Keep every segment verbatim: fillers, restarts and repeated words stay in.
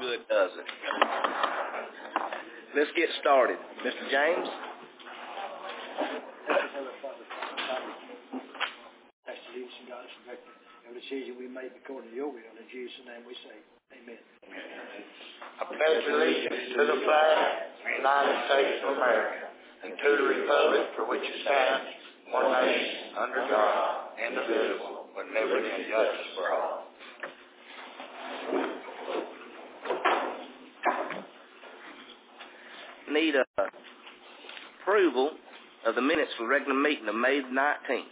Good, does it? Let's get started. Mister James? Every decision we make according to your will, in Jesus' name we say, amen. I pledge allegiance to the flag of the United States of America and to the republic for which it stands, one nation, under God, indivisible, with liberty and justice for all. Need a approval of the minutes for the regular meeting of May nineteenth.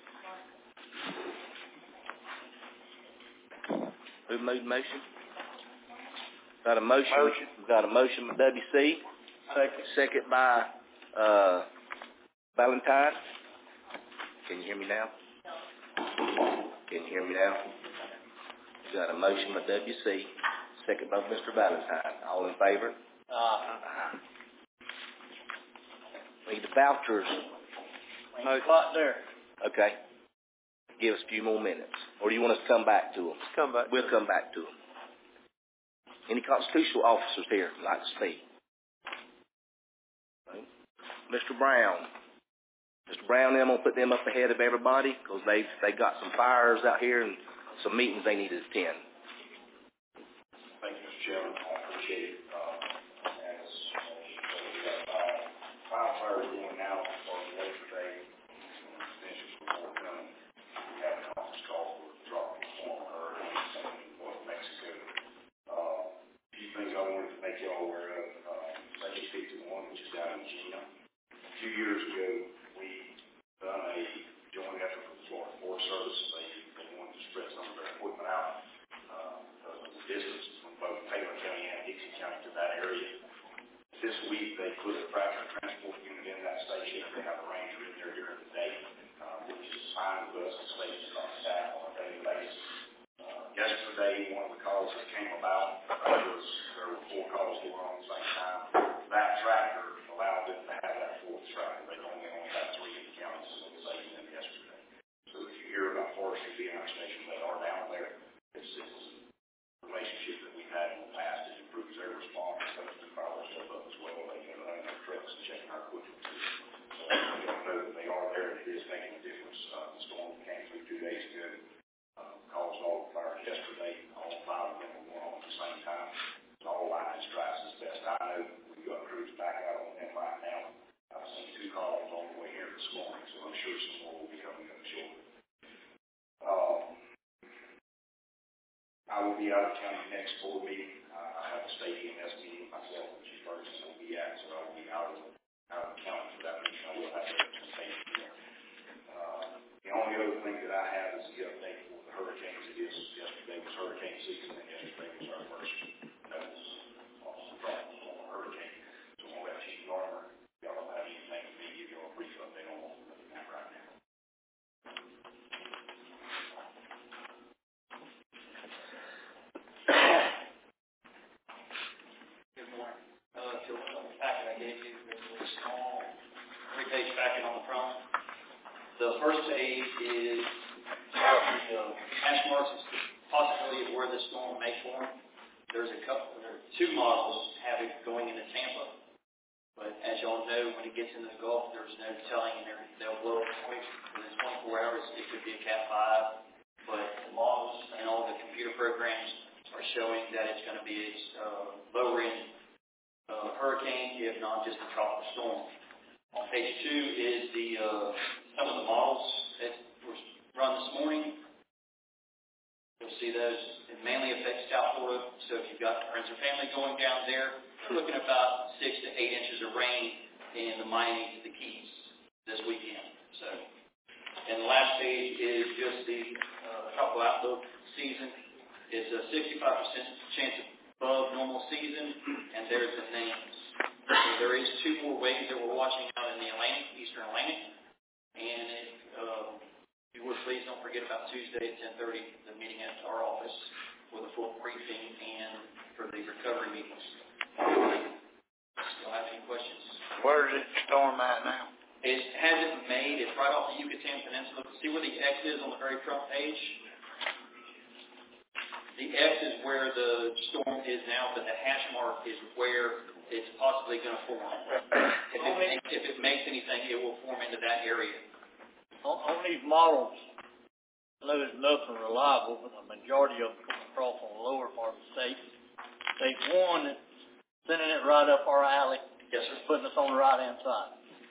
Who made motion? Got a motion. Motion. Got a motion by W C. Second. Second by uh, Valentine. Can you hear me now? Can you hear me now? Got a motion by W C. Second by Mister Valentine. All in favor? Uh, Need the vouchers. no clock there. Okay. Give us a few more minutes. Or do you want us to come back to them? Let's come back. We'll come back to them. Any constitutional officers here would like to speak? Mister Brown. Mister Brown, I'm going to put them up ahead of everybody because they they got some fires out here and some meetings they need to attend. Thank you, Mister Chairman. I appreciate it. Uh, as uh, fire fire is going out for yesterday. Extensions before coming. We have a conference call for tropical storm hurricane in Gulf of Mexico. Uh, a few things I wanted to make you all aware of. Uh, Section fifty-one, which is down in Gina. A few years ago, we done a joint effort with the Florida Forest Service. They, they wanted to spread some of their equipment out uh, because of the distance from both Taylor County and Dixie County to that area. This week, they put a tractor transport unit in that station. They have a ranger in there during the day, uh, which is fine with us. The station's on staff on a daily basis. Uh, yesterday, one of the calls that came about uh, was there were four calls going on at the same time. That tractor allowed them to have that fourth tractor. They only only had three in the county, so they saved them yesterday. So if you hear about forestry being our station, they are down there. It's, it's a relationship that we've had in the past. It improves their response. Those two fires step up as well. They go running their trucks and checking our equipment too. So we don't know that they are there. It is making a difference. Uh, the storm came through two days ago. Uh, caused all the fires yesterday. All five of them were going on at the same time. All lines dries as best I know. We've got crews back out on them right now. I've seen two calls on the way here this morning, so I'm sure some more will be coming up shortly. Um, I will be out of county next board meeting. Uh, I have a state E M S meeting myself, which is first will be at, so I will be out of, out of county for that meeting. I will have representation there. Uh, the only other thing that I have is the update for the hurricanes. It is yesterday was hurricane season, and yesterday was our first notice of the problem on the hurricane. So I'm going to let Chief Garner, if y'all don't have anything for me, give you a brief update on what we're looking at right now. Good morning. Uh, so the packet I gave you, there's a small three-page packet on the front. The first page is the uh, hash marks, is the possibility of where the storm may form. There's a couple, there are two models have it going into Tampa, but as y'all know, when it gets into the Gulf, there's no telling, and they'll blow up quick. Within twenty-four hours, it could be a Cat five, but the models and all the computer programs are showing that it's going to be a uh, lower-end uh, hurricane, if not just a tropical storm. On page two is the uh, some of the models that were run this morning. You'll see those. It mainly affects South Florida. So if you've got friends or family going down there, we're looking at about six to eight inches of rain in the Miami to the Keys this weekend. So, and the last page is just the uh, tropical outlook season. It's a sixty-five percent chance above normal season, and there's the names. So there is two more waves that we're watching out in the Atlantic, Eastern Atlantic, and if uh, you would please don't forget about Tuesday at ten thirty, the meeting at our office with a full briefing and for the recovery meetings. Still have any questions? Where is it storm at now? It hasn't made. It's right off the Yucatan Peninsula. See where the X is on the very front page? the X is where the storm is now, but the hash mark is where it's possibly going to form. If it, makes, if it makes anything, it will form into that area. On, on these models, I know there's nothing reliable, but the majority of them come across on the lower part of the state. State one, sending it right up our alley. Yes, sir. Putting us on the right-hand side.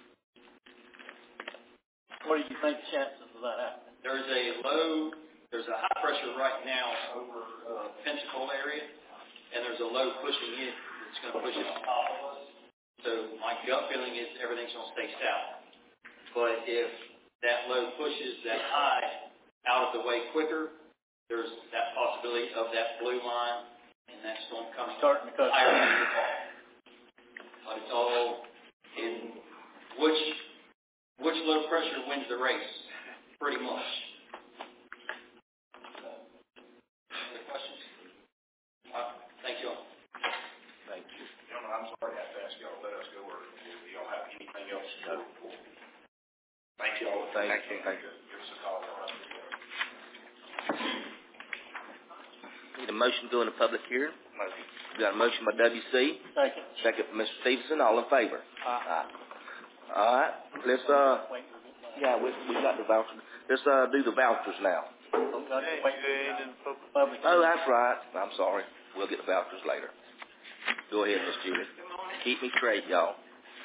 What do you think the chances of that happening? There's a low, there's a high pressure right now over uh, Pensacola area, and there's a low pushing it that's going to push it on top of us. So my gut feeling is everything's going to stay south. But if that low pushes that high out of the way quicker, there's that possibility of that blue line and that storm coming starting to cut higher than the top. But it's all in which which low pressure wins the race, pretty much. Other questions? Uh, thank you all. Thank you. Gentlemen, I'm sorry I have to ask y'all to let us go, or do y'all have anything else to go for? Thank you all. Thank you. Thank you. Give us a call. Need a motion to go into public hearing? Motion. We got a motion by W C. Second. Second by Mister Stevenson. All in favor? Aye. All right. Let's, uh, Wait. yeah, we, we got the vouchers. Let's, uh, do the vouchers now. Don't got to wait for the public. Oh, that's right. I'm sorry. We'll get the vouchers later. Go ahead, Miss Judy. Keep me straight, y'all.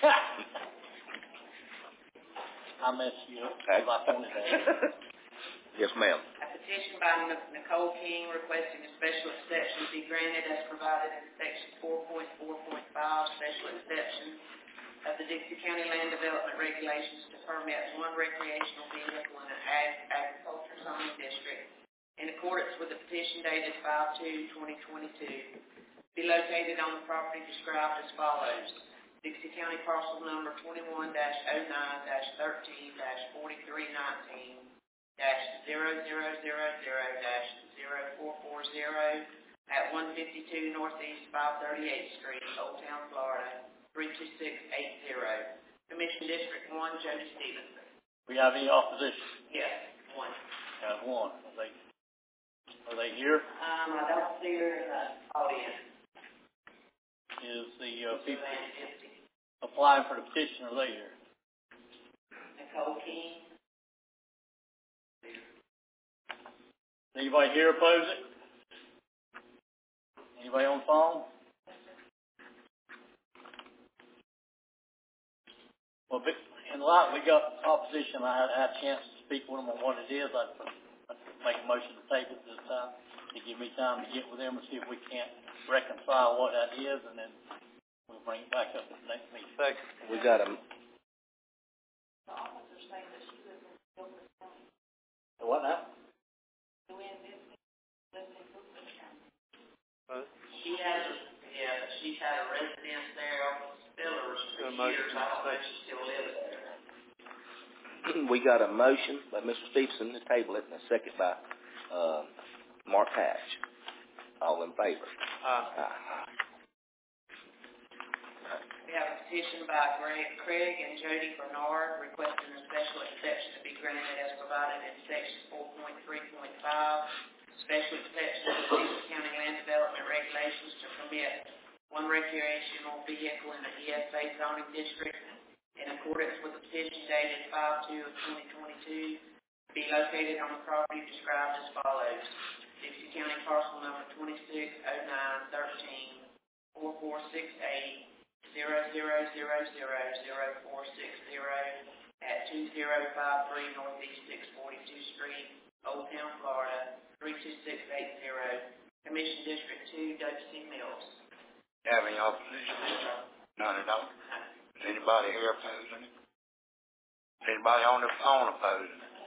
I messed you up. My phone is out. Yes, ma'am. A petition by Nicole King requesting a special exception be granted as provided in section four point four point five, special exception of the Dixie County Land Development Regulations to permit one recreational vehicle in an ag agriculture zoning district in accordance with the petition dated five two twenty twenty-two, be located on the property described as follows. Dixie County parcel number twenty-one dash oh nine dash thirteen dash forty-three nineteen dash zero zero zero zero dash zero four four zero at one fifty-two Northeast five thirty-eighth Street, Old Town, Florida, three two six eight zero. Commission District one, Jody Stevenson. We have any opposition? Yes, one. Have one. Are they, are they here? Um, I don't see her in the audience. Is the uh, people Empty. applying for the petition, are they here? Nicole King. Anybody here oppose it? Anybody on the phone? Well, in light we got opposition, I had, I had a chance to speak with them on what it is. I'd, I'd make a motion to table it this time to give me time to get with them and see if we can't reconcile what that is, and then we'll bring it back up at the next meeting. We got a, What now? She has, yeah, she's had a residence there on Spillers for years. I don't know if she still lives there. we got a motion by Mister Stevenson to table it and a second by, uh, Mark Hatch. All in favor? Uh, Aye. We have a petition by Greg, Craig and Jody Bernard requesting a special exception to be granted as provided in section four point three point five, special exception of the Dixie County Land Development Regulations to permit one recreational vehicle in the E S A zoning district in accordance with the petition dated five two of twenty twenty-two, be located on the property described as follows. Dixie County parcel number twenty-six oh nine thirteen four four six eight zero zero zero zero zero four six zero at two zero five three Northeast six forty-two Street, Old Town, Florida, three two six eight zero. Commission District two, W C Mills. Have any opposition? None at all. Is anybody here opposing it? Is anybody on the phone opposing it?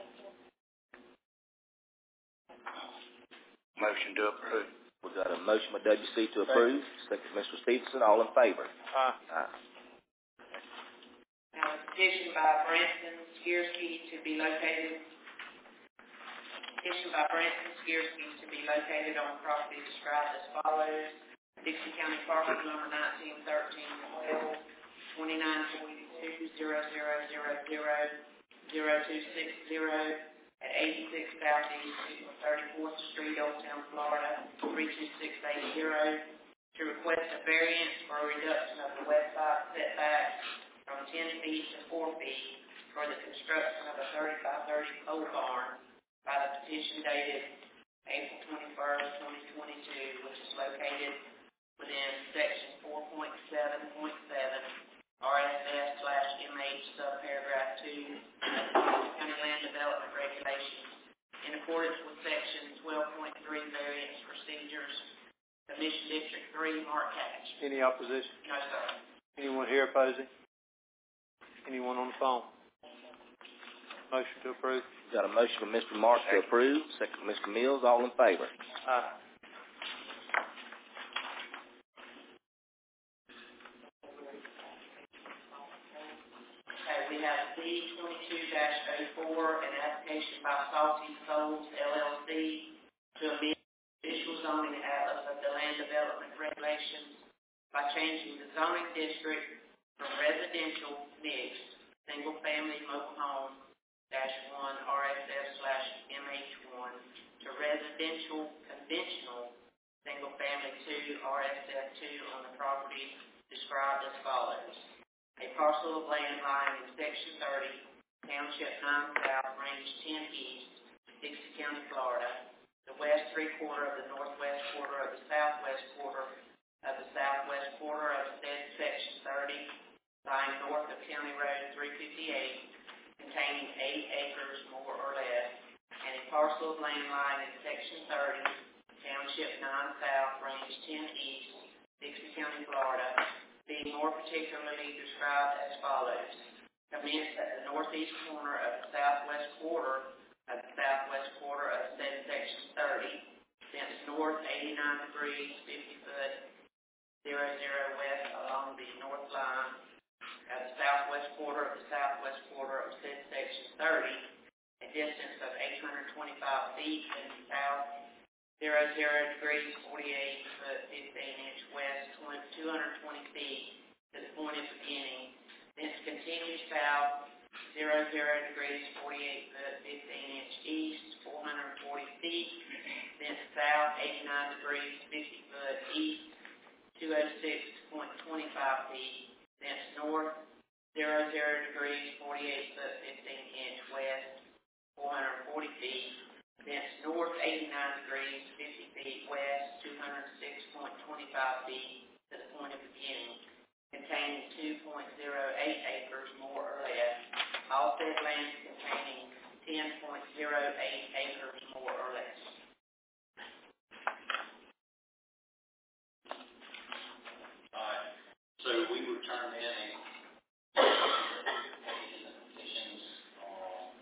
Motion to approve. We got a motion by W C to approve, second Mister Stevenson. All in favor? Aye. Aye. Now, a petition by Branson Skiersky to be located, petition by Branson Skiersky to be located on property described as follows. Dixie County parcel number nineteen thirteen twelve twenty-nine forty-two zero zero zero zero zero two six zero at eighty-six Southeast thirty-fourth Street, Old Town, Florida, three two six eight zero to request a variance for a reduction of the west side setback from ten feet to four feet for the construction of a thirty by thirty pole barn by the petition dated April twenty-first, twenty twenty-two, which is located within section four point seven point seven R S S slash M H subparagraph two of the County Land Development Regulations in accordance with section twelve point three variance procedures, Commission District three, Mark Hatch. Any opposition? No, sir. Anyone here opposing? Anyone on the phone? Motion to approve. Got a motion from Mister Marks to approve, second from Mister Mills, all in favor. Aye. Okay, we have C twenty-two dash oh four, an application by Salty Souls L L C to amend official zoning atlas of the land development regulations by changing the zoning district from residential mixed single-family mobile home dash one R S S slash M H one to residential conventional single-family two R S F two on the property described as follows. A parcel of land lying in section thirty, township nine south, range ten east, Dixie County, Florida, the west three quarter of the northwest quarter of the southwest quarter of the southwest quarter of said section thirty, lying north of County Road three fifty-eight, containing eight acres more or less, and a parcel of land lying in section thirty, township nine south, range ten east, Dixie County, Florida, being more particularly described as follows. Commenced at the northeast corner of the southwest quarter of the southwest quarter of said section thirty, thence north eighty-nine degrees, fifty foot, zero zero west along the north line of the southwest quarter of the southwest quarter of said section thirty, a distance of eight hundred twenty-five feet in the south, zero zero degrees, forty-eight foot, fifteen inch west, two hundred twenty feet to the point of beginning, thence continue south, zero zero degrees, forty-eight foot, fifteen inch east, four hundred forty feet, thence south, eighty-nine degrees, fifty foot east, two hundred six point two five feet, thence north, zero zero degrees, forty-eight foot, fifteen inch west, four hundred forty feet, thence north, eighty-nine degrees, fifty feet west, two hundred six point two five feet to the point of beginning, containing two point zero eight acres more or less, all said land containing ten point zero eight acres more or less. All right, so we returned in a petitions on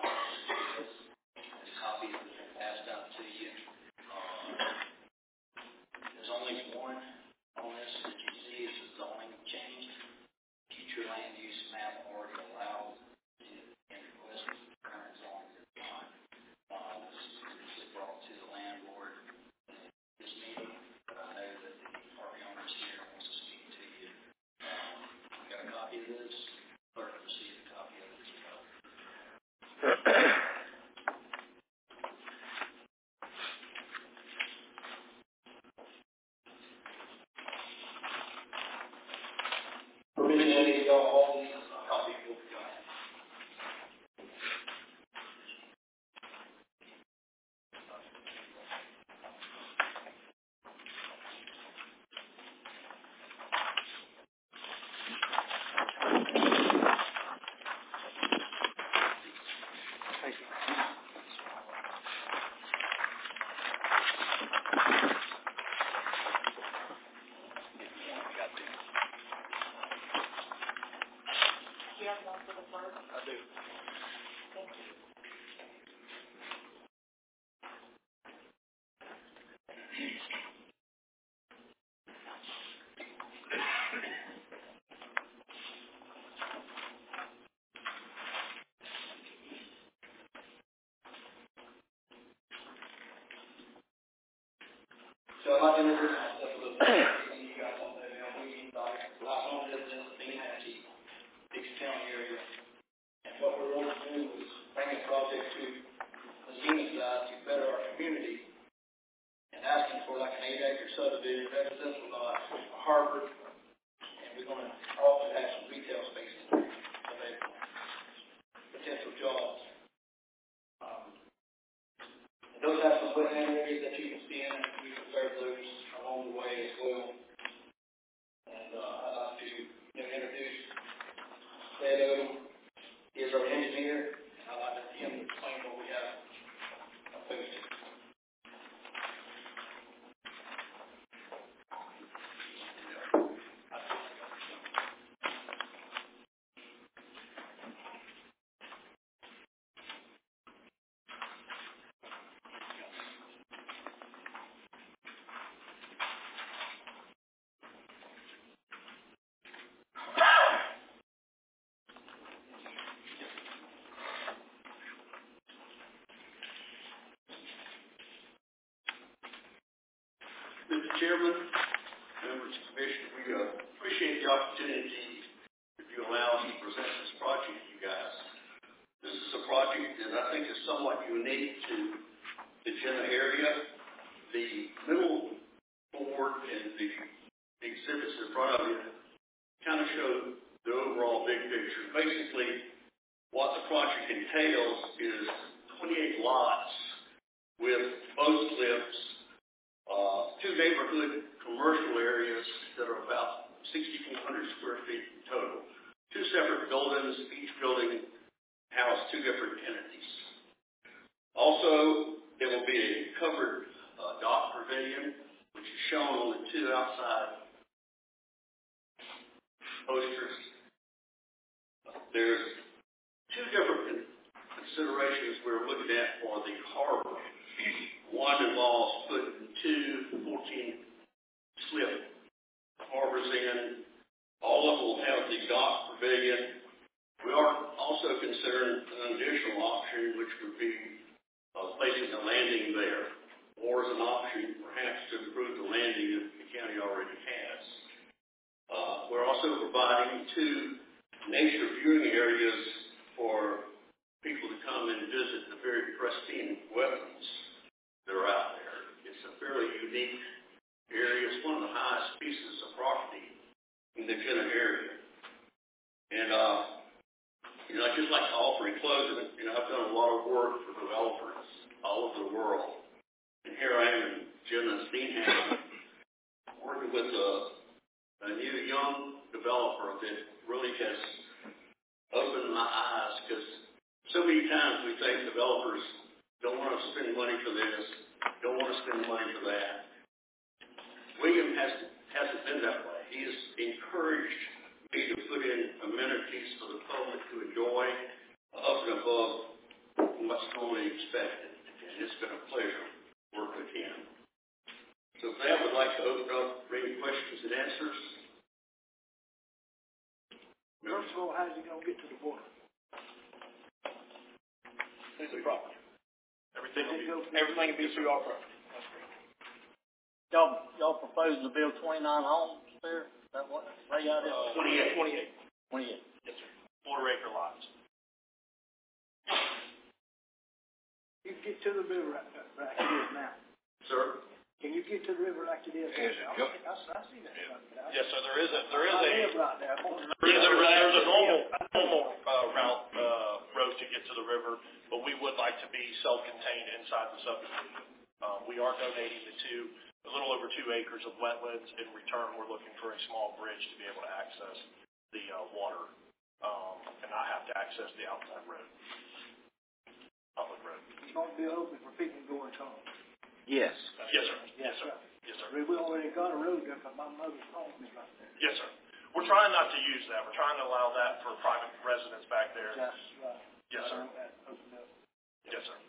this copy has been passed out to you. Um, there's only one on this that you see is the zoning change. Future land use map already allows and request current zoning is not. Um, this is previously brought to the landlord this meeting, but I know that the property owners here wants to speak to you. Um, we got a copy of this. Clerk received a copy of it as well. Originally, all these copies will be done. Thank you. You have one for the clerk? I do. Thank you. So I'd like to introduce myself a little bit. You guys don't know me. I'm William Dykes. I own this in the Benhatchee, Dixie County area. And what we want to do is bring a project to the Zenith side to better our community and asking for like an eight acre subdivision, residential lot, a harbor, and we're gonna also have some retail spaces available, potential jobs. Um, and those have some wetland areas that you can see in, and we preserve those along the way as well. And, uh, I'd like to, you know, introduce Ed Odom. He is our engineer, and I'd like him to explain what we have posted. Mister Chairman, members of the commission, we uh, appreciate the opportunity if you allow us to present this project to you guys. This is a project that I think is somewhat unique to the Jenna area. The middle board and the exhibits in front of you kind of show the overall big picture. Basically, what the project entails is twenty-eight lots with boat slips, uh, two neighborhood commercial areas that are about sixty-four hundred square feet in total. Two separate buildings, each building house two different entities. Also, there will be a covered uh, dock pavilion, which is shown on the two outside posters. There's two different considerations we're looking at for the harbor. One involves putting two fourteen slip harbors in. All of them will have the dock pavilion. We are also considering an additional option, which would be uh, placing a landing there, or as an option perhaps to improve the landing that the county already has. Uh, we're also providing two nature viewing areas for people to come and visit the very pristine wetlands that are out there. It's a fairly unique area. It's one of the highest pieces of property in the Jenna area. And, uh, you know, I'd just like to offer in closing, you know, I've done a lot of work for developers all over the world. And here I am in Jenna, Steenham, working with a, a new young developer that really has opened my eyes, because so many times we think developers don't want to spend money for this, don't want to spend money for that. William hasn't, hasn't been that way. He has encouraged me to put in amenities for the public to enjoy up and above what's normally expected. And it's been a pleasure to work with him. So with that, we'd like to open up for any questions and answers. First of all, how's he gonna get to the water? It's a property. Everything will be, Go- everything will be through our property. Y'all, y'all proposing to build twenty-nine homes there? Is that what, they got it? Twenty-eight. Twenty-eight. Twenty-eight. Yes, sir. Quarter acre lots. You can get to the river like, like it is now. Sir? Can you get to the river like it is Yes, now? sir. I, I, I see that. I, Yes, sir, there is a, there is I a, live right there. I'm on the- there is a, there's a normal, normal, uh, route, uh, road to get to the river, but we would like to be self-contained inside the subdivision. Uh, we are donating the two, a little over two acres of wetlands. In return, we're looking for a small bridge to be able to access the, uh, water, um, and not have to access the outside road, public road. It's gonna be open for people going home. Yes. Yes, sir. Yes, sir. Yes, sir. We already got a road there, but my mother's home is right there. Yes, sir. We're trying not to use that. We're trying to allow that for private residents back there. That's right. Yes, sir. I want that opened up. Yes, sir.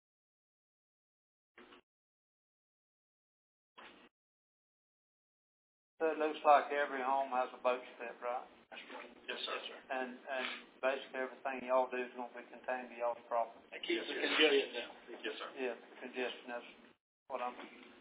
So it looks like every home has a boat slip, right? Yes, sir. And, and basically everything y'all do is gonna be contained to y'all's property. It keeps the congestion down. Yes, sir. Yeah, congestion, that's what I'm.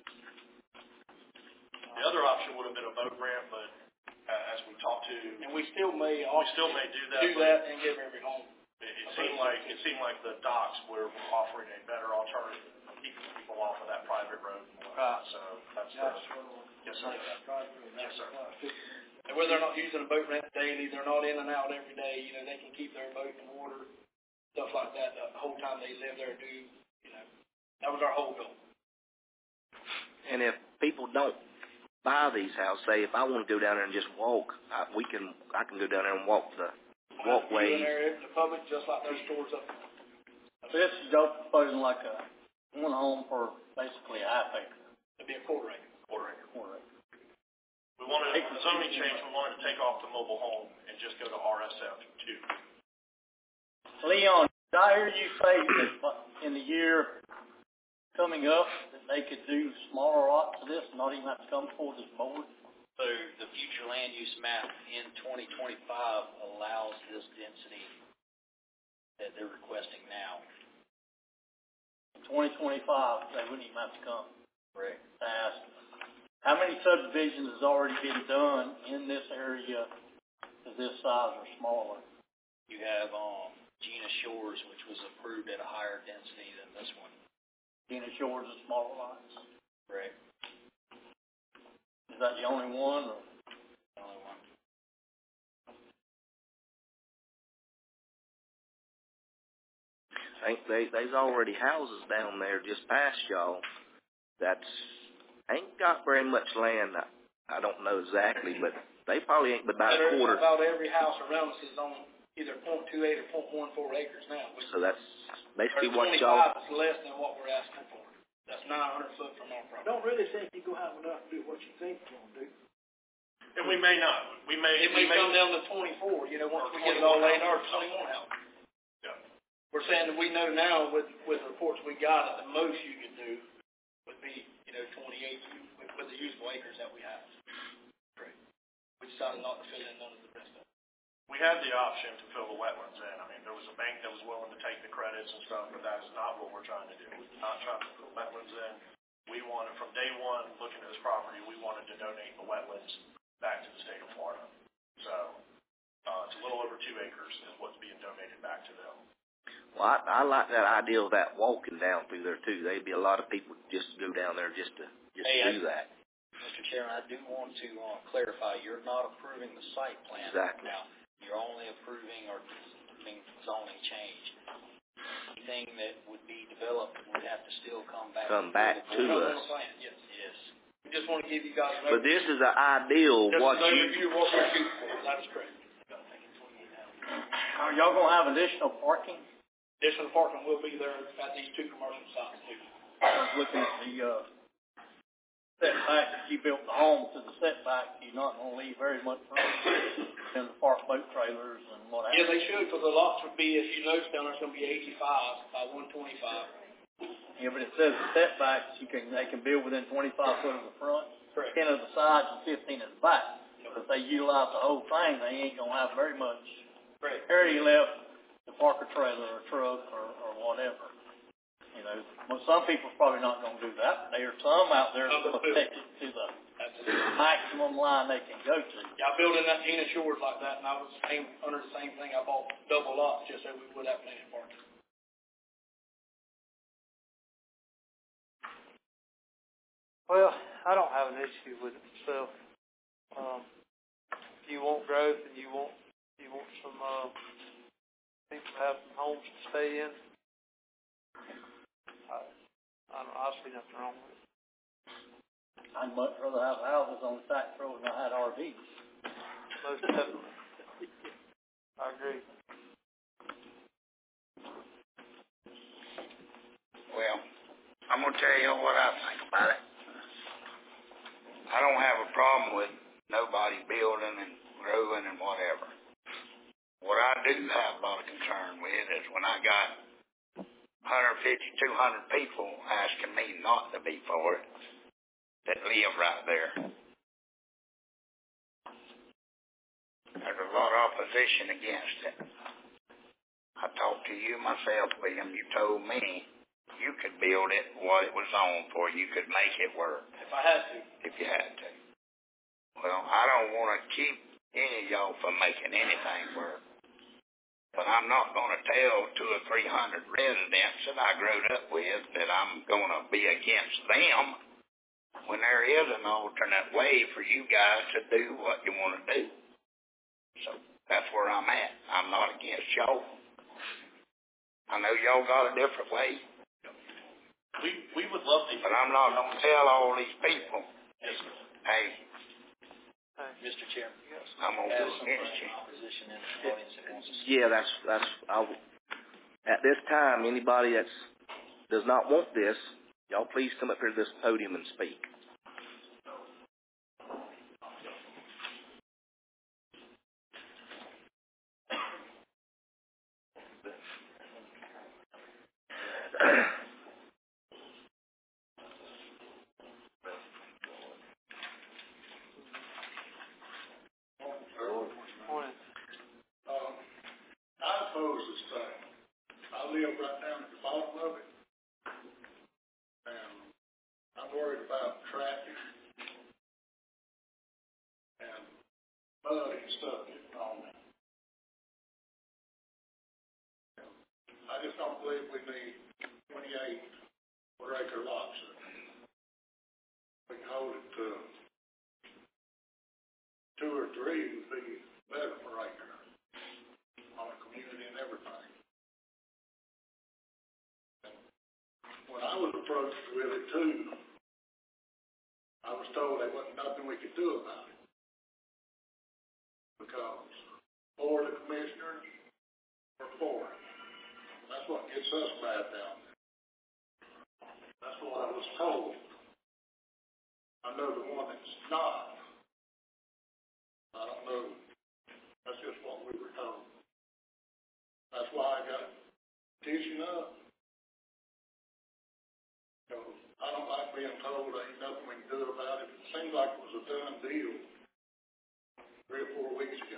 The other option would have been a boat ramp, but uh, as we talked to, And we still may, we still may do that. do but that and give every home. It, it seemed like, it seemed like the docks were offering a better alternative, keeping people off of that private road more. Right. So that's the, That's what yes, sir. Yes, sir. And where they're not using a boat ramp daily, they're not in and out every day, you know, they can keep their boat in order, stuff like that, the whole time they live there, do, you know, that was our whole goal. And if people don't buy these houses, say if I want to go down there and just walk, I, we can, I can go down there and walk the walkways. In there, the public, just like those stores up there. So this is y'all proposing like a one home for basically a half acre. It'd be a quarter acre. Quarter acre. Quarter acre. We wanted, the zoning change, we wanted to take off the mobile home and just go to R S F two. Leon, did I hear you say that in the year coming up that they could do smaller lots of this and not even have to come before this board? So the future land use map in twenty twenty-five allows this density that they're requesting now. twenty twenty-five, they wouldn't even have to come. Correct. To ask. How many subdivisions has already been done in this area of this size or smaller? You have um, Gina Shores, which was approved at a higher density than this one. Gina Shores is smaller lots. Correct. Is that the only one? Or? The only one. I think they, there's already houses down there just past y'all that's ain't got very much land. I, I don't know exactly, but they probably ain't but about a quarter. About every house around us is on either point two eight or point one four acres now. So that's basically what y'all. twenty-five is less than what we're asking for. That's nine hundred foot from our property. Don't really think you go have enough to do what you think you're going to do. And we may not. We may. It may we may come down to twenty-four, you know, once we get it all laid out, twenty-one out. Yeah. We're saying that we know now with, with the reports we got, that the most you could do would be, you know, twenty-eight with, with the usable acres that we have. Great. We decided not to fill in none of the rest of it. We had the option to fill the wetlands in. I mean, there was a bank that was willing to take the credits and stuff, but that is not what we're trying to do. We're not trying to put wetlands in. We wanted, from day one, looking at this property, we wanted to donate the wetlands back to the state of Florida. So, uh, it's a little over two acres is what's being donated back to them. Well, I, I like that idea of that walking down through there too. There'd be a lot of people just go down there just to just hey, to do I, that. Mister Chairman, I do want to uh, clarify, you're not approving the site plan Exactly. now. You're only approving or approving zoning change. Anything that would be developed would have to still come back. Come back to us. Yes, yes. We just want to give you guys. But this is an ideal Just what an you. overview of what we're shooting for. That is correct. Are y'all gonna have additional parking? Additional parking will be there at these two commercial sites too. I was looking at the, uh, setback, if you built the home to the setback, you're not gonna leave very much room in the park boat trailers and what have you. Yeah, they should, because the lots would be, as you notice down there, it's gonna be eighty-five by one twenty-five. Yeah, but it says the setbacks, you can, they can build within twenty-five foot of the front, Correct. ten of the sides, and fifteen of the back. If they utilize the whole thing, they ain't gonna have very much Correct. area left to park a trailer or truck or, or whatever. You know, well, some people's probably not gonna do that, but there are some out there that will take it to the Absolutely. maximum line they can go to. Yeah, I built in that Gina Shores like that, and I was same, under the same thing. I bought double lots just so we would have plenty of parking. Well, I don't have an issue with it myself. Um, if you want growth and you want, you want some, uh, people to have some homes to stay in, I, I don't, I see nothing wrong with it. I'd much rather have houses on the tax road than I had R Vs. Most definitely. I agree. Well, I'm going to tell you what I think about it. I don't have a problem with nobody building and growing and whatever. What I do have a lot of concern with is when I got one fifty, two hundred people asking me not to be for it that live right there. There's a lot of opposition against it. I talked to you myself, William. You told me you could build it what it was on for. You could make it work. If I had to. If you had to. Well, I don't want to keep any of y'all from making anything work. But but I'm not gonna tell two or three hundred residents that I growed up with that I'm gonna be against them when there is an alternate way for you guys to do what you wanna do. So that's where I'm at. I'm not against y'all. I know y'all got a different way, We, we would love to. but I'm not gonna tell all these people, Yes, sir. hey, Mister Chairman. I'm gonna Have go some against you. opposition in the audience that wants to speak. Yeah, that's, that's, I'll, at this time, anybody that's, does not want this, y'all please come up here to this podium and speak. Morning. Um, I oppose this thing. I live right down at the bottom of it. And I'm worried about traffic and mud and stuff getting on me. I just don't believe we need twenty-eight quarter acre lots. We can hold it to two or three would be better per acre on a community and everything. When I was approached with it too, I was told there wasn't nothing we could do about it. Because four of the commissioners were for it. That's what gets us mad down there. That's what I was told. I know the one that's not. I don't know. That's just what we were told. That's why I got petition up. So I don't like being told there ain't nothing we can do about it. It seemed like it was a done deal three or four weeks ago.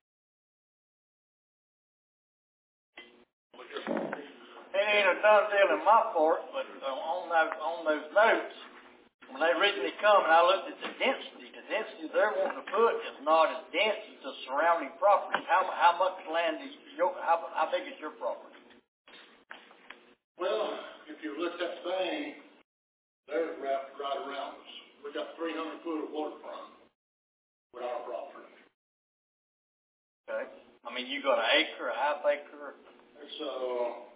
It ain't a done deal in my part, but uh, on those, on those notes, when they originally come and I looked at the density, the density they're wanting to put is not as dense as the surrounding property. How, how much land is your, how, how big is your property? Well, if you look at that thing, they're wrapped right around us. We got three hundred foot of waterfront with our property. Okay. I mean, you got an acre, a half acre? It's, uh,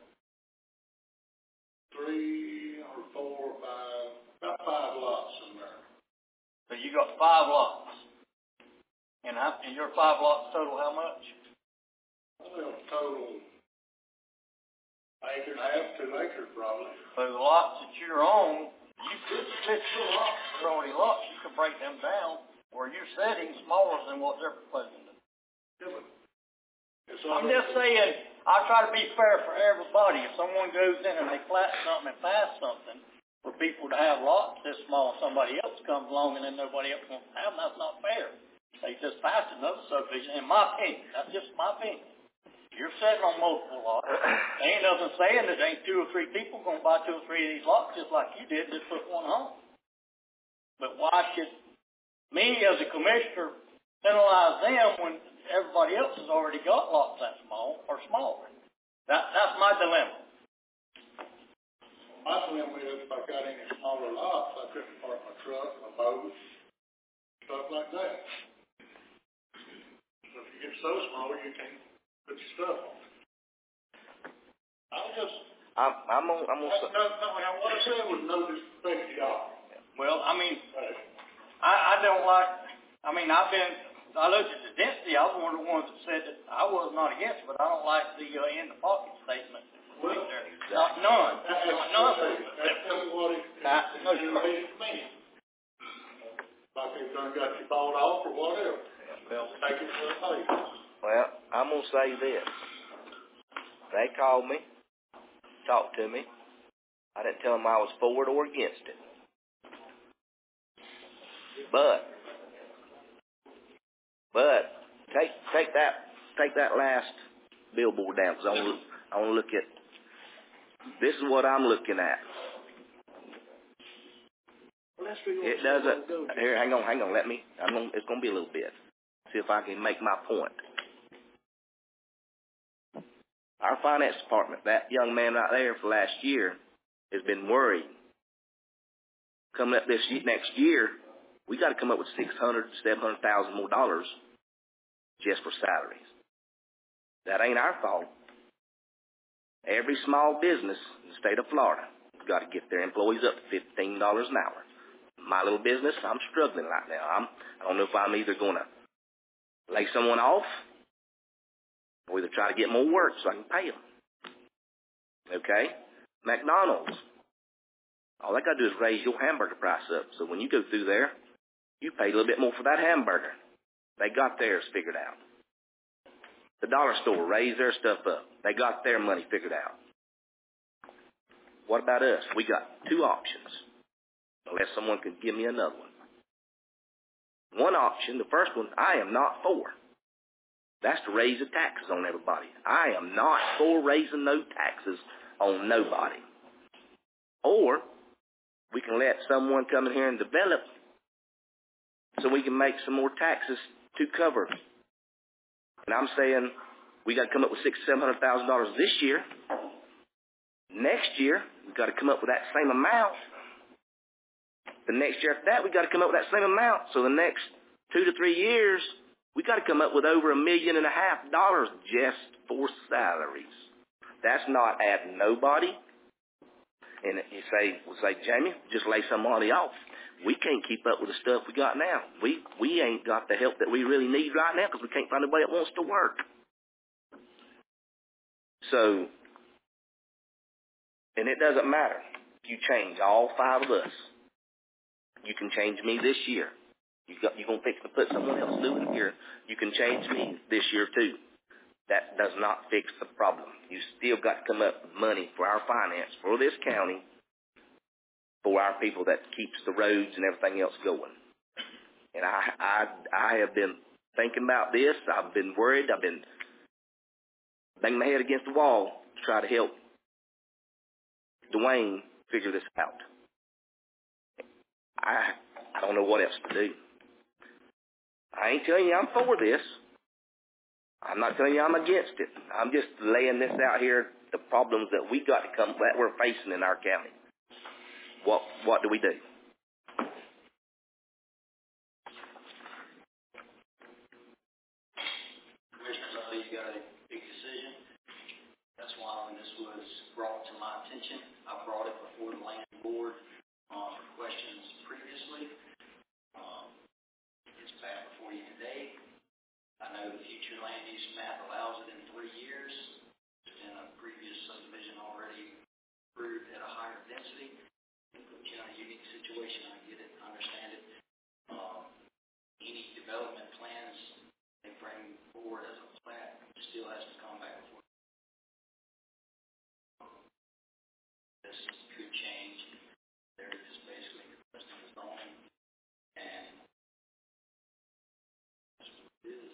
three or four or five, about five lots in there. So you got five lots. And how, and your five lots total how much? Well, total acre and a half, two acres probably. So the lots that you're on, you could split your lots, they're already lots, you could break them down where you're setting smaller than what they're proposing to. Yeah, but it's I'm already- just saying, I try to be fair for everybody. If someone goes in and they flat something and pass something, for people to have lots this small, somebody else comes along and then nobody else wants to have them, that's not fair. They just passed another subdivision, in my opinion. That's just my opinion. You're sitting on multiple lots. There ain't nothing saying that ain't two or three people going to buy two or three of these lots just like you did, just put one home. But why should me as a commissioner penalize them when everybody else has already got lots that small or smaller? That, that's my dilemma. My dilemma is if I got any smaller lots, I couldn't park my truck, my boat, stuff like that. So if you get so small, you can't put your stuff on it. I was just, I'm, I'm on, I'm on, no, no, no, what I said was no disrespect to y'all. Well, I mean, I, I don't like, I mean, I've been, I looked at the density, I was one of the ones that said that I was not against it, but I don't like the uh, in the pocket statement. Well, Not none, That's, not none. that's, that's what it, Nah, no, it sir. appears to me. Like they've done got you bought off or whatever. Well, Take it for the pay. well, I'm gonna say this. They called me, talked to me. I didn't tell them I was for it or against it. But, but take take that take that last billboard down, because I want to I want to look at. This is what I'm looking at. It doesn't. Here, hang on, hang on. Let me. I'm gonna. It's gonna be a little bit. See if I can make my point. Our finance department, that young man right there for last year, has been worried. Coming up this ye- next year, we got to come up with six hundred, seven hundred thousand more dollars just for salaries. That ain't our fault. Every small business in the state of Florida has got to get their employees up to fifteen dollars an hour. My little business, I'm struggling right now. I'm, I don't know if I'm either going to lay someone off or either try to get more work so I can pay them. Okay? McDonald's. All they got to do is raise your hamburger price up. So when you go through there, you pay a little bit more for that hamburger. They got theirs figured out. The dollar store raised their stuff up. They got their money figured out. What about us? We got two options, unless someone can give me another one. One option, the first one, I am not for. That's to raise the taxes on everybody. I am not for raising no taxes on nobody. Or we can let someone come in here and develop so we can make some more taxes to cover. And I'm saying we got to come up with six, seven hundred thousand dollars this year. Next year we got to come up with that same amount. The next year after that we got to come up with that same amount. So the next two to three years we got to come up with over a million and a half dollars just for salaries. That's not adding nobody. And you say, well, say, Jamie, just lay somebody off. We can't keep up with the stuff we got now. We we ain't got the help that we really need right now because we can't find anybody that wants to work. So, and it doesn't matter if you change all five of us. You can change me this year. You got, you're going to fix to put someone else new in here. You can change me this year too. That does not fix the problem. You still got to come up with money for our finance, for this county, for our people that keeps the roads and everything else going. And I, I, I have been thinking about this. I've been worried. I've been banging my head against the wall to try to help Dwayne figure this out. I, I don't know what else to do. I ain't telling you I'm for this. I'm not telling you I'm against it. I'm just laying this out here, the problems that we got to come, that we're facing in our county. What what do we do? Commissioners, I know you got a big decision. That's why when this was brought to my attention, I brought it before the land board uh, for questions previously. Um, it's back before you today. I know the future land use map allows it in three years. There's been a previous subdivision already approved at a higher density. It puts you in a unique situation. I get it, I understand it. Um, any development plans they bring forward as a plat still has to come back before. This could change. There is basically requesting the zoning, and that's what it is.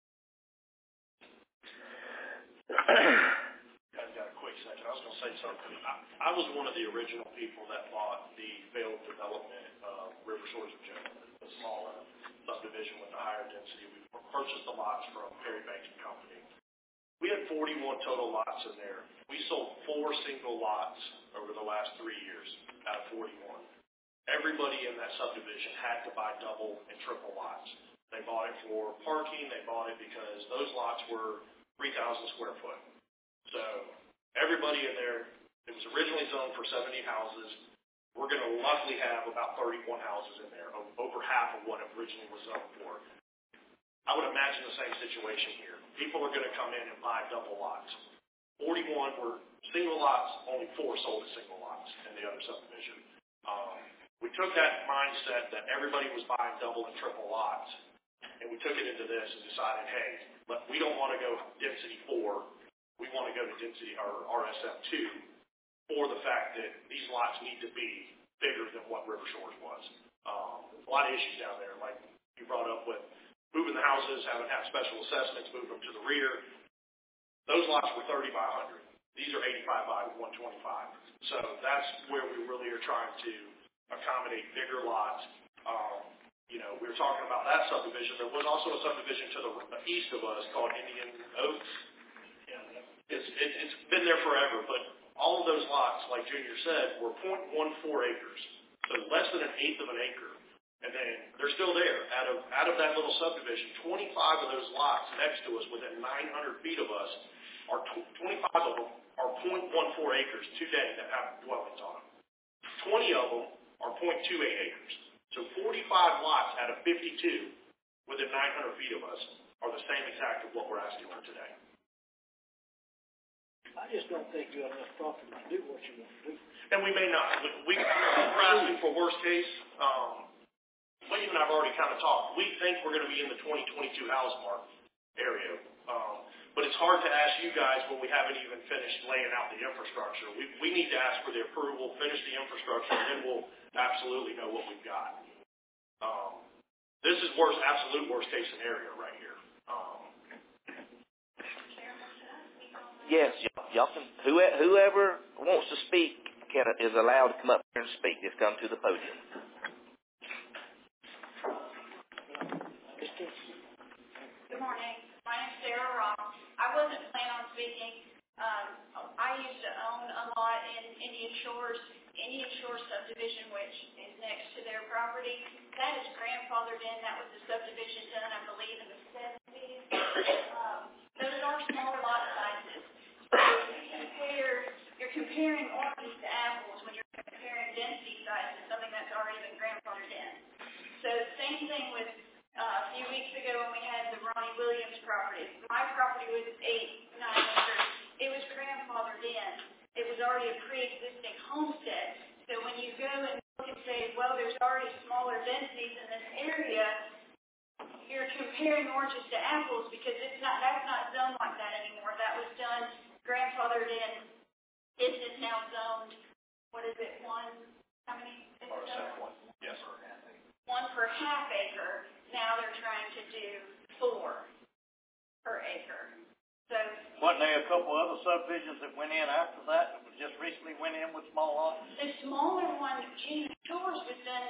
I've got a quick second. I was going to say something. I, I was one of the original people that bought the failed development of River Shores of General, the smaller subdivision with the higher density. We purchased the lots from Perry Banks and Company. We had forty-one total lots in there. We sold four single lots over the last three years out of forty-one. Everybody in that subdivision had to buy double and triple lots. They bought it for parking. They bought it because those lots were three thousand square foot. So everybody in there, it was originally zoned for seventy houses. We're going to luckily have about thirty-one houses in there, over half of what it originally was zoned for. I would imagine the same situation here. People are going to come in and buy double lots. forty-one were single lots, only four sold as single lots in the other subdivision. Um, we took that mindset that everybody was buying double and triple lots, and we took it into this and decided, hey, but we don't want to go density four. We want to go to density or R S M two for the fact that these lots need to be bigger than what River Shores was. Um, there's a lot of issues down there, like you brought up with moving the houses, having to have special assessments, moving them to the rear. Those lots were thirty by one hundred. These are eighty-five by one twenty-five. So that's where we really are trying to accommodate bigger lots. Um, You know, we were talking about that subdivision. There was also a subdivision to the east of us called Indian Oaks. It's it's, it, it's been there forever, but all of those lots, like Junior said, were point one four acres, so less than an eighth of an acre. And then they're still there. Out of out of that little subdivision, twenty-five of those lots next to us, within nine hundred feet of us, are tw- twenty-five of them are point one four acres today that have dwellings on them. twenty of them are point two eight acres. So forty-five lots out of fifty-two within nine hundred feet of us are the same exact of what we're asking for today. I just don't think you have enough property to do what you want to do. And we may not. We, we're asking for worst case. Um, William and I have already kind of talked. We think we're going to be in the twenty twenty-two house mark area. Um, but it's hard to ask you guys when we haven't even finished laying out the infrastructure. We, we need to ask for the approval, finish the infrastructure, and then we'll absolutely know what we've got. Um, this is worst, absolute worst case scenario right here. Um, Yes, y'all, y'all can, whoever, whoever wants to speak can, is allowed to come up here and speak. Just come to the podium. Good morning. My name's Sarah Ross. I wasn't planning on speaking. Um, I used to own a lot in Indian Shores, Indian Shores subdivision, which is next to their property. That is grandfathered in. That was a subdivision done, I believe, in the seventies. Um, those are smaller lot sizes. So you compare, you're comparing oranges to apples when you're comparing density sizes, something that's already been grandfathered in. So same thing with Uh, a few weeks ago when we had the Ronnie Williams property. My property was eight, nine acres. It was grandfathered in. It was already a pre-existing homestead. So when you go and look and say, well, there's already smaller densities in this area, you're comparing oranges to apples because it's not, that's not zoned like that anymore. That was done, grandfathered in. This is now zoned, what is it, one, how many? One. Yes, sir. One per half acre. Now they're trying to do four per acre. So Wasn't there a couple other subdivisions that went in after that, that just recently went in with small lots? the smaller one, Gina Shores, was done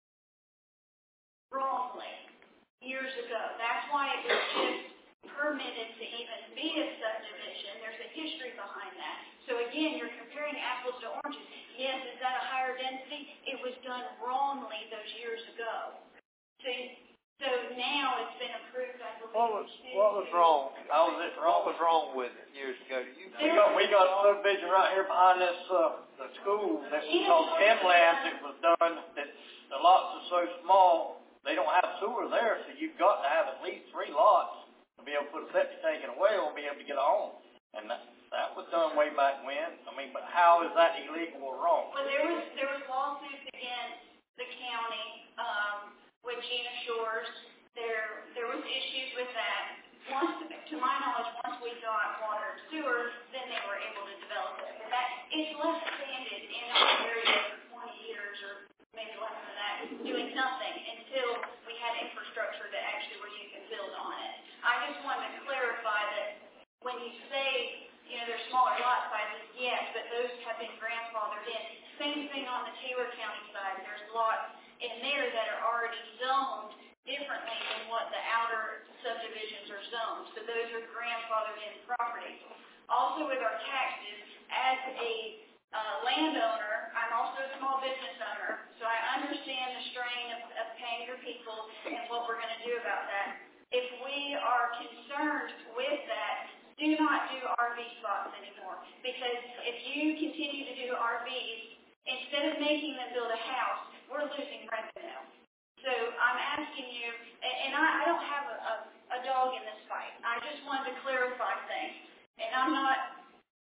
wrongly years ago. That's why it was just permitted to even be a subdivision. There's a history behind that. So again, you're comparing apples to oranges. Yes, is that a higher density? It was done wrongly those years ago. So So now it's been approved, I believe. What was, what was wrong? How was it, what was wrong with it years ago? Do you We got, we got a subdivision right here behind this, uh, the school that was called Kenlands. It was done, that the lots are so small, they don't have sewer there, so you've got to have at least three lots to be able to put a septic tank in a well and be able to get a home. And that, that was done way back when. I mean, but how is that illegal or wrong? Well, there was, there was lawsuits against the county, um, with Gina Shores. There, there was issues with that. Once, to my knowledge, once we got water and sewer, then they were able to develop it. But that, it's left standing in our area for twenty years or maybe less than that, doing nothing until we had infrastructure that actually where you can build on it. I just wanted to clarify that when you say, you know, there's smaller lot sizes, yes, but those have been grandfathered in. Same thing on the Taylor County side. There's lots in there that are already zoned differently than what the outer subdivisions are zoned. So those are grandfathered in properties. Also with our taxes, as a uh, landowner, I'm also a small business owner, so I understand the strain of, of paying your people and what we're going to do about that. If we are concerned with that, do not do R V spots anymore. Because if you continue to do R Vs, instead of making them build a house, we're losing revenue. So I'm asking you, and I, I don't have a, a, a dog in this fight. I just wanted to clarify things. And I'm not,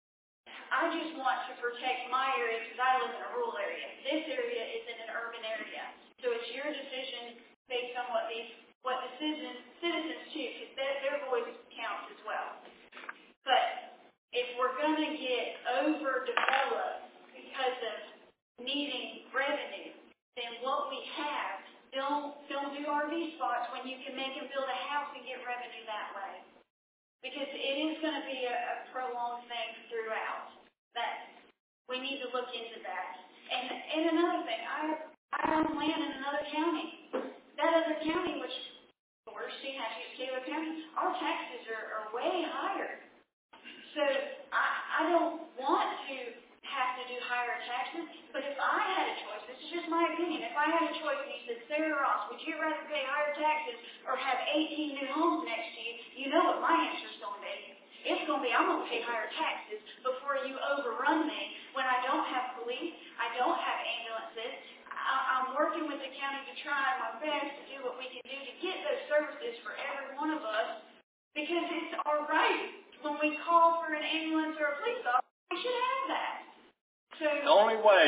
I just want to protect my area because I live in a rural area. This area is in an urban area. So it's your decision based on what these, what the citizens, citizens choose, because their, their voice counts as well. But if we're going to get overdeveloped because of needing revenue, then what we have, don't don't do R V spots when you can make them build a house and get revenue that way. Because it is going to be a, a prolonged thing throughout. That we need to look into that. And and another thing, I I own land in another county. That other county, which we're seeing actually Taylor County, our taxes are, are way higher. So I, I don't want to have to do higher taxes, but if I had a choice, this is just my opinion, if I had a choice and you said, Sarah Ross, would you rather pay higher taxes or have eighteen new homes next to you? You know what my answer is going to be. It's going to be, I'm going to pay higher taxes before you overrun me when I don't have police, I don't have ambulances. I, I'm working with the county to try my best to do what we can do to get those services for every one of us, because it's our right. When we call for an ambulance or a police officer, we should have that. So the only way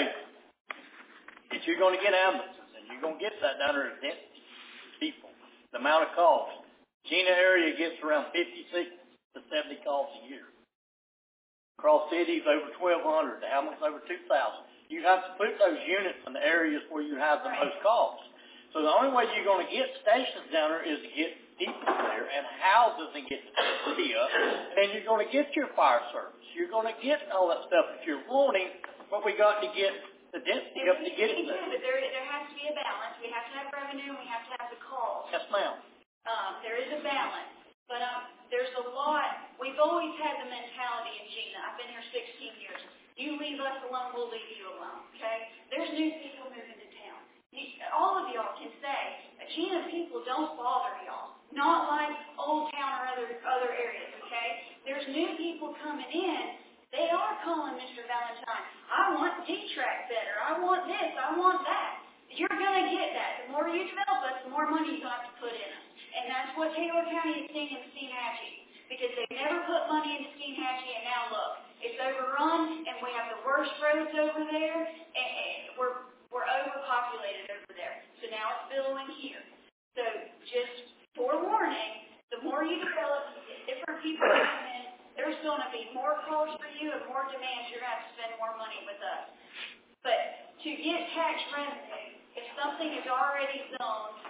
that you're going to get ambulances, and you're going to get that down there is people, the amount of calls. Gina area gets around fifty-six to seventy calls a year. Across cities, over twelve hundred. Hamlet's over two thousand. You have to put those units in the areas where you have the right. most calls. So the only way you're going to get stations down there is to get people there and houses and get the city up, and you're going to get your fire service. You're going to get all that stuff that you're wanting, but we got to get the density up to get it there. But there, there has to be a balance. We have to have revenue, and we have to have the calls. Yes, ma'am. Um, there is a balance, but um, there's a lot. We've always had the mentality in Gina. I've been here sixteen years. You leave us alone, we'll leave you alone, okay? There's new people moving to town. You, all of y'all can say, Gina people don't bother y'all. Not like Old Town or other other areas, okay? There's new people coming in. They are calling Mister Valentine. I want D-Track better. I want this. I want that. You're going to get that. The more you develop us, the more money you're going to have to put in us. And that's what Taylor County is seeing in Steinhatchee, because they never put money into Steinhatchee, and now look, it's overrun, and we have the worst roads over there, and, and we're we're overpopulated over there. So now it's billowing here. So just forewarning, the more you develop, you get different people coming in, there's going to be more calls for you and more demands. You're going to have to spend more money with us. But to get tax revenue, if something is already zoned,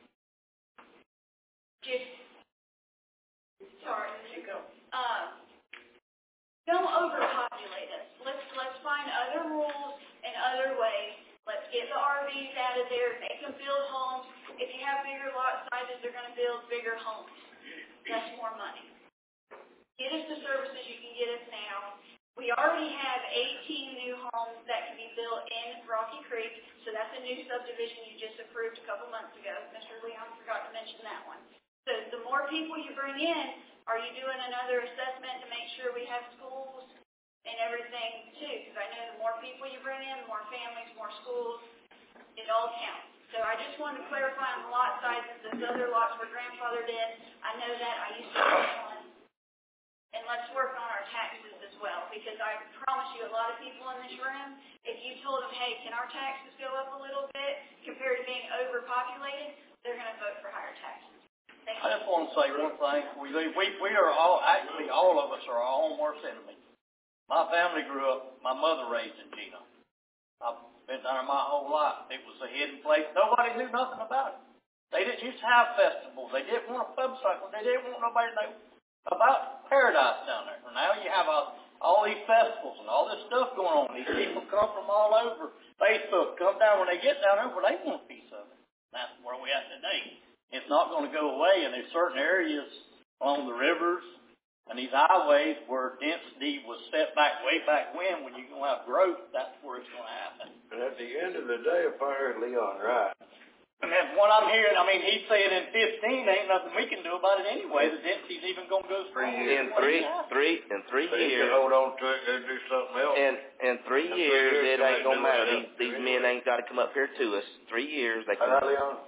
just, sorry, there you go. Um, don't overpopulate us. Let's, let's find other rules and other ways. Let's get the R Vs out of there, make them build homes. If you have bigger lot sizes, they're going to build bigger homes. That's more money. Get us the services you can get us now. We already have eighteen new homes that can be built in Rocky Creek, so that's a new subdivision you just approved a couple months ago. Mister Leon forgot to mention that one. So the more people you bring in, are you doing another assessment to make sure we have schools and everything too? Because I know the more people you bring in, the more families, more schools, it all counts. So I just wanted to clarify on the lot sizes. Those other lots were grandfathered in. I know that. I used to have one. And let's work on our taxes as well, because I promise you a lot of people in this room, if you told them, hey, can our taxes go up a little bit compared to being overpopulated, they're going to vote for higher taxes. Thank I just want to say one thing. We, we, we are all, actually all of us are our own worst enemy. My family grew up, my mother raised in Gina. I've been down there my whole life. It was a hidden place. Nobody knew nothing about it. They didn't used to have festivals. They didn't want a pub cycle. They didn't want nobody to know about paradise down there. Now you have all, all these festivals and all this stuff going on. These people come from all over Facebook, come down. When they get down there, well, they want a piece of it. That's where we're at today. It's not going to go away, and there's certain areas along the rivers and these highways where density was set back way back when, when you're going to have growth, that's where it's going to happen. And at the end of the day, if I heard Leon right, and that's what I'm hearing. I mean, he's saying in fifteen, ain't nothing we can do about it anyway. The density's even going to go through. In three, three, in three they years. can hold on to it and do something else. In, in three In years, three it years, ain't they going to do matter. it. These, these men ain't got to come up here to us. Three years, they All can. right, Leon?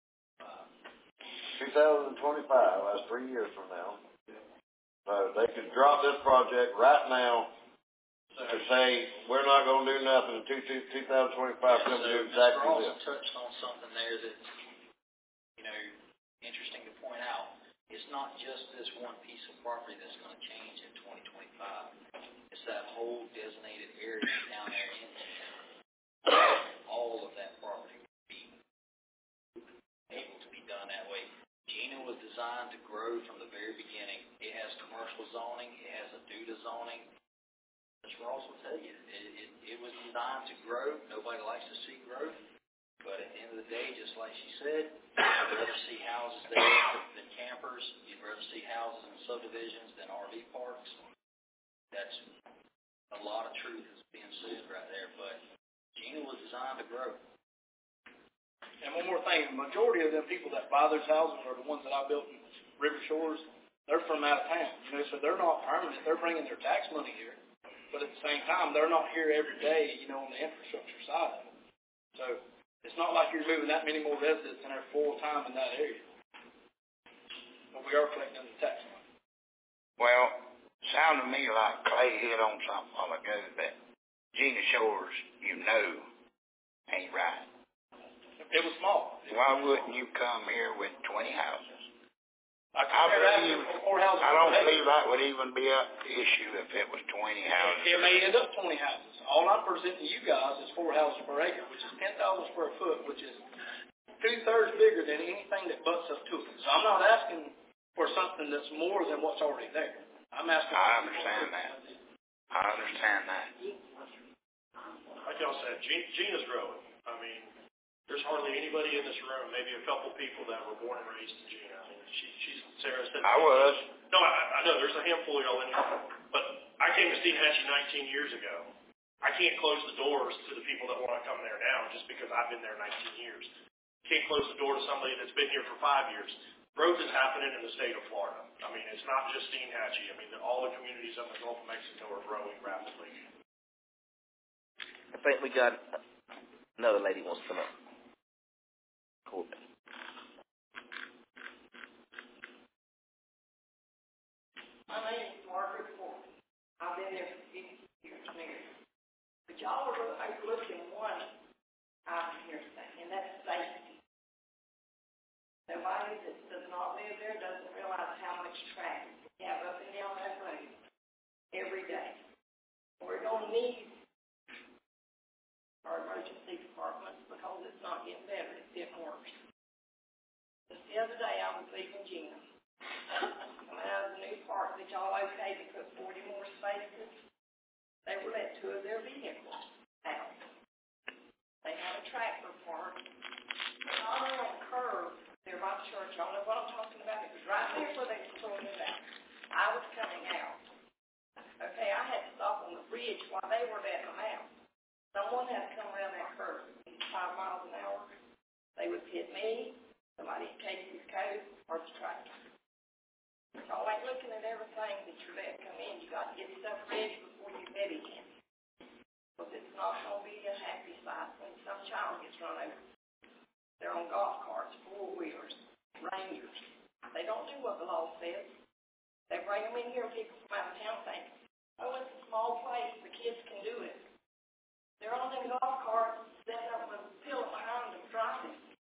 two thousand twenty-five, that's three years from now. So they could drop this project right now and say, we're not going to do nothing until two thousand twenty-five, Yeah, come so do exactly Ross this. touched on something there that's, you know, interesting to point out. It's not just this one piece of property that's going to change in twenty twenty-five. It's that whole designated area down there in all of that property will be able to be done that way. Gina was designed to grow from the very beginning. It has commercial zoning. It has a DUDA zoning. As Ross will tell you, it, it, it was designed to grow. Nobody likes to see growth. But at the end of the day, just like she said, you'd rather see houses there than campers. You'd rather see houses in subdivisions than R V parks. That's a lot of truth is being said right there, but Gina was designed to grow. And one more thing, the majority of them people that buy those houses are the ones that I built in River Shores. They're from out of town, you know, so they're not permanent. They're bringing their tax money here. But at the same time, they're not here every day, you know, on the infrastructure side of it. So it's not like you're moving that many more residents in there full time in that area. But we are collecting the tax money. Well, sounded to me like Clay hit on something a while ago that Gina Shores, you know, ain't right. It was small. Why wouldn't you come here with twenty houses? I, I believe, four houses I don't per believe that would even be an issue if it was twenty houses. It may end up twenty houses. All I'm presenting you guys is four houses per acre, which is ten thousand square foot, which is two-thirds bigger than anything that butts up to it. So I'm not asking for something that's more than what's already there. I'm asking. I understand that. I understand that. Like y'all said, Gina's growing. I mean, there's hardly anybody in this room, maybe a couple people that were born and raised in Gina. I mean, she, she's, Sarah said. I was. No, I, I know, there's a handful of y'all in here. But I came to Steinhatchee nineteen years ago. I can't close the doors to the people that want to come there now just because I've been there nineteen years. Can't close the door to somebody that's been here for five years. Growth is happening in the state of Florida. I mean, it's not just Steinhatchee. I mean, all the communities up in the Gulf of Mexico are growing rapidly. I think we got another lady wants to come up. Corbin. My name is Margaret Corbin. I've been there for fifty years married. But y'all are overlooking one item here today, and that's safety. Nobody that does not live there doesn't realize how much traffic we have up and down that road every day. We're going to need our emergency departments because it's not getting better, it's getting worse. Just the other day I was leaving Gina. Coming out of the new park that y'all okayed to put forty more spaces, they were let two of their vehicles out. They had a tractor park. Not on a curve there by the church. Y'all know what I'm talking about. It was right there where they were throwing it out. I was coming out. Okay, I had to stop on the bridge while they were letting them out. Someone had to come around that curve at five miles an hour. They would hit me, somebody in Casey's coat, or the tractor. Y'all ain't looking at everything that you're letting come in. You got to get stuff ready before you let it in. Because it's not going to be a happy sight when some child gets run over. They're on golf carts, four-wheelers, Rangers. They don't do what the law says. They bring them in here and people from out of town think, oh, it's a small place, the kids can do it. They're on them golf carts, setting up with a pillow behind them, driving.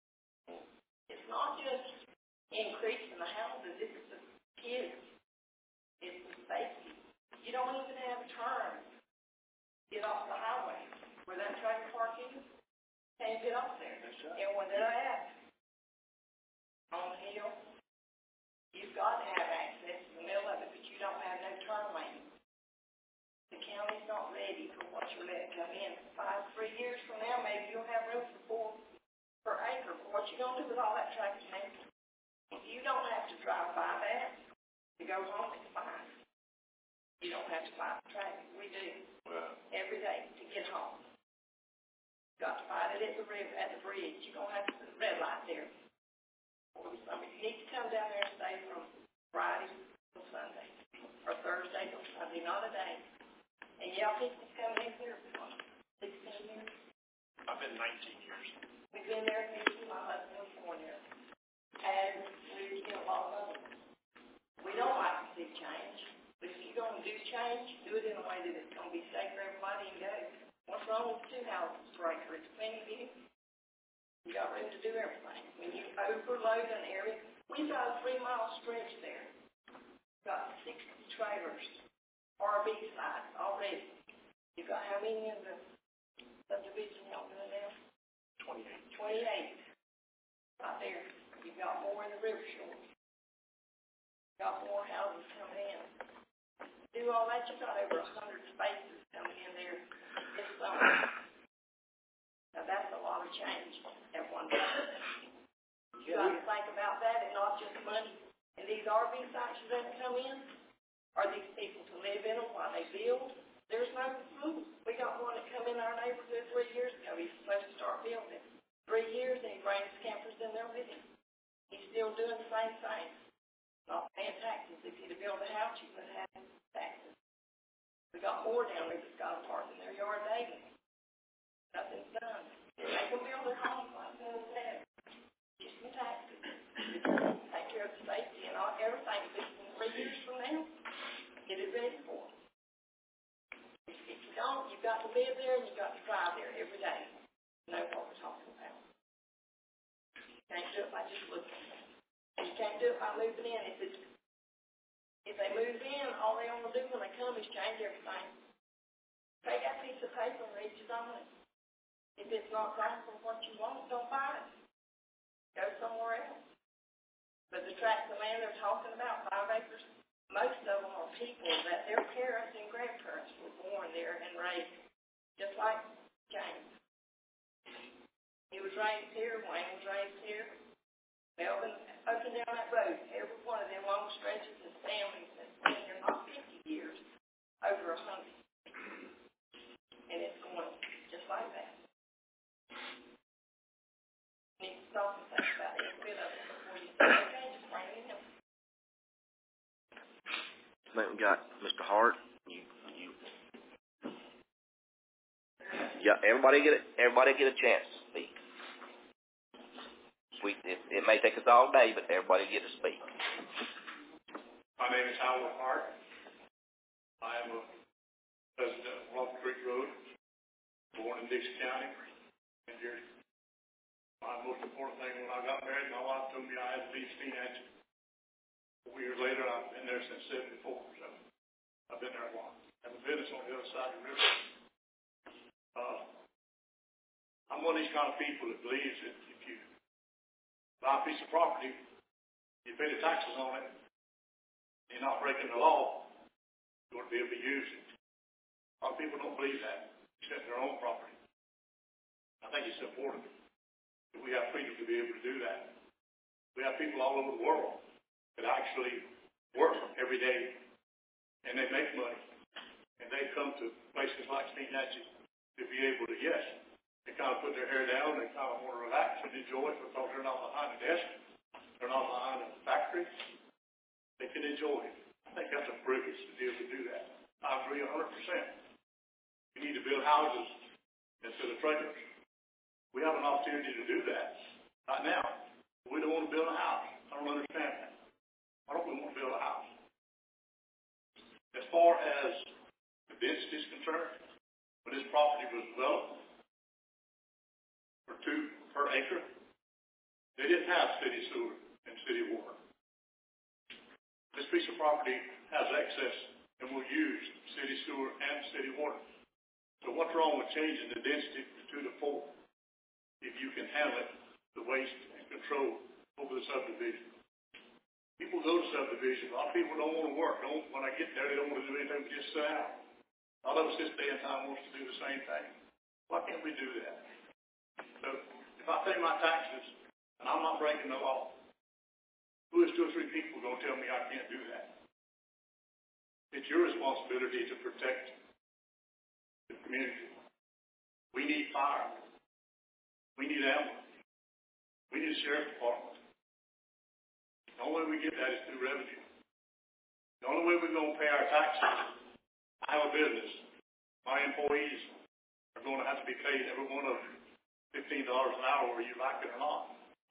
It's not just increasing the houses, it's the kids. It's the safety. You don't even have a turn. Get off the highway where that tractor park is. Can't get off there. Right. And when they're at on the hill, you've got to have access to the middle of it, but you don't have no turn lane. The county's not ready for what you're letting come in. Five, three years from now, maybe you'll have room for four per acre. But what you gonna do with all that tractor land? If you don't have to drive by that to go home, it's fine. You don't have to fight the traffic. We do. Wow. Every day to get home. You've got to fight it at the river, at the bridge. You're gonna have to put a red light there. Or somebody you need to come down there and stay from Friday till Sunday. Or Thursday till Sunday, not a day. And y'all people coming in here for sixteen years? I've been nineteen years. We've been there fifteen, my husband was born there. And we've seen a lot of others. We don't like to see change. But if you're going to do change, do it in a way that it's going to be safe for everybody and go. What's wrong with two houses per acre? It's plenty big. You got room to do everything. When you overload an area, we've got a three-mile stretch there. We've got sixty trailers, R V sites already. You've got how many in the subdivision y'all doing now? Twenty-eight. Twenty-eight. Right there. You've got more in the river shore. You've got more houses coming in. Do all that, you've got over a hundred spaces coming in there this summer. Now that's a lot of change at one time. You got to think about that and not just money. And these R V sites that come in, Are these people to live in them while they build? There's no rules. We got one that come in our neighborhood three years ago. He's supposed to start building. Three years and he brings campers in there with him. He's still doing the same thing. Not paying taxes. If you'd have built a house, you would have had taxes. We got more down there that's got to park in their yard daily. Nothing's done. They can build their homes like that. Just some taxes. Take care of the safety and all, everything. Three years from now, get it ready for them. If, if you don't, you've got to live there and you've got to drive there every day. You know what we're talking about. You can't do it by just looking at it. And you can't do it by moving in. If it's, if they move in, all they want to do when they come is change everything. Take that piece of paper and read you on it. If it's not right for what you want, don't buy it. Go somewhere else. But the tract of land they're talking about, five acres, most of them are people that their parents and grandparents were born there and raised, just like James. He was raised here, Wayne was raised here, Melvin, up and down that road, every one of them long stretches and families that's been here not fifty years, over a hundred. And it's going just like that. You need to stop and think about every bit of it before you say, okay, just bring it in. I think we got Mister Hart. You, you, yeah. Everybody get it. Everybody get a chance to speak. We, it, it may take us all day, but everybody get to speak. My name is Howard Hart. I am a resident of Walker Creek Road, born in Dixie County, New Jersey. My most important thing when I got married, my wife told me I had to leave Steenhatchee. Four years later, I've been there since seventy-four, so I've been there a while. I have a business on the other side of the river. Uh, I'm one of these kind of people that believes that if you buy a piece of property, you pay the taxes on it, you're not breaking the law, you ought to be able to use it. A lot of people don't believe that, except their own property. I think it's important that we have freedom to be able to do that. We have people all over the world that actually work every day, and they make money, and they come to places like Steenhatchee to be able to, yes, they kind of put their hair down, they kind of want to relax and enjoy it because they're not behind a desk, they're not behind a factory, they can enjoy it. I think that's a privilege to be able to do that. I agree one hundred percent. We need to build houses instead of trailers. We have an opportunity to do that right now. We don't want to build a house. I don't understand that. Why don't we want to build a house? As far as the density is concerned, when this property was developed for two per acre, they didn't have city sewer and city water. This piece of property has excess and will use city sewer and city water. So what's wrong with changing the density to two to four if you can handle it, the waste and control over the subdivision? People go to subdivisions. A lot of people don't want to work. Don't, when I get there, they don't want to do anything but just sit down. A lot of us this day and time wants to do the same thing. Why can't we do that? So if I pay my taxes and I'm not breaking the law, who is two or three people going to tell me I can't do that? It's your responsibility to protect the community. We need fire. We need ambulance. We need a sheriff's department. The only way we get that is through revenue. The only way we're going to pay our taxes, I have a business. My employees are going to have to be paid, every one of them, fifteen dollars an hour, whether you like it or not.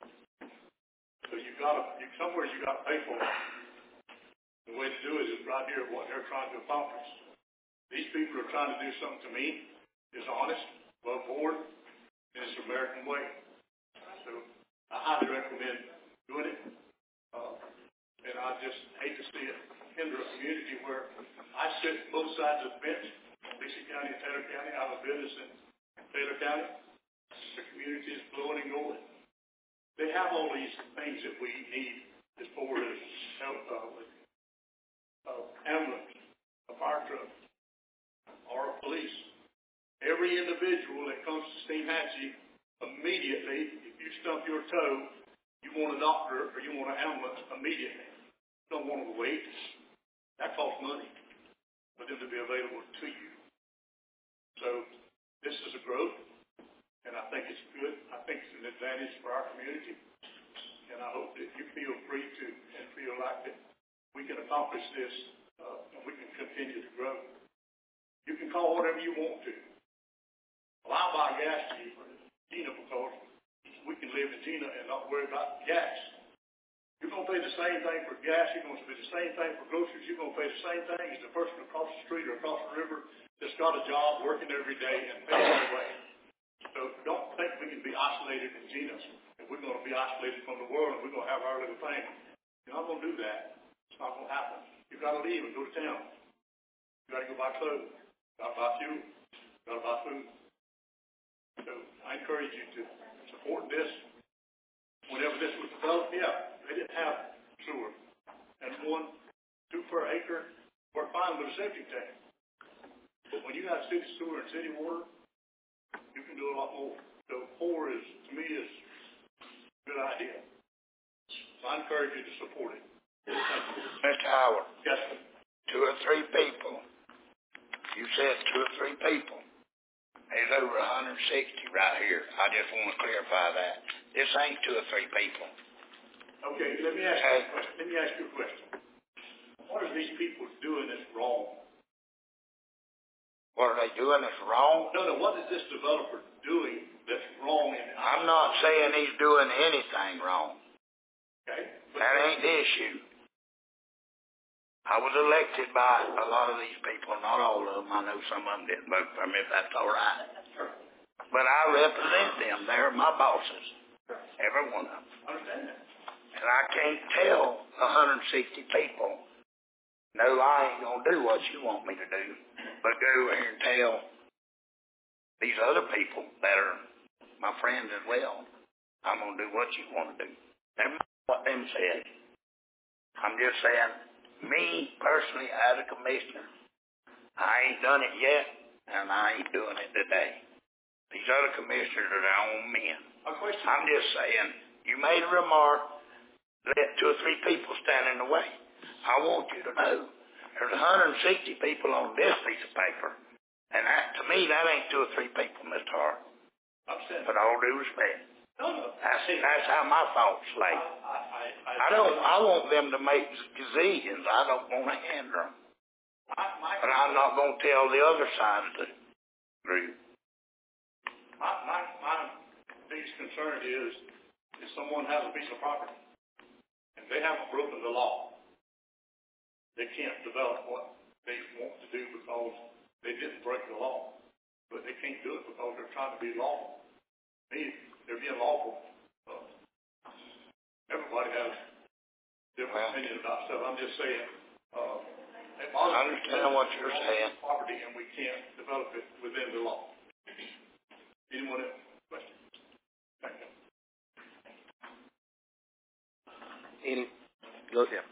So you've got to, you, somewhere you've got to pay for it. The way to do it is right here, what they're trying to accomplish. These people are trying to do something to me, is honest, above board, and it's the American way. So I highly recommend doing it. Uh, and I just hate to see it hinder a community where I sit both sides of the bench, Dixie County and Taylor County. I have a business in Taylor County. The community is blowing and going. They have all these things that we need as far as help uh, with uh, ambulance, a fire truck, or a police. Every individual that comes to Steenhatchee, immediately, if you stump your toe, you want a doctor or you want an ambulance immediately. You don't want to wait. That costs money for them to be available to you. So this is a growth, and I think it's good. I think it's an advantage for our community, and I hope that you feel free to and feel like that we can accomplish this, uh, and we can continue to grow. You can call whatever you want to. Well, I'll buy gas to you, Gina, because we can live in Gina and not worry about gas. You're going to pay the same thing for gas. You're going to pay the same thing for groceries. You're going to pay the same thing as the person across the street or across the river that's got a job working every day and paying their way. So don't think we can be isolated in Gina. And we're going to be isolated from the world and we're going to have our little thing. You're not going to do that. It's not going to happen. You've got to leave and go to town. You've got to go buy clothes. You've got to buy fuel. You've got to buy food. So I encourage you to support this. Whenever this was developed, yeah, they didn't have sewer. And one, two per acre, worked fine with a septic tank. But when you have city sewer and city water, you can do a lot more. So four is, to me, is a good idea. So I encourage you to support it. Thank you. Mister Howard. Yes, sir. Two or three people. You said two or three people. There's over one hundred sixty right here. I just want to clarify that. This ain't two or three people. Okay, let me ask you a question. Let me ask you a question. What are these people doing that's wrong? What are they doing that's wrong? No, no, what is this developer doing that's wrong? In I'm not saying he's doing anything wrong. Okay. That ain't the issue. I was elected by a lot of these people, not all of them. I know some of them didn't vote for me, if that's all right. Sure. But I represent them. They're my bosses. Every one of them. I understand that. And I can't tell one hundred sixty people, no, I ain't going to do what you want me to do. But go over here and tell these other people that are my friends as well, I'm going to do what you want to do. Never mind what them said. I'm just saying, me personally as a commissioner, I ain't done it yet, and I ain't doing it today. These other commissioners are their own men. A question. I'm just saying, you made a remark, let two or three people stand in the way. I want you to know there's one hundred sixty people on this piece of paper, and that, to me, that ain't two or three people, Mister Hart. Upset. But all due respect. No, no. That's, that's how my thoughts lay. I, I, I, I don't. I want them to make gazillions. I don't want to hinder them. My, my, But I'm not going to tell the other side of the group. my, my, my biggest concern is if someone has a piece of property and they haven't broken the law, they can't develop what they want to do because they didn't break the law. But they can't do it because they're trying to be lawful. Me, they're being lawful. Uh, everybody has different Well, opinion about stuff. I'm just saying, uh, I understand what you're saying. Property and we can't develop it within the law. Anyone else? Question? Thank you. Any, go ahead.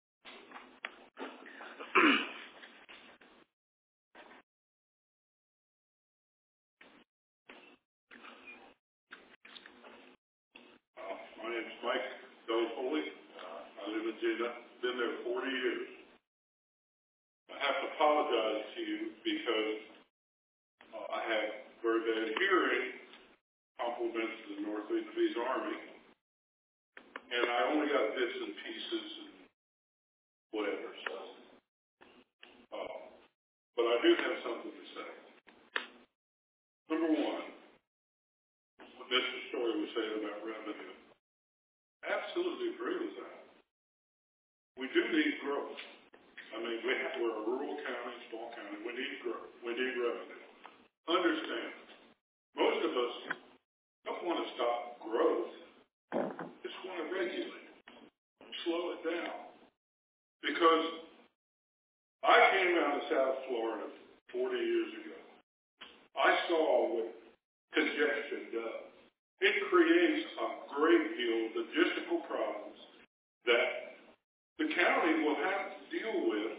My name's Mike Delafoley. Uh, I live in Gina. Been there forty years. I have to apologize to you because uh, I have very bad hearing, compliments to the North Vietnamese Army, and I only got bits and pieces and whatever. So, uh, but I do have something to say. Number one, what Mister Story was saying about revenue. Absolutely agree with that. We do need growth. I mean, we have, we're a rural county, small county. We need growth. We need revenue. Understand, most of us don't want to stop growth. Just want to regulate, slow it down. Because I came out of South Florida forty years ago. I saw what congestion does. It creates a great deal of logistical problems that the county will have to deal with,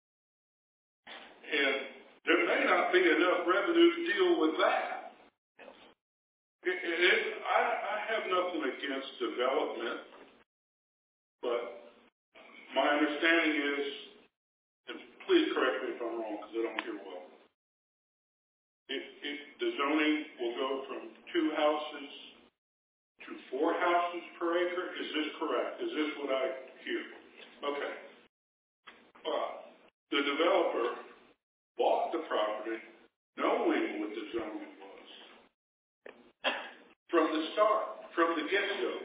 and there may not be enough revenue to deal with that. It, it, it, I, I have nothing against development, but my understanding is, please correct me if I'm wrong, because I don't hear well. If, if the zoning will go from two houses to four houses per acre, is this correct? Is this what I hear? Okay. Uh, the developer bought the property knowing what the zoning was. From the start, from the get-go.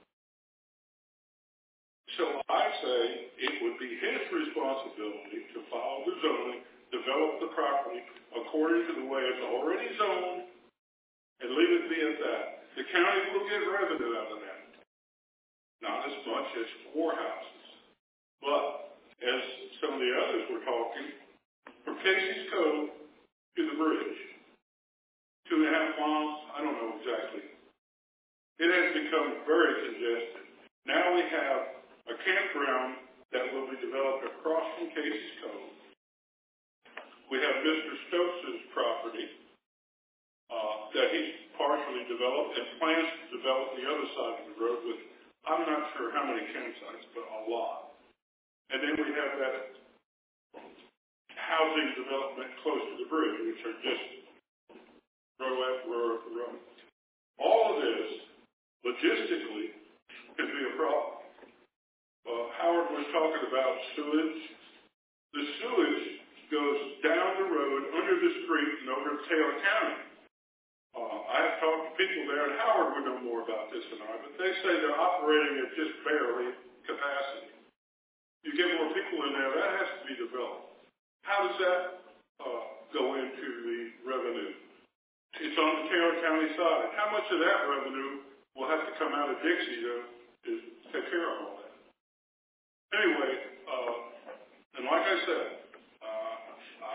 So I say it would be his responsibility to follow the zoning, develop the property according to the way it's already zoned, and leave it be at that. The county will get revenue out of that. Not as much as four houses. But, as some of the others were talking, from Casey's Cove to the bridge, two and a half miles, I don't know exactly. It has become very congested. Now we have a campground that will be developed across from Casey's Cove. We have Mister Stokes' property uh, that he's partially developed and plans to develop the other side of the road with, I'm not sure how many campsites, but a lot. And then we have that housing development close to the bridge, which are just row after row after row. All of this, logistically, could be a problem. Uh, Howard was talking about sewage. The sewage goes down the road, under the street, and over to Taylor County. Uh, I have talked to people there, and Howard would know more about this than I, but they say they're operating at just barely capacity. You get more people in there, that has to be developed. How does that uh, go into the revenue? It's on the Taylor County side. How much of that revenue will have to come out of Dixie to, to take care of all that? Anyway, uh, and like I said, uh, I,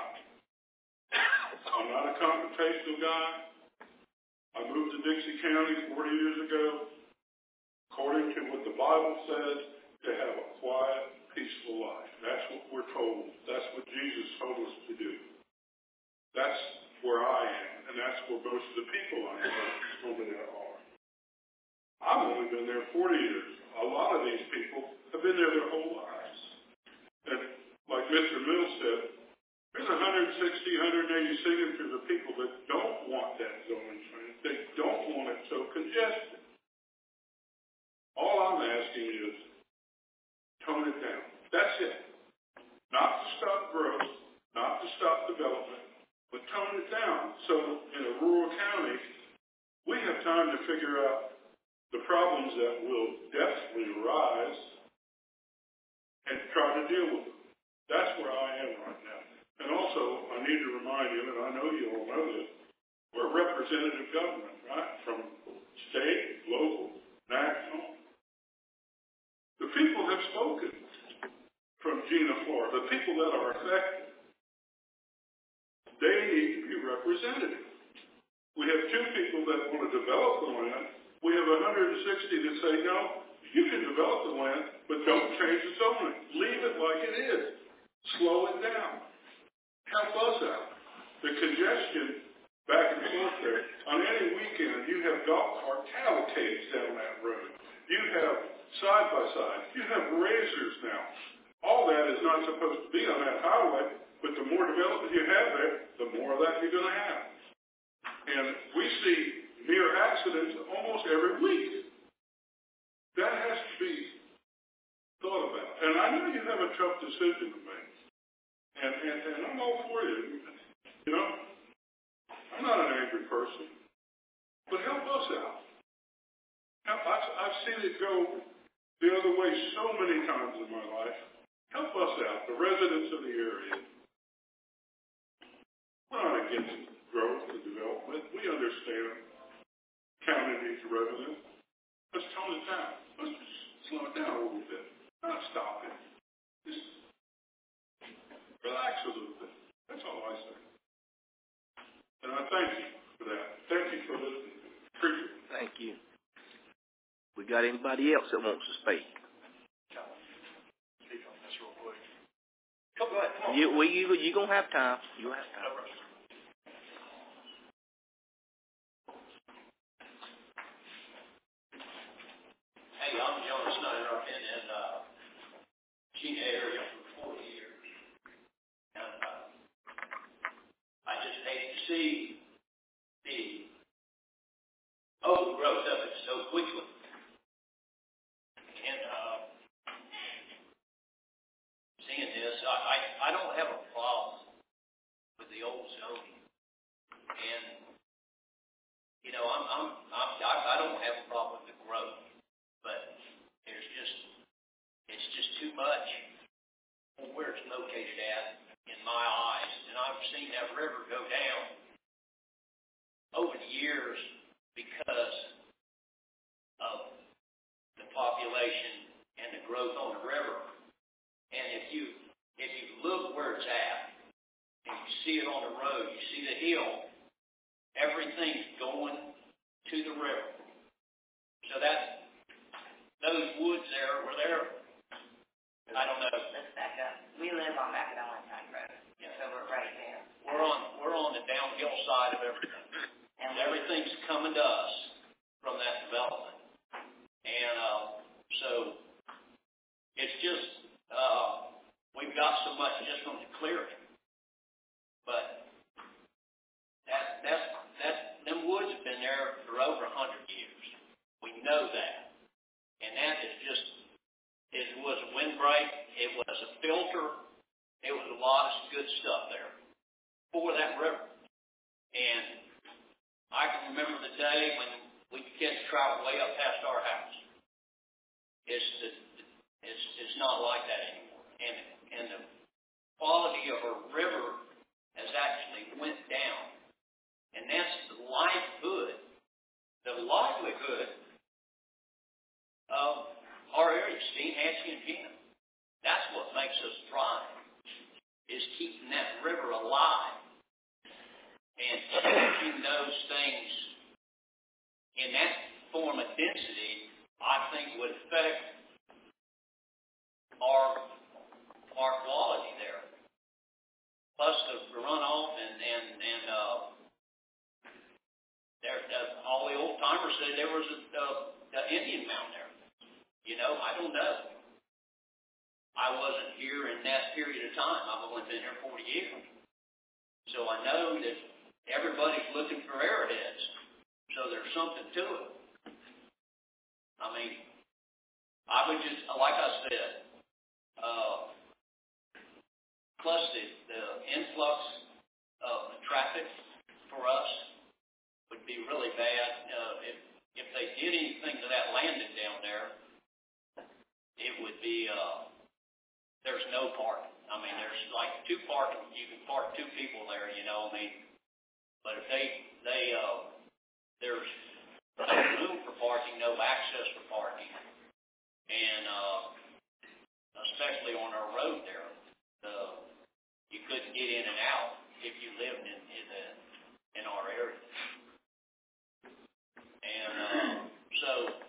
I'm not a confrontational guy. I moved to Dixie County forty years ago, according to what the Bible says, to have a quiet, peaceful life. That's what we're told. That's what Jesus told us to do. That's where I am, and that's where most of the people I know over there are. I've only been there forty years. A lot of these people have been there their whole lives. And like Mister Mills said, there's one hundred sixty, one hundred eighty signatures of people that don't want that zoning change. They don't want it so congested. All I'm asking is, tone it down. That's it. Not to stop growth, not to stop development, but tone it down. So in a rural county, we have time to figure out the problems that will definitely arise and try to deal with them. That's where I am right now. And also, I need to remind you, and I know you all know this, we're representative government, right? From state, local, national. The people have spoken from Gina Flora, the people that are affected. They need to be represented. We have two people that want to develop the land. We have one hundred sixty that say, no, you can develop the land, but don't change the zoning. Leave it like it is. Slow it down. Help us out. The congestion back and forth there, on any weekend, you have golf cart cavalcades down that road. You have side-by-side. You have racers now. All that is not supposed to be on that highway, but the more development you have there, the more of that you're going to have. And we see near accidents almost every week. That has to be thought about. And I know you have a tough decision to make. And, and, and I'm all for you. You know, I'm not an angry person. But help us out. Help, I've, I've seen it go the other way so many times in my life. Help us out, the residents of the area. We're not against growth and development. We understand county needs revenue. Let's tone it down. Let's just slow it down a little bit. Not stop it. Just relax a little bit. That's all I say. And I thank you for that. Thank you for listening. Appreciate it. Thank you. We got anybody else that wants to speak? Come, go ahead, come on. You, well, you, you're going to have time. You'll have time. Hey, I'm John Snyder. I've been in uh, Gina area for forty years. see the overgrowth of it so quickly. And uh, seeing this, I, I, I don't have a problem with the old zoning. And, you know, I'm, I'm, I'm, I, I don't have a problem with the growth, but there's just, it's just too much where it's located at in my eyes. And I've seen that river go down over the years because of the population and the growth on the river. And if you if you look where it's at, and you see it on the road, you see the hill, everything's going to the river. So that those woods there were there. I don't know. Let's back up. We live on Macadamia Road, Yeah. so we're right there. We're on we're on the downhill side of everything. And Everything's coming to us from that development. And uh, so it's just, uh, we've got so much just from the clearing. But that, that's, that's, them woods have been there for over a hundred years. We know that. And that is just, it was a windbreak, it was a filter, it was a lot of good stuff there for that river. And I can remember the day when we could catch trout way up past our house. It's the, it's it's not like that anymore, and and the quality of our river has actually went down, and that's the livelihood, the livelihood of our area, Steinhatchee and Gina. That's what makes us thrive, is keeping that river alive. And changing those things in that form of density, I think would affect our our quality there. Plus the runoff and and and uh, there uh, all the old timers said there was a, a, a Indian mound there. You know, I don't know. I wasn't here in that period of time. I've only been here forty years, so I know that. Everybody's looking for arrowheads, so there's something to it. I mean, I would just, like I said, uh, plus the, the influx of the traffic for us would be really bad. Uh, if if they did anything to that landing down there, it would be, uh, there's no parking. I mean, there's like two parking, you can park two people there, you know, I mean, but if they, they, uh, there's no room for parking, no access for parking, and, uh, especially on our road there, the, you couldn't get in and out if you lived in, in the, in our area. And, uh, so,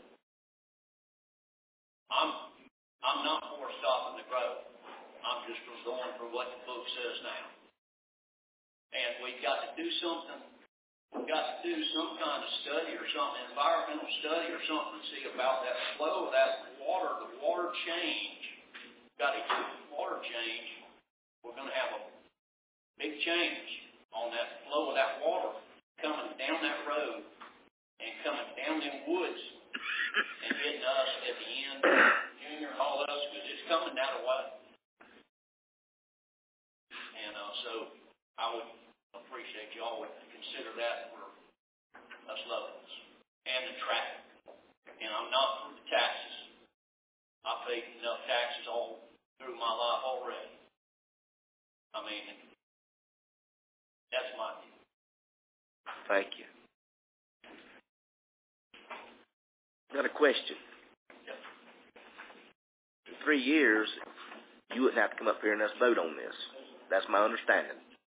I'm, I'm not for stopping the growth. I'm just going for what the book says now. And we've got to do something, we've got to do some kind of study or something, environmental study or something to see about that flow of that water, the water change. We've got to do the water change. We're going to have a big change on that flow of that water coming down that road and coming down them woods and getting to us at the end, Junior and all those, because it's coming that way. And uh, so I would appreciate y'all would consider that for us locals and the traffic. And I'm not for the taxes. I paid enough taxes all through my life already. I mean, that's my view. Thank you. Got a question. Yep. In three years, you wouldn't have to come up here and us vote on this. That's my understanding.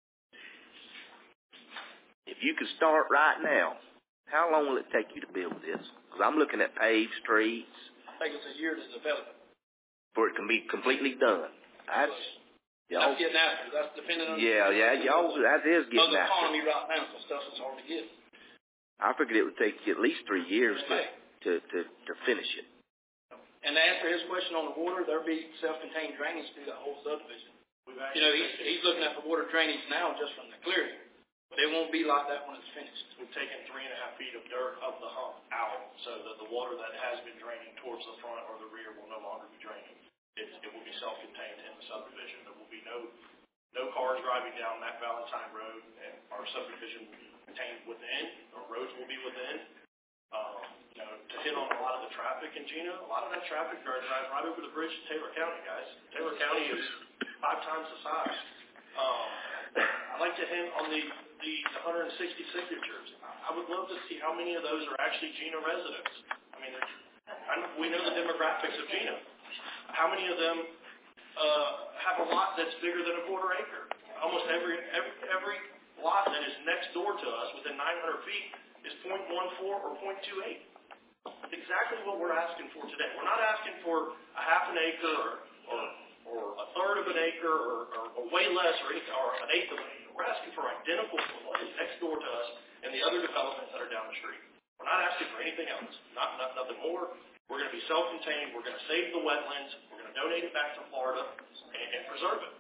If you could start right now, how long will it take you to build this? Because I'm looking at paved streets. I think it's a year to develop it. For it can be completely done. That's, y'all, That's getting after it. That's depending on... Yeah, yeah, y'all, that is getting the after economy it. right now, so stuff is hard to get. I figured it would take you at least three years to, to, to, to finish it. And to answer his question on the water, there'll be self-contained drainage through that whole subdivision. You know, he's, he's looking at the water drainage now just from the clearing. But it won't be like that when it's finished. We've taken three and a half feet of dirt of the hump out, so that the water that has been draining towards the front or the rear will no longer be draining. It, it will be self-contained in the subdivision. There will be no no cars driving down that Valentine Road, and our subdivision will be contained within, our roads will be within. Um, you know, to hit on a lot of the traffic in Gina, a lot of that traffic drives right over the bridge to Taylor County, guys. Taylor County is five times the size. Um, I'd like to hint on the, the one hundred sixty signatures. I would love to see how many of those are actually Gina residents. I mean, I, we know the demographics of Gina. How many of them uh, have a lot that's bigger than a quarter acre? Almost every, every every lot that is next door to us within nine hundred feet is zero point one four or zero point two eight. That's exactly what we're asking for today. We're not asking for a half an acre or, or, or a third of an acre or, or, or way less or, any, or an eighth of an acre. We're asking for identical to what is next door to us and the other developments that are down the street. We're not asking for anything else, not, not nothing more. We're going to be self-contained. We're going to save the wetlands. We're going to donate it back to Florida and, and preserve it.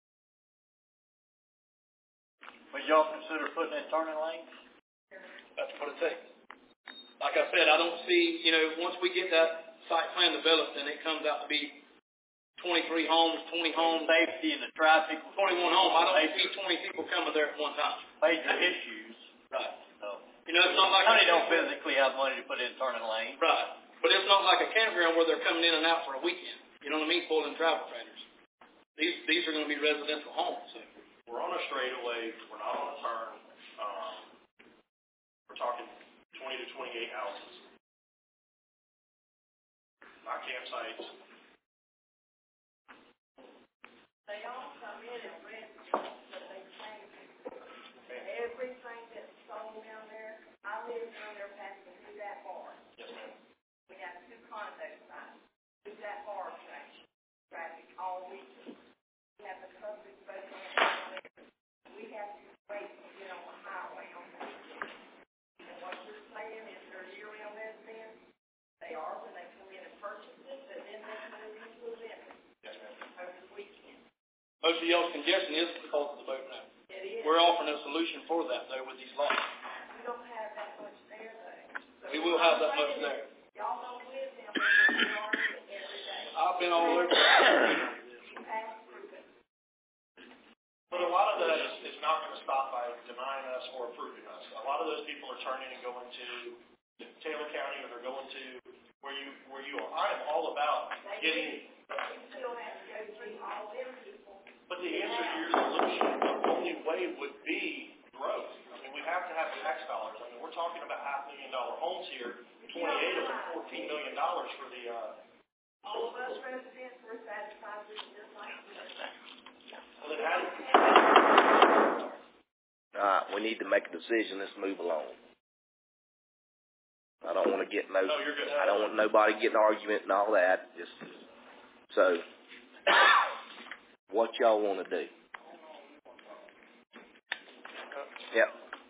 Would y'all consider putting in turning lanes? That's what it takes. Like I said, I don't see, you know, once we get that site plan developed, then it comes out to be twenty-three homes, twenty homes. Safety and the traffic. twenty-one homes. I don't see twenty people coming there at one time. Major issues. Right. So, you know, it's not like... County don't physically have money to put in turning lanes. Right. But it's not like a campground where they're coming in and out for a weekend. You know what I mean? Pulling travel trailers. These these are going to be residential homes. So we're on a straightaway. We're not on a turn. Um, we're talking twenty to twenty-eight houses. Not campsites. They all come in and rent, but they change everything that's sold down there. I live down there passing through that bar. Yes, ma'am. We have two condo sites. Through that bar trash, traffic all week. We have the public boat down there. We have to wait to get on the highway on that. And what we're saying is they're year-round residents. They are when they come in and purchase it, but then they move into a limit. Yes, ma'am. Over the weekend. Most of y'all's congestion is because of the boat ramp. It is. We're offering a solution for that, though, with these lots. We don't have that much there, though. So We will have that much there. Y'all don't live down there, you are every day. I've been all over. You pass through it. But a lot of that is, is not going to stop by denying us or approving us. A lot of those people are turning and going to Taylor County, or they're going to where you where you are. I am all about getting. But you still have to go through all them people. But the answer to your solution, the only way would be growth. I mean, we have to have tax dollars. I mean, we're talking about half million dollar homes here. Twenty-eight of them, fourteen million dollars for the. Uh, All of us residents were satisfied with just like this. well, it had. All right, we need to make a decision. Let's move along. I don't want to get no. No, you're good. I don't want nobody getting an argument and all that. Just so, what y'all want to do? Yep.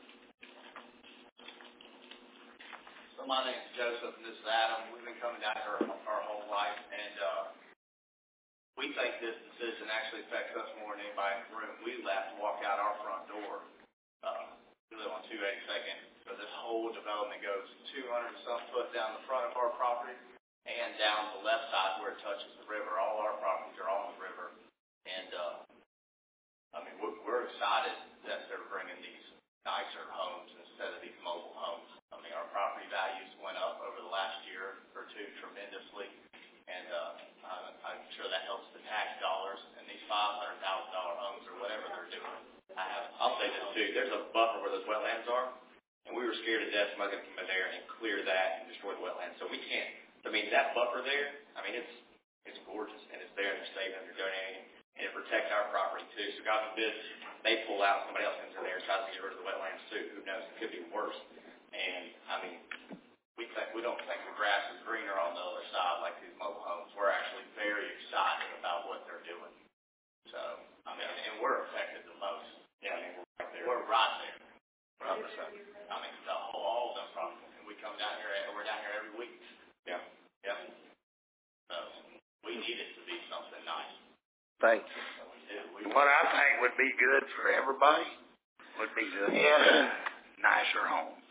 So my name is Joseph, and this is Adam. We've been coming down here our, our whole life, and uh, we think this decision actually affects us more than anybody in the room. We left to walk out our front door. Uh, we live on two eighty-second, so this whole development goes two hundred and some foot down the front of our property and down the left side where it touches the river. All our properties are on the river, and uh, I mean, we're, we're excited that they're bringing these nicer homes instead of these mobile homes. I mean, our property values went up over the last year or two tremendously, and uh, I'm sure that helps the tax dollars. And these five hundred thousand dollar homes or whatever they're doing, I have. I'll say this too: there's a buffer where those wetlands are, and we were scared to death somebody could come in there and clear that and destroy the wetlands. So we can't. I mean, that buffer there. I mean, it's it's gorgeous, and it's there, and they're saving, and they're donating, and it protects our property too. So God forbid they pull out, somebody else comes in there and tries to get rid of the wetlands too. Who knows? It could be worse. And I mean, we think we don't think the grass is greener on the other side like these mobile homes. We're actually very excited about what they're doing. So I mean, and we're affected the most. Yeah, I mean, we're right there. We're right there. Right there. I mean, the whole all of them problems, and we come down here. We're down here every week. Yeah. Yeah. So we need it to be something nice. Thanks. What I think would be good for everybody would be to in nicer homes.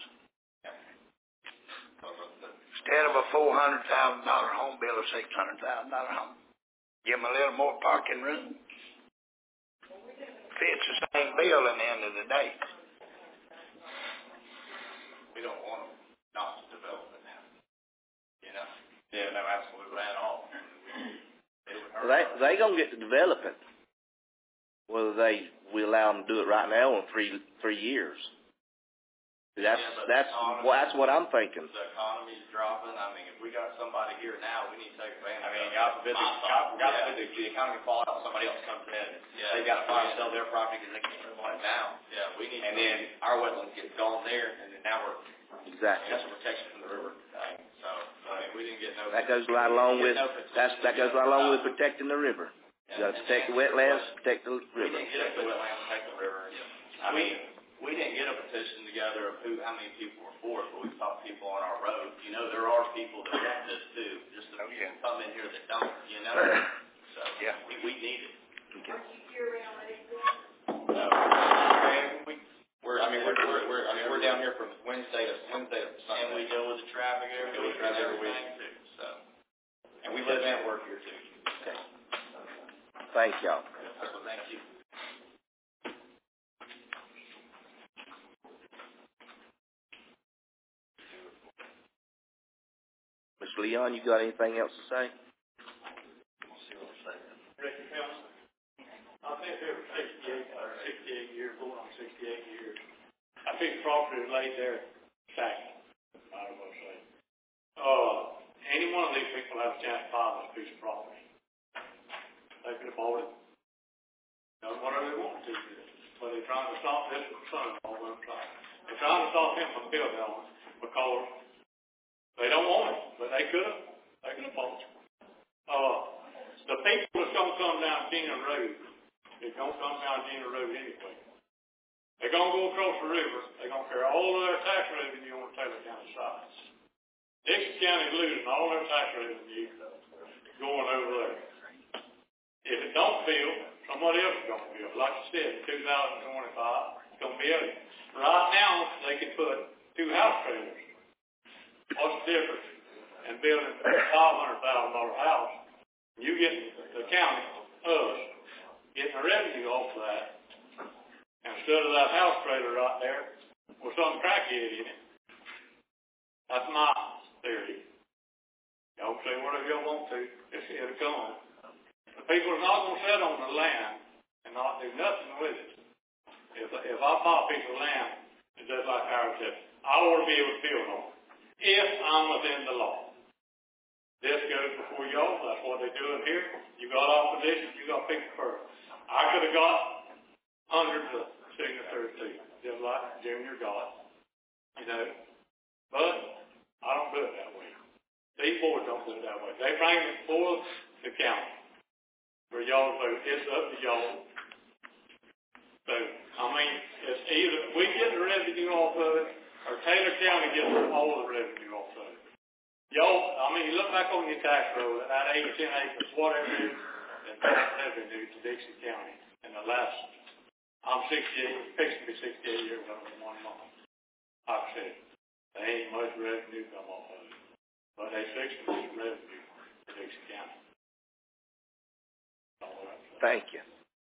Instead of a four hundred thousand dollar home, build a six hundred thousand dollar home. Give them a little more parking room. Fits the same bill at the end of the day. We don't want them not to develop it now. You know? Yeah, no, absolutely at all. They, they gonna get to develop it. Whether they, we allow them to do it right now in three, three years. That's, yeah, that's, well, that's what I'm thinking. The economy's dropping. I mean, if we got somebody here now, we need to take advantage of it. I mean, God forbid, the, God, God forbid the, the economy fall out, somebody else comes in. Yeah. They've got to fire sell their property because they can't move on it now. Yeah, we need And to. then our wetlands get gone there, and then now we're, Exactly. that's a protection from the river thing. So, I mean, we didn't get no. That goes right along with, that's, that goes right along with protecting the river. You gotta protect the wetlands, protect the We river. didn't get the a wetlands, protect the river. I mean, we didn't get a petition together of who, how many people were for it, but we've talked to people on our road. You know, there are people that want this too, just the Oh, yeah. people come in here that don't, you know? So, Yeah. we, we need it. Okay. So, and we, we're, I mean, we're, we're, we're, I mean, we're down here from Wednesday to, Wednesday to Sunday. And we deal with the traffic every Deal with week and traffic every everything too, so. And we live and work here too. Okay. Thank y'all. So thank you. Mister Leon, you got anything else to say? Rick Mills. I've been here for sixty-eight, or sixty-eight years, going on sixty-eight years. I think property is laid there stacking, I don't want to say. Uh, any one of these people have a chance to buy this piece of property. They could have bought it, done whatever they wanted to do. But they're trying to stop this from son-in-law, what I'm trying. They're trying to stop him from building on it because they don't want it, but they could have. They could have bought it. Uh, the people that's going to come down Gina Road, they're going to come down Gina Road anyway. They're going to go across the river. They're going to carry all of their tax revenue on Taylor County sides. Dixie County's losing all their tax revenue going over there. If it don't build, somebody else is going to build. Like I said, in two thousand twenty-five, it's going to be able. Right now, they can put two house trailers. What's the difference in building a five hundred thousand dollar house? You get the county, us, getting the revenue off of that, instead of that house trailer right there with some crackhead in it. That's my theory. Y'all say whatever y'all want to, it's, it'll come. The people are not going to sit on the land and not do nothing with it. If, if I buy a piece of land, it's just like Howard said, I want to be able to build on it. If I'm within the law. This goes before y'all. That's what they're doing here. You got opposition, you got people first. I could have got hundreds of signatures too, just like Junior got. You know. But I don't do it that way. These boards don't do it that way. They bring it before the county. For y'all to vote. It's up to y'all. So, I mean, it's either we get the revenue off of it, or Taylor County gets all the revenue off of it. Y'all, I mean, you look back on your tax roll, that eight, ten acres, whatever it is, and tax revenue to Dixie County in the last, I'm sixty-eight, fixing to be sixty-eight years old in one month. Like I said, there ain't much revenue come off of it, but they fixing to be revenue for Dixie County. Thank you.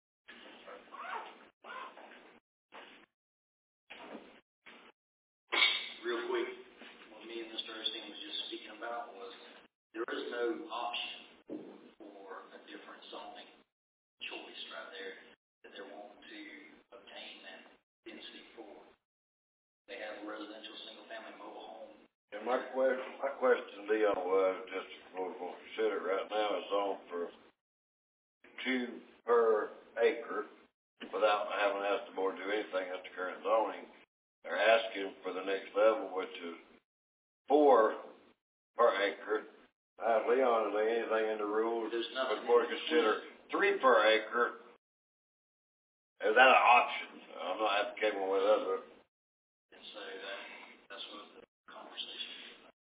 Real quick, what me and Mister Osteen was just speaking about was there is no option for a different zoning choice right there that they're wanting to obtain that density for. They have a residential single-family mobile home. And my question, my question to Leon was, just what we'll consider right now is on for two per acre without having asked the board to do anything at the current zoning. They're asking for the next level, which is four per acre. Uh, Leon, is there anything in the rules There's nothing. for the board to consider three per acre? Is that an option? I'm not advocating with other. And so that, that's what the conversation is about.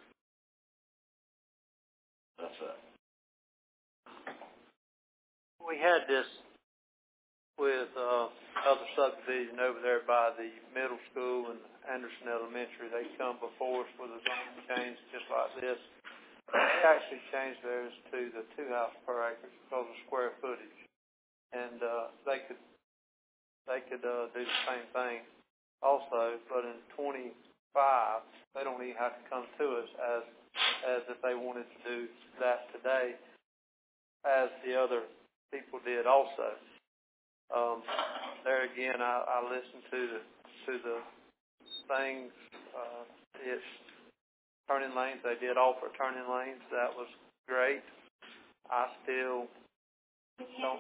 That's it. We we had this with, uh, other subdivision over there by the middle school and Anderson Elementary. They come before us with a zone change just like this. They actually changed theirs to the two house per acre because of square footage. And, uh, they could, they could, uh, do the same thing also, but in twenty-five, they don't even have to come to us as, as if they wanted to do that today, as the other people did also. Um, there again, I, I listened to the, to the things, uh, it's turning lanes. They did offer turning lanes. That was great. I still don't,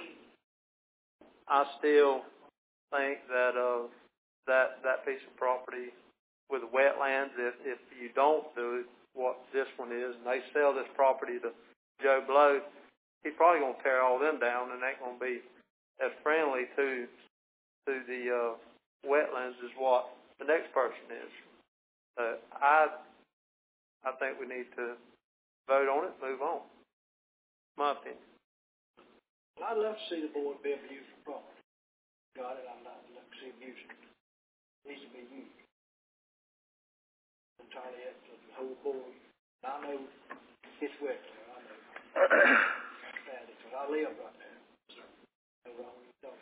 I still think that, uh, that, that piece of property with the wetlands, if, if you don't do it, what this one is, and they sell this property to Joe Blow, he's probably going to tear all them down, and ain't going to be as friendly to to the uh, wetlands as what the next person is. Uh, I I think we need to vote on it, move on. My opinion. Well, I'd love to see the board be able to use the property. Got it. I'd love to see them use it. It needs to be used. Entirely up to the whole board. I know it's wet there. I know. Because I live right there. No wrong with that.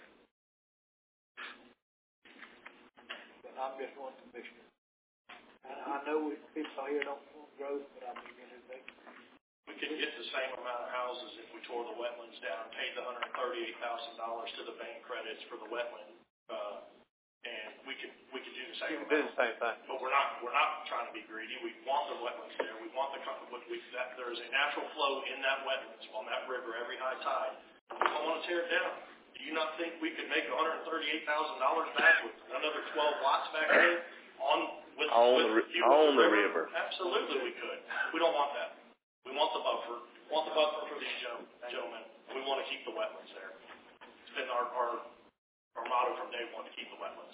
But I'm just one commissioner. And I know people out here don't want growth, but I mean, you know, they. We could get the same amount of houses if we tore the wetlands down, paid the one hundred thirty-eight thousand dollars to the bank credits for the wetland, uh, and we could, we could do the same. You can do the same thing. But we're not, we're not trying to be greedy. We want the wetlands there. We want the, we, that, there is a natural flow in that wetlands on that river every high tide. We don't want to tear it down. Do you not think we could make one hundred thirty-eight thousand dollars back with another twelve lots back there on, with, on with, the, on the river? Absolutely we could. We don't want that. We want the buffer. We want the buffer for these gentlemen. We want to keep the wetlands there. It's been our, our, our motto from day one, to keep the wetlands.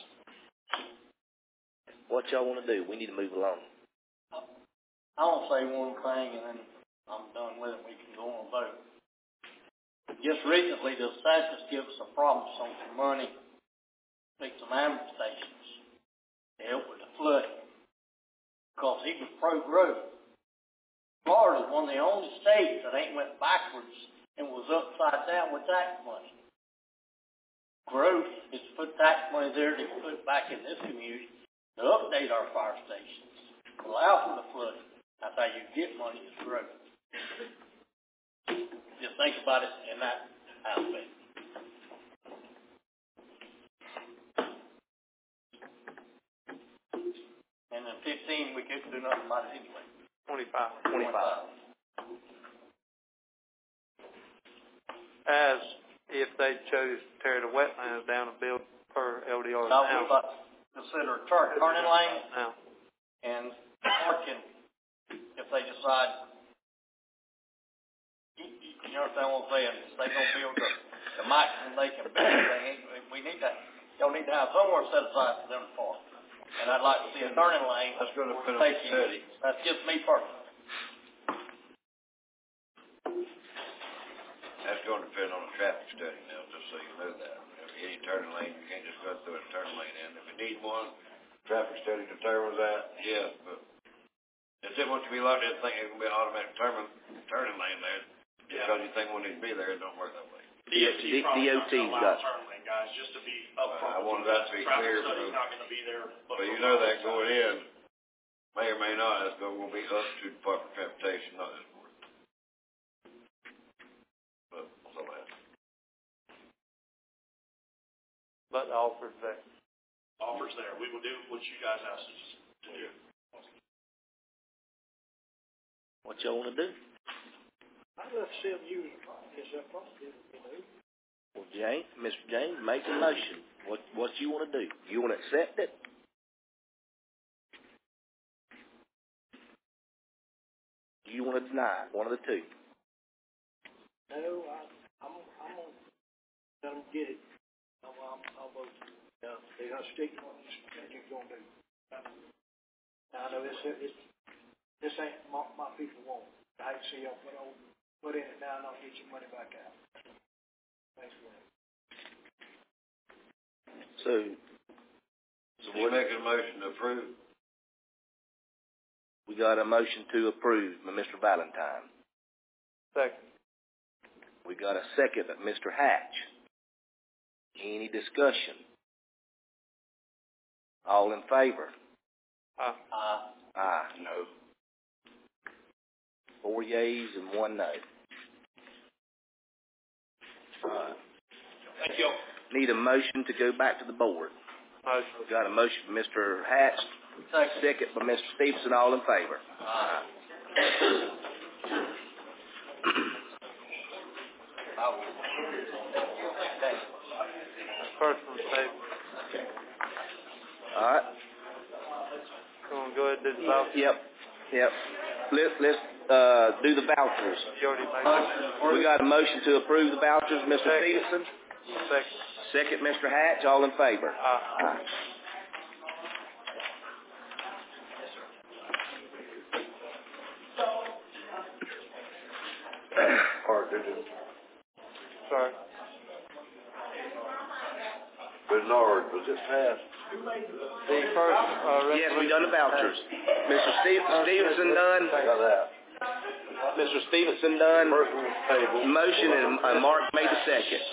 What y'all want to do? We need to move along. I want to say one thing, and then I'm done with it. We can go on and vote. Just recently, the census gave us a promise on some money to fix some ambulance stations to help with the flooding, because he was pro-growth. Florida is one of the only states that ain't went backwards and was upside down with tax money. Growth is to put tax money there to put back in this community to update our fire stations, allow for the flooding. That's how you get money, is growth. Just think about it in that aspect. And in fifteen, we couldn't do nothing about it anyway. Twenty-five. Twenty-five. As if they chose to tear the wetlands down and build per L D R. Now, we about consider a turn, turning lane now, and parking if they decide. You, you understand what I'm saying? They gonna build the, the maximum they can build. They ain't, we need that. Y'all need to have somewhere set aside for them to park. And I'd like to see a turning lane. That's going to put for up safety. city. That's just me personally. That's going to depend on a traffic study now, just so you know that. Any turning lane, you can't just go through a turning lane in. If you need one, traffic study determines that, yes, but if it wants to be like that, think it can be an automatic turning, turning lane there. Yeah. Because you think one needs to be there, it don't work that way. D O T probably not DOT's going to allow got- turn lane, guys, just to be upfront. I wanted that to be clear. Traffic study's not going to be there. But you know that going in, may or may not, that's going to be up to Department of Transportation, not this board. But, so that. but the offer's there. Offers there. We will do what you guys asked us to do. What y'all want to do? I'd love to see them use it. Yes, that property, you know. Well, James, Mister James, make a motion. What what you want to do? You want to accept it? You want to deny it? One of the two. No, I, I'm, I'm gonna let them get it. I'm, I'm, I'll vote. Yeah, they're not sticking on this, what you're gonna do. Now, I know this, this, this ain't my, my people want. I hate to see y'all put, on, put in it now and I'll get your money back out. So, So we're making a motion to approve. we got a motion to approve by Mister Valentine. Second. We got a second by Mister Hatch. Any discussion? All in favor? Aye. Aye. Aye. No. Four yeas and one no. All right. Thank you. Need a motion to go back to the board. Motion. Got a motion by Mister Hatch, Second. second by Mister Stevenson, all in favor. Aye. First one, table. All right. You want to go ahead and do the voucher? Yep. Yep. Let's, let's, uh, do the vouchers. You already made it. We got a motion to approve the vouchers, Mister Second. Stevenson. Second. Second, Mister Hatch, all in favor. Aye. Aye. Art, did it? Sorry. Bernard, was it passed? The first, uh, Yes, we done the vouchers. Mister Steve, Stevenson done. Got that. Mister Stevenson done. First one was tabled. Motion and uh, Mark made the second.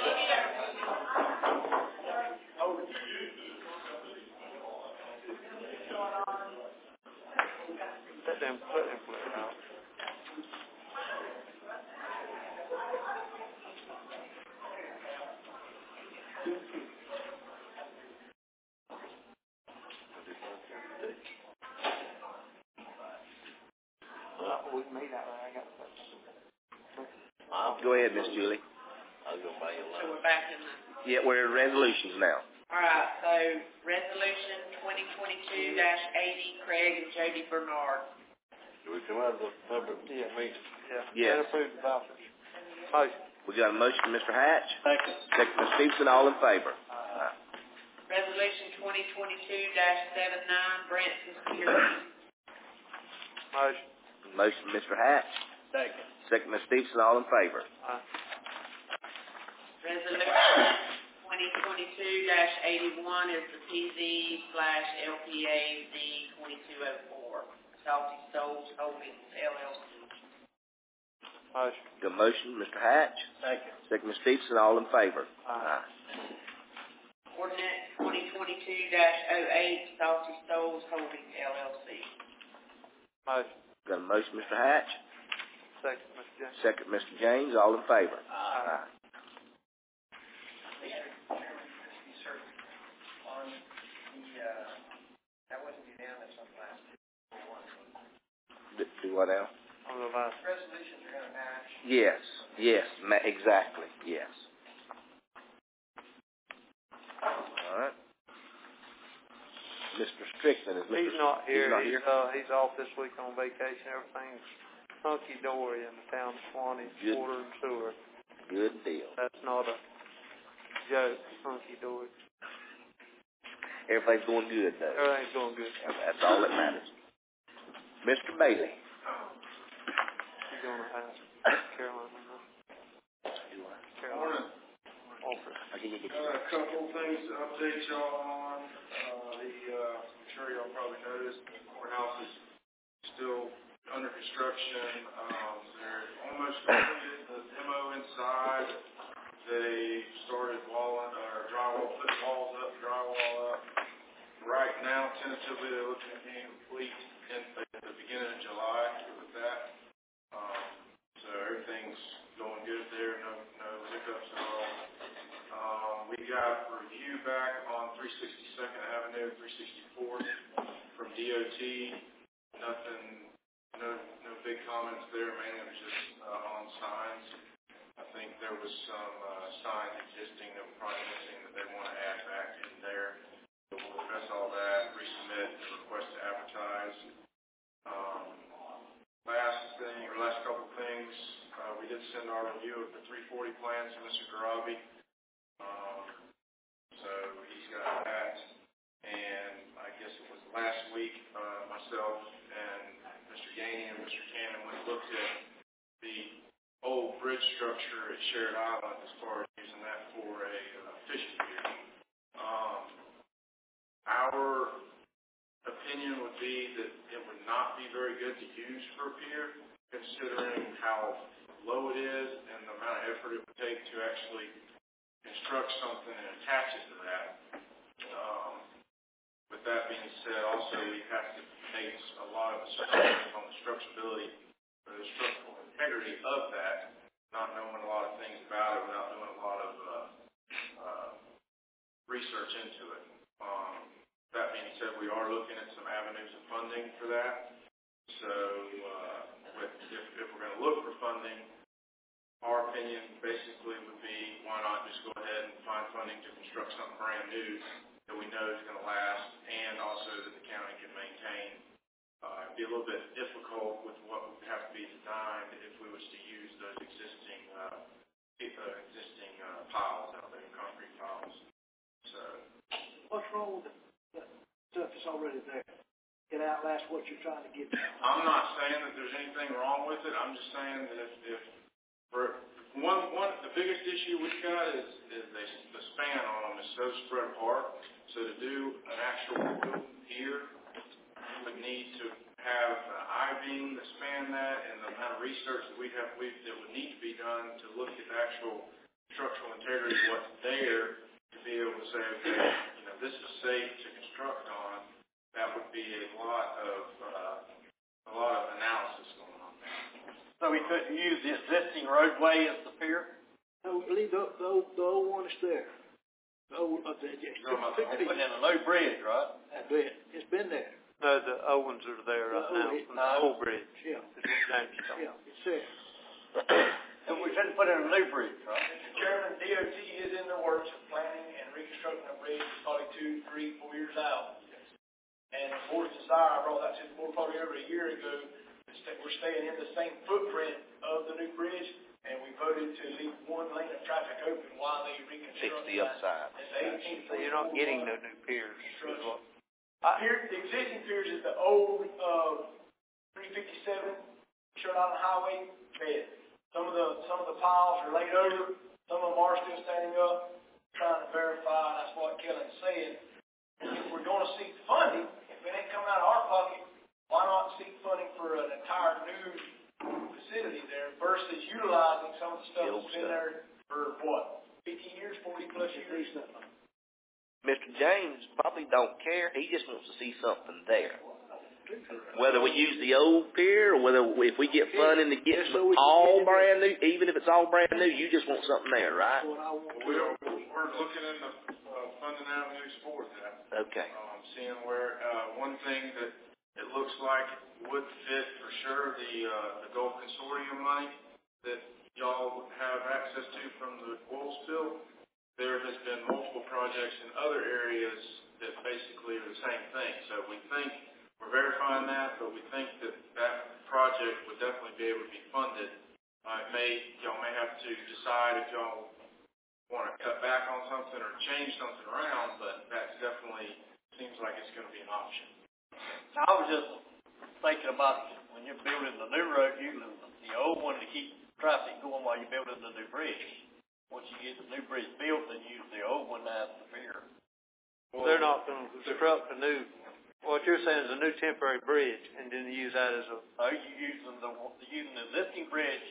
Let them, let them play it out. We can meet out there, I got that. Go ahead, Miss Julie. I was gonna buy you a So lunch. we're back in the, Yeah, we're in resolutions now. all right, so resolution twenty twenty-two eighty, Craig and Jody Bernard. Do we come out of the public Yeah. meeting? Yeah. Yes. And approve the vouchers. Motion. We got a motion from Mister Hatch. Second. Second, Mister Stevenson, all in favor. Aye. Resolution twenty twenty-two seventy-nine, Branson Security. Motion. Motion from Mister Hatch. Second. Second, Mister Stevenson, all in favor. Aye. Resolution twenty twenty-two eighty-one is the P Z slash L P A Z twenty-two oh four, Salty Souls Holdings L L C. Motion. Got a motion, Mister Hatch. Second. Second, Mister Stevenson, all in favor. Aye. Ordinance twenty twenty-two oh eight, Salty Souls Holdings L L C. Motion. Got a motion, Mister Hatch. Second, Mister James. Second, Mister James, all in favor. Aye. Aye. On the, uh, that wasn't unanimous on the last one. Do, do what now? On the last. Resolutions are gonna match. Yes, yes, ma- exactly, yes. All right. Mister Strickland is Mister He's not here. He's not He's, here? uh, he's off this week on vacation. Everything's hunky-dory in the town of Swanee, Good. water and sewer. Good deal. That's not a joke, hunky-dory. Everything's going good, though. Everything's going good. That's all that matters. Mister Bailey. He's gonna ask Caroline. Caroline. Offer. Okay, yeah, Uh, a couple things to update y'all on. Uh, the, uh, I'm sure y'all probably noticed, the courthouse is still under construction. Um, they're almost completed the demo inside. They started walling, or drywall, putting walls up, drywall up. Right now, tentatively, they're looking at being complete in at the beginning of July with that. Um, so everything's going good there, no, no hiccups at all. Um, we got review back on three sixty-second Avenue, three sixty-fourth from D O T. Nothing, no, no big comments there, mainly it was just, uh, on signs. I think there was some, uh, signs existing that were probably missing that they want to add back in there. So we'll address all that, resubmit the request to advertise. Um, last thing, or last couple things, uh, we did send our review of the three forty plans to Mister Garabi. Um, so he's got that, and I guess it was last week, uh, myself and Mister Gainey and Mister Cannon went and looked at the old bridge structure at Sherrod Island as far as using be that it would not be very good to use for a pier, considering how low it is and the amount of effort it would take to actually construct something and attach it to that. Um, with that being said, also we have to base a lot of assumptions on the structurability or the structural integrity of that, not knowing a lot of things about it, without doing a lot of uh, uh, research into it. Um, that being said, we are looking at some avenues of funding for that. So uh, with, if, if we're going to look for funding, our opinion basically would be, why not just go ahead and find funding to construct something brand new that we know is going to last, and also that the county can maintain. Uh, it'd be a little bit difficult with what would have to be designed if we was to use those existing uh, uh, existing uh, piles out there, concrete piles. So, what's wrong with the, the stuff that's already there? It outlasts what you're trying to get. I'm not saying that there's anything wrong with it. I'm just saying that if, if for one, one, the biggest issue we've got is, is they, the span on them is so spread apart. So to do an actual pier, we would need to have an I-beam that span that, and the amount of research that we'd have, we that would need to be done to look at the actual structural integrity of what's there to be able to say, okay, you know, this is safe to construct on. That would be a lot of uh, a lot of analysis going on there. So we couldn't use the existing roadway as the pier? No, leave the, the, old, the old one that's there. The old, uh, the, it's You're putting in a new bridge, right? That's it. It's been there. No, the old ones are there right The now, old- from the old bridge. Yeah. Yeah. Yeah, it's there. And we shouldn't put in a new bridge, right? Mister Chairman, D O T is in the works of planning and reconstructing a bridge probably two, three, four years out. And the board's desire, I brought that to the board probably over a year ago, is that we're staying in the same footprint of the new bridge, and we voted to leave one lane of traffic open while they reconstruct. Fix the upside. It's eighteen. So you're not getting no new piers. is what- Pier, the existing piers is the old, uh, three fifty-seven, Short Island Highway bed. Some of the, some of the piles are laid over, some of them are still standing up, trying to verify, that's what Kellen's saying. If we're gonna seek funding, if it ain't coming out of our pocket, why not seek funding for an entire new facility there versus utilizing some of the stuff that's been there for what, fifty years, forty plus years? Mister James probably don't care. He just wants to see something there. Whether we use the old pier or whether we, if we get funding to get all brand new, even if it's all brand new, you just want something there, right? We're, we're looking into uh, funding avenues for that. Okay. Um, seeing where uh, one thing that it looks like would fit for sure the uh, the Gulf Consortium money that y'all have access to from the oil spill. There has been multiple projects in other areas that basically are the same thing. So we think, we're verifying that, but we think that that project would definitely be able to be funded. Uh, it may, y'all may have to decide if y'all want to cut back on something or change something around, but that definitely seems like it's going to be an option. I was just thinking about when you're building the new road, using the old one to keep traffic going while you're building the new bridge. Once you get the new bridge built, then use the old one as the pier. Well, they're not going to construct a new, what you're saying is a new temporary bridge, and then use that as a... Are you using the, using the existing bridge,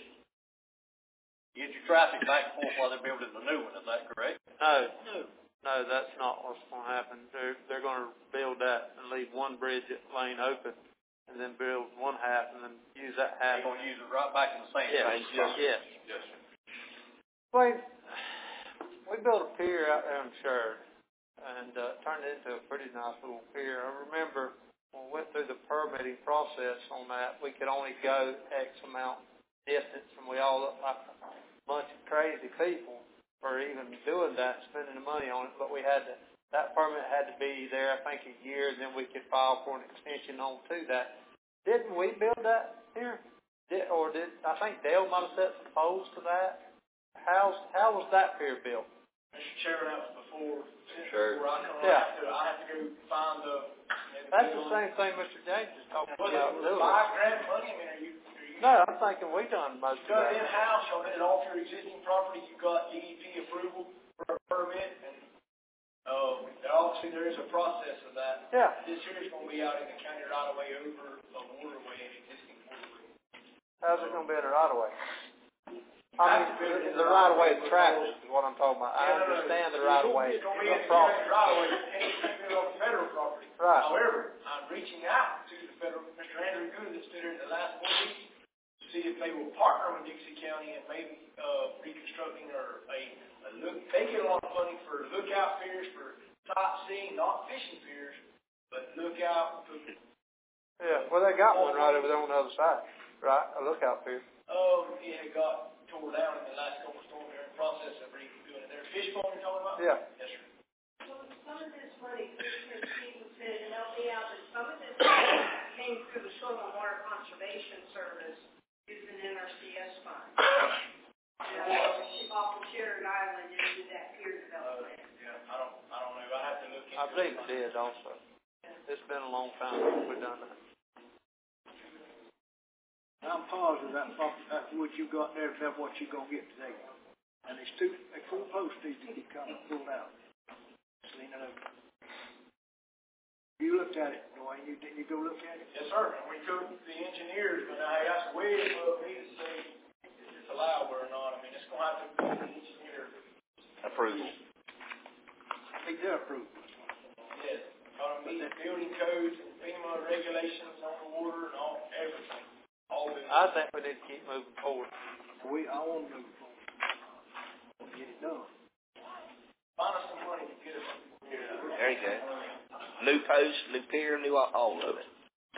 get your traffic back and forth while they're building the new one, is that correct? No. No. No, that's not what's going to happen. They're, they're going to build that and leave one bridge lane open, and then build one half, and then use that half. They're going to use it right back in the same Yeah, place. yes. Yes. Yes, sir. Wait, we built a pier out there in Sherrod, and uh, turned it into a pretty nice little pier. I remember when we went through the permitting process on that, we could only go X amount distance, and we all looked like a bunch of crazy people for even doing that, spending the money on it. But we had to, that permit had to be there, I think, a year, and then we could file for an extension on to that. Didn't we build that pier? Did, or did I think Dale might have set some poles to that? How's, how was that pier built? Mister Chairman, that was before, Sure. before I come Yeah. around to it. I have to go find the. That's the same thing Mister James is talking Was about. it was it five grand money? I mean, are you, are you? No, I'm thinking we done most You of got it that. in-house, y'all did it all for your existing property, you got D E P approval for a permit, and Uh, obviously, there is a process of that. Yeah. This here is gonna be out in the county right away over a waterway, an existing waterway. How's it gonna be in the right of way? I mean, the, the right of way of traffic is what I'm talking about. I understand the right of way It's gonna be in of the property. right away, anything on federal property. Right. However, I'm reaching out to the federal, Mister Andrew Good, that stood here in the last one week, to see if they will partner with Dixie County and maybe, uh, reconstructing or a, a look, they get a lot of funding for lookout piers, for sightseeing, not fishing piers, but lookout. Yeah, well, they got one right over there on the other side, right? A lookout pier. Um, it had got tore down in the last couple of storms. They're in the process of redoing it. There's fish pond you're talking about? Yeah. Yes, sir. Well, some of this money, Commissioner Stevens said, and help me out, that some of this came through the Soil and Water Conservation Service using N R C S funds. You know, off of Sherrod Island into that pier development. Uh, yeah, I don't, I don't know. I have to look into it. I believe it did also. It's been a long time since we've done that. I'm positive that, that's what you got there, that's what you're gonna get today. And there's two, there's four posts need to get kind of pulled out. Clean it up. You looked at it, Dwayne, you, didn't you go look at it? Yes, sir. And we took the engineers, but now that's way above me to say if it's allowable or not. I mean, it's gonna have to be the engineer. Approval. They did approve. Yes. Gonna meet the building codes, FEMA regulations on the water and all, everything. All of it. I think we need to keep moving forward. We, I want to move forward. Get it done. Find us some money to get us. There you go. New post, new pier, new all, all of it.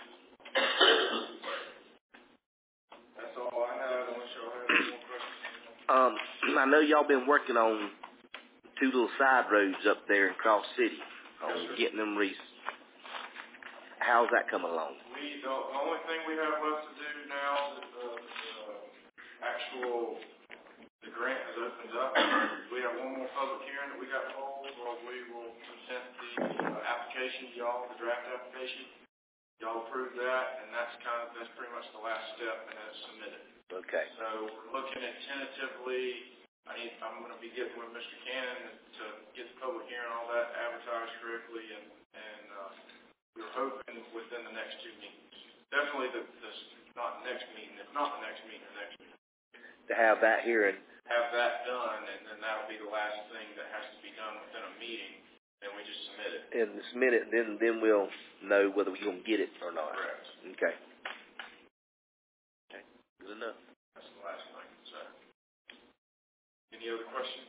That's all I have, unless y'all have any more questions. Um, I know y'all been working on two little side roads up there in Cross City on Yes, getting them re. How's that coming along? We, the, the only thing we have left to do now is the, the actual, the grant has opened up. We have one more public hearing that we got to hold, where we will present the uh, application to y'all, the draft application. Y'all approve that, and that's kind of, that's pretty much the last step, and it's submitted. Okay. So we're looking at tentatively, I need, I'm gonna be getting with Mister Cannon to get the public hearing, all that advertised correctly, and, and, uh, we're hoping within the next two meetings. Definitely the, this, not next meeting, if not the next meeting, the next meeting. To have that here and Have that done, and then that'll be the last thing that has to be done within a meeting, and we just submit it. and submit it, then then we'll know whether we're gonna get it or not. Correct. Okay. Okay. Good enough. That's the last thing, so. Any other questions?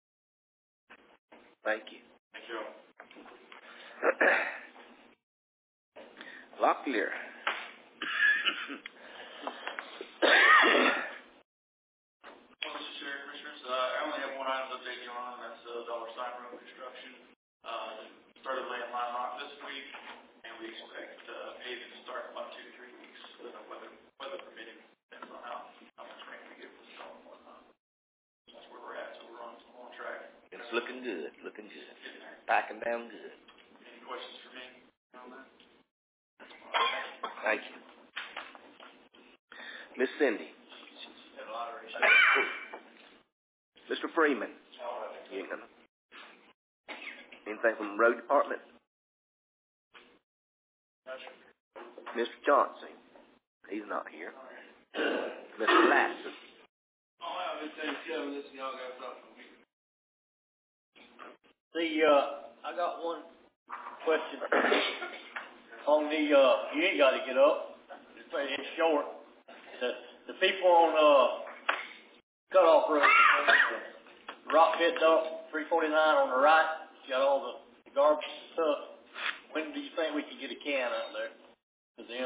Thank you. Thank you all. Locklear. Well, Mister Chair, Commissioners, uh, I only have one item to update you on, and that's uh, Dollar Sign Road construction. Uh, started laying line rock this week, and we expect uh, paving to start in about two to three weeks, uh, weather weather permitting, depends on how how much rain we get with the snow and whatnot. So that's where we're at. So we're on on track. It's looking good, looking good. Packing down good. Any questions for me on that? Thank you. Miss Cindy. Had a lot of issues. Mister Freeman. You gonna, anything from the road department? Mister Johnson. He's not here. Mister Lasson. All I have is say, Kevin, this y'all got something for me. The, uh, I got one question on the, uh, you ain't got to get up. It's, it's short. The, the people on, uh, Cutoff Road, rock pit dump, three forty-nine on the right, got all the, the garbage and stuff. When do you think we can get a can out there to them?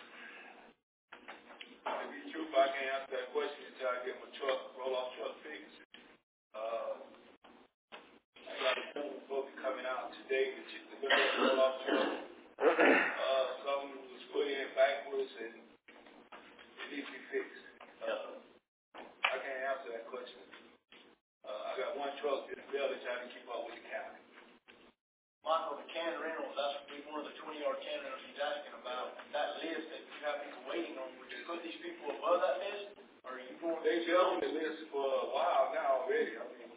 To be true, I can't answer that question until I get my truck, roll-off truck fixed. Uh, I got a phone book coming out today to check the look at the roll-off truck. Uh, some was put in backwards and it needs to be fixed. Uh, I can't answer that question. Uh, I got one truck in the building trying to keep up with the county. Michael, the can rentals, that's one of the twenty-yard can rentals he's asking about. That list that you have people waiting on, would you put these people above that list? Or are you going? They been on the list for a while now already. I mean, I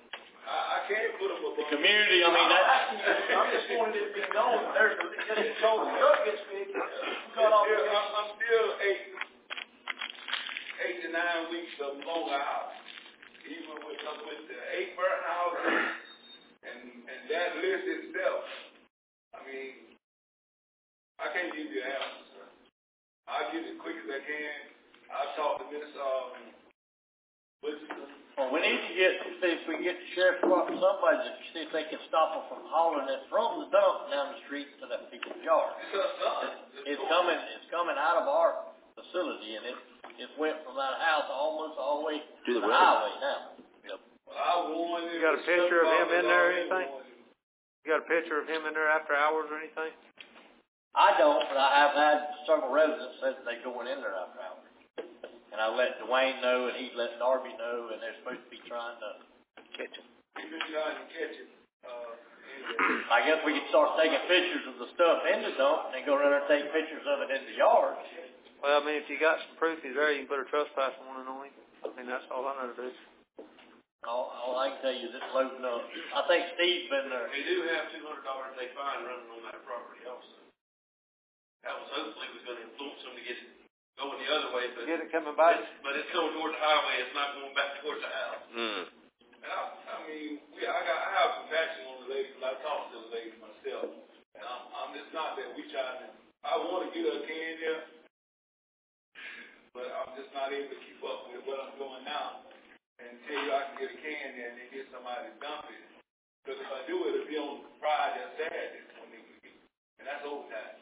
I, I can't put them above. The community, I mean, that. I just wanted it to be known, there's, just because the truck gets fixed, cut off. Still, I'm, I'm still eight, eight to nine weeks of longer out. Even with, with the eight burnt houses and, and that list itself, I mean, I can't give you an answer, sir. I'll get it as quick as I can. I'll talk to Miss um, Richardson. Well, we need to get, see if we can get the sheriff's department, somebody to see if they can stop them from hauling it from the dump down the street to that people's yard. It's, it's coming, it's coming out of our facility, and it, it went from that house almost all the way to the, the highway now. Yep. I warned You got a picture of him in there or anything? You got a picture of him in there after hours or anything? I don't, but I have had several residents say that they're going in there after hours. And I let Dwayne know, and he let Darby know, and they're supposed to be trying to catch him. We've been trying to catch him. Uh, I guess we could start taking pictures of the stuff in the dump and go around and take pictures of it in the yard. Well, I mean, if you got some proof he's there, you can put a trespass warrant on him. I mean, that's all I know to do. All, all I can tell you is it's loading up. I think Steve's been there. They do have two hundred dollars they fine running on that property also. That was hopefully was gonna influence them to get it going the other way, but. Get it coming back? It's, but it's going toward the highway, it's not going back towards the house. Mm. And I, I mean, we, I got, I have compassion on the lady, because I talked to the lady myself. And I'm, I'm just not that we trying to, I want to get her a can there, but I'm just not able to keep up with what I'm doing now. And tell you I can get a can there and then get somebody to dump it. Because if I do it, it'll be on Friday or Saturday when they can get, and that's overtime.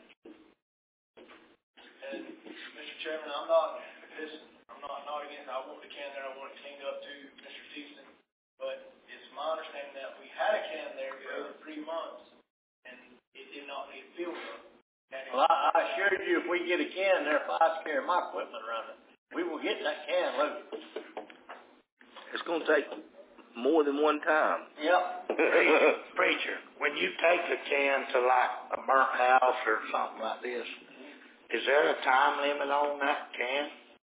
And, Mister Chairman, I'm not, this, I'm not, not against, I want the can there, I want it cleaned up too, Mister Stevenson, but it's my understanding that we had a can there for over three months, and it did not need filled up. Well, I, I assure you, if we get a can there, if I carry my equipment around it, we will get that can loaded. It's going to take more than one time. Yep. Preacher, when you take a can to like a burnt house or something like this, is there a time limit on that can?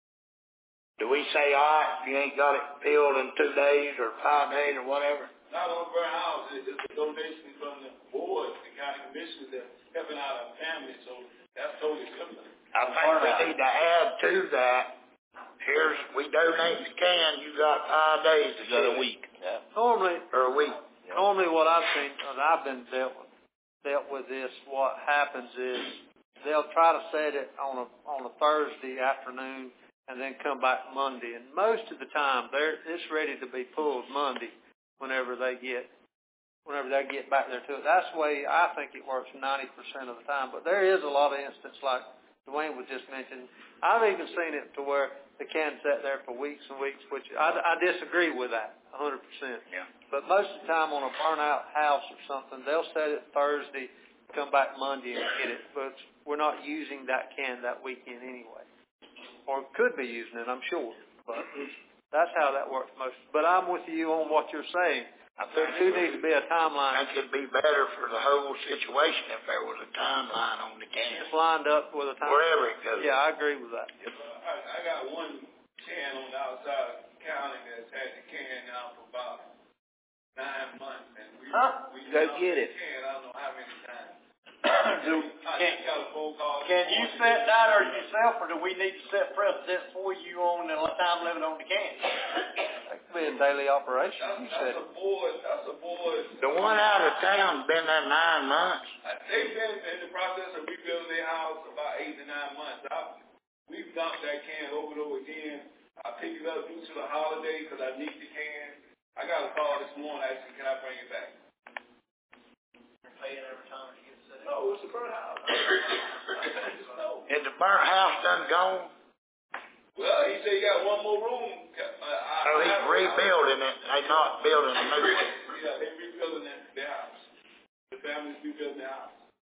Do we say, all right, if you ain't got it filled in two days or five days or whatever? Not on burnt houses, it's a donation from the board, the county commission, that's helping out our families, so that's totally different. I think we need to add to that. Here's, we donate the can, you got five days to You got do a it. week. Yeah. Normally, Or a week. normally what I've seen, and I've been dealt with, dealt with this, what happens is they'll try to set it on a, on a Thursday afternoon and then come back Monday. And most of the time, they're, it's ready to be pulled Monday whenever they get, whenever they get back there to it. That's the way I think it works ninety percent of the time. But there is a lot of instances like Dwayne was just mentioning. I've even seen it to where the can sat there for weeks and weeks, which I, I disagree with that one hundred percent. Yeah. But most of the time on a burnout house or something, they'll set it Thursday, come back Monday and get it. But we're not using that can that weekend anyway. Or could be using it, I'm sure. But that's how that works most. But I'm with you on what you're saying. I There think do need to be a timeline. That could be better for the whole situation if there was a timeline on the can. It's lined up with a timeline. Wherever it goes. Yeah, I agree with that. I, I got one can on the outside of the county that's had the can now for about nine months. And we, Huh? we Go get it. Can, I don't know how many times. Do, I can, just got a phone call. can you set that or yourself, or do we need to set precedent for you on the time limit on the can? That could be in daily operation. That's, You that's said a board, that's a board. The one out of town's been there nine months. Uh, They've been in the process of rebuilding their house about eight to nine months. I, we've dumped that can over and over again. I picked it up due to the holiday because I need the can. I got a call this morning asking, can I bring it back? You're paying every time it gets set up. No, it's a burnt house. Is the burnt house done gone? Well, he said he got one more room. Uh, I, So he's rebuilding it, they're not building a new one. Yeah, they're rebuilding their, their house. The family's rebuilding their house.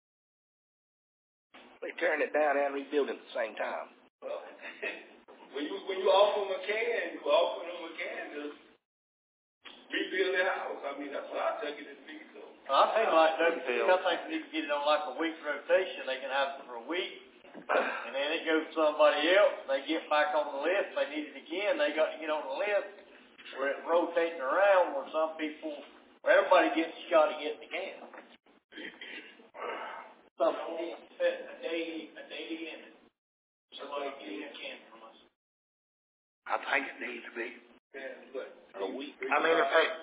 They tearing it down and rebuilding at the same time. Well, when you when you offer them a can, you offer them a can to rebuild their house. I mean, that's what I take it to be. So. Well, I think like W P, I think we need to get it on like a week rotation. They can have it for a week, and then it goes to somebody else. They get back on the list. They need it again. They got to get on the list where it's rotating around. Where some people Well, everybody gets a shot at getting the can. Something. A daily, a daily limit. Somebody getting a can from us. I think it needs to be. A week. I mean, if they,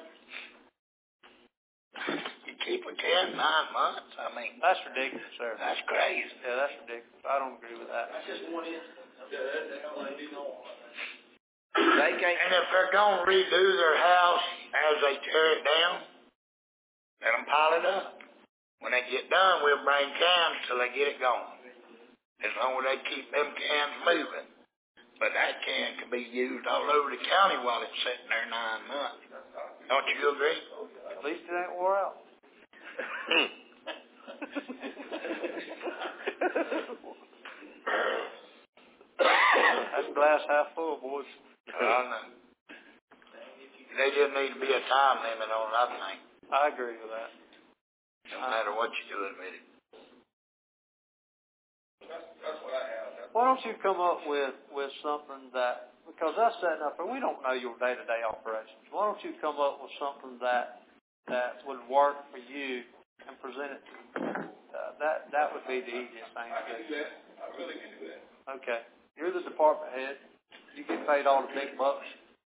you keep a can nine months, I mean. That's ridiculous, sir. That's crazy. Yeah, that's ridiculous. I don't agree with that. That's just one instance. Yeah, that, that don't be normal. They can't. And if they're gonna redo their house as they tear it down, let them pile it up. When they get done, we'll bring cans till they get it going. As long as they keep them cans moving. But that can can be used all over the county while it's sitting there nine months. Don't you agree? At least it ain't wore out. That's glass half full, boys. I know. There just need to be a time limit on it, I think. I agree with that. No matter what you're doing with it. That's, that's what I have. That's Why don't you come up with, with something that, because that's setting up, and we don't know your day-to-day operations. Why don't you come up with something that, that would work for you and present it to me? Uh, that, that would be the easiest thing I to can do. do that. I really can do that. Okay. You're the department head. You get paid all the big bucks.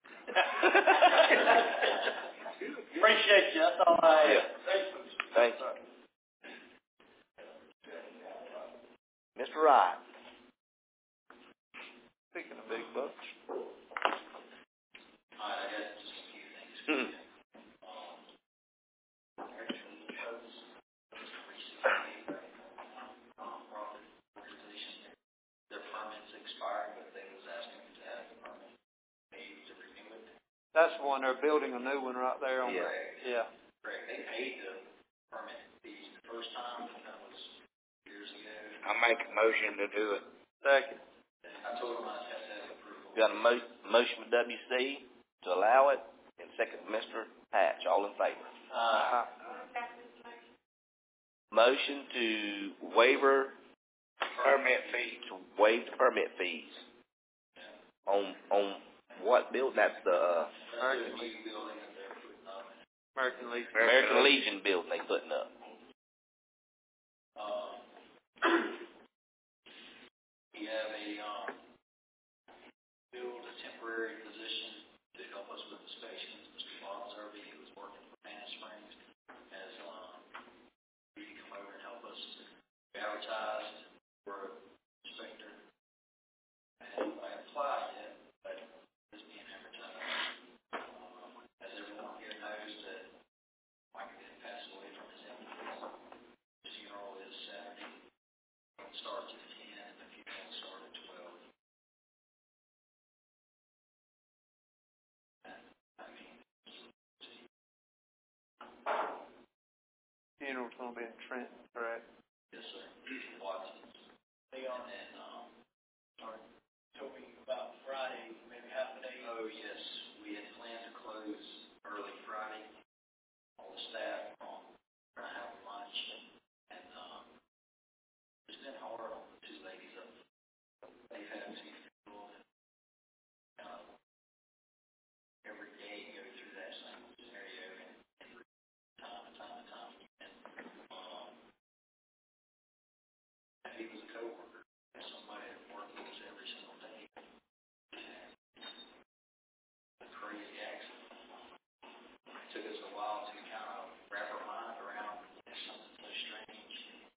Appreciate you. That's all I have. Thank you. Mister Wright. Speaking of big bucks. All right, I got just a few things. Um, American Post just recently, um, profit organization, their permits expired, but they was asking to have the permit paid to renew it. That's the one, they're building a new one right there on Yeah. the, yeah. Correct, they paid the permit fees the first time, and that was years ago. I make a motion to do it. Second. I told them I'd have to have approval. Got a mo- motion from W C to allow it, and second from Mister Hatch. All in favor? Uh, Motion to waiver, Permit fee. to waive the permit fees. On, on what bill? That's the, uh, That's the new building that they're putting up. American Legion. American Legion building they putting up. Um, we have a, um, build a temporary position to help us with inspections. Mister Bob Zerby, who was working for Manor Springs, has, um, agreed to come over and help us. We advertised for an inspector. And I applied yet, but it's being advertised. Um, as everyone here knows that Michael did pass away from his illness. The funeral is Saturday. It starts at ten, and the funeral starts at twelve. I mean, Funeral's gonna be in Trenton, correct? yes, sir. Watson's. They on And, um, sorry, told me about Friday, maybe half a day. oh, yes, we had planned to close early Friday. All the staff, um, we're gonna have lunch, and, um, it's been hard on the two ladies up. They've had to funeral and, uh, every day go through that same scenario and, and time and time and time again. Um, he was a coworker, somebody that worked with us every single day. A crazy accident. It took us a while to kind of wrap our mind around something so strange.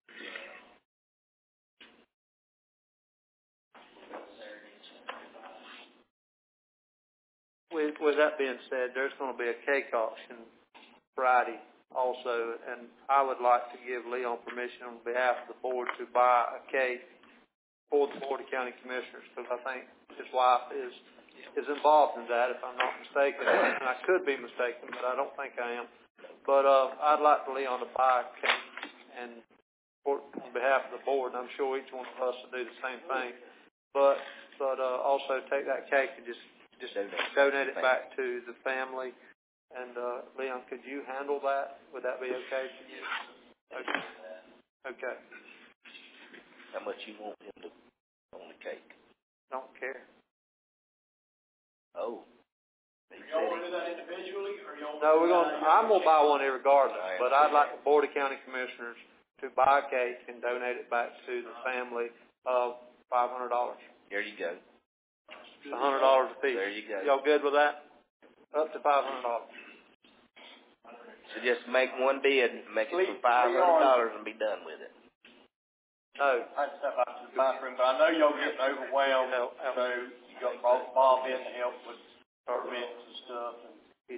With, with that being said, there's gonna be a cake auction Friday also, and I would like to give Leon permission on behalf of the board to buy a cake for the Board of County Commissioners, because I think his wife is, is involved in that, if I'm not mistaken, and I could be mistaken, but I don't think I am. But, uh, I'd like for Leon to buy a cake, and for, on behalf of the board, and I'm sure each one of us will do the same thing, but, but, uh, also take that cake and just Just donate it back to the family. And, uh, Leon, could you handle that? Would that be okay for you? Okay. Okay. How much you want him to, on the cake? Don't care. Oh. He Y'all said want to he, do that individually? individually, or y'all? No, we're gonna, I'm gonna buy one regardless, but I'd like the Board of County Commissioners to buy a cake and donate it back to the family of five hundred dollars. There you go. It's a hundred dollars a piece. There you go. Y'all good with that? Up to five hundred dollars. So just make one bid, make it for five hundred dollars and be done with it. No. I just step out to the bathroom, but I know y'all getting overwhelmed, so you got Bob, Bob in to help with permits and stuff, and,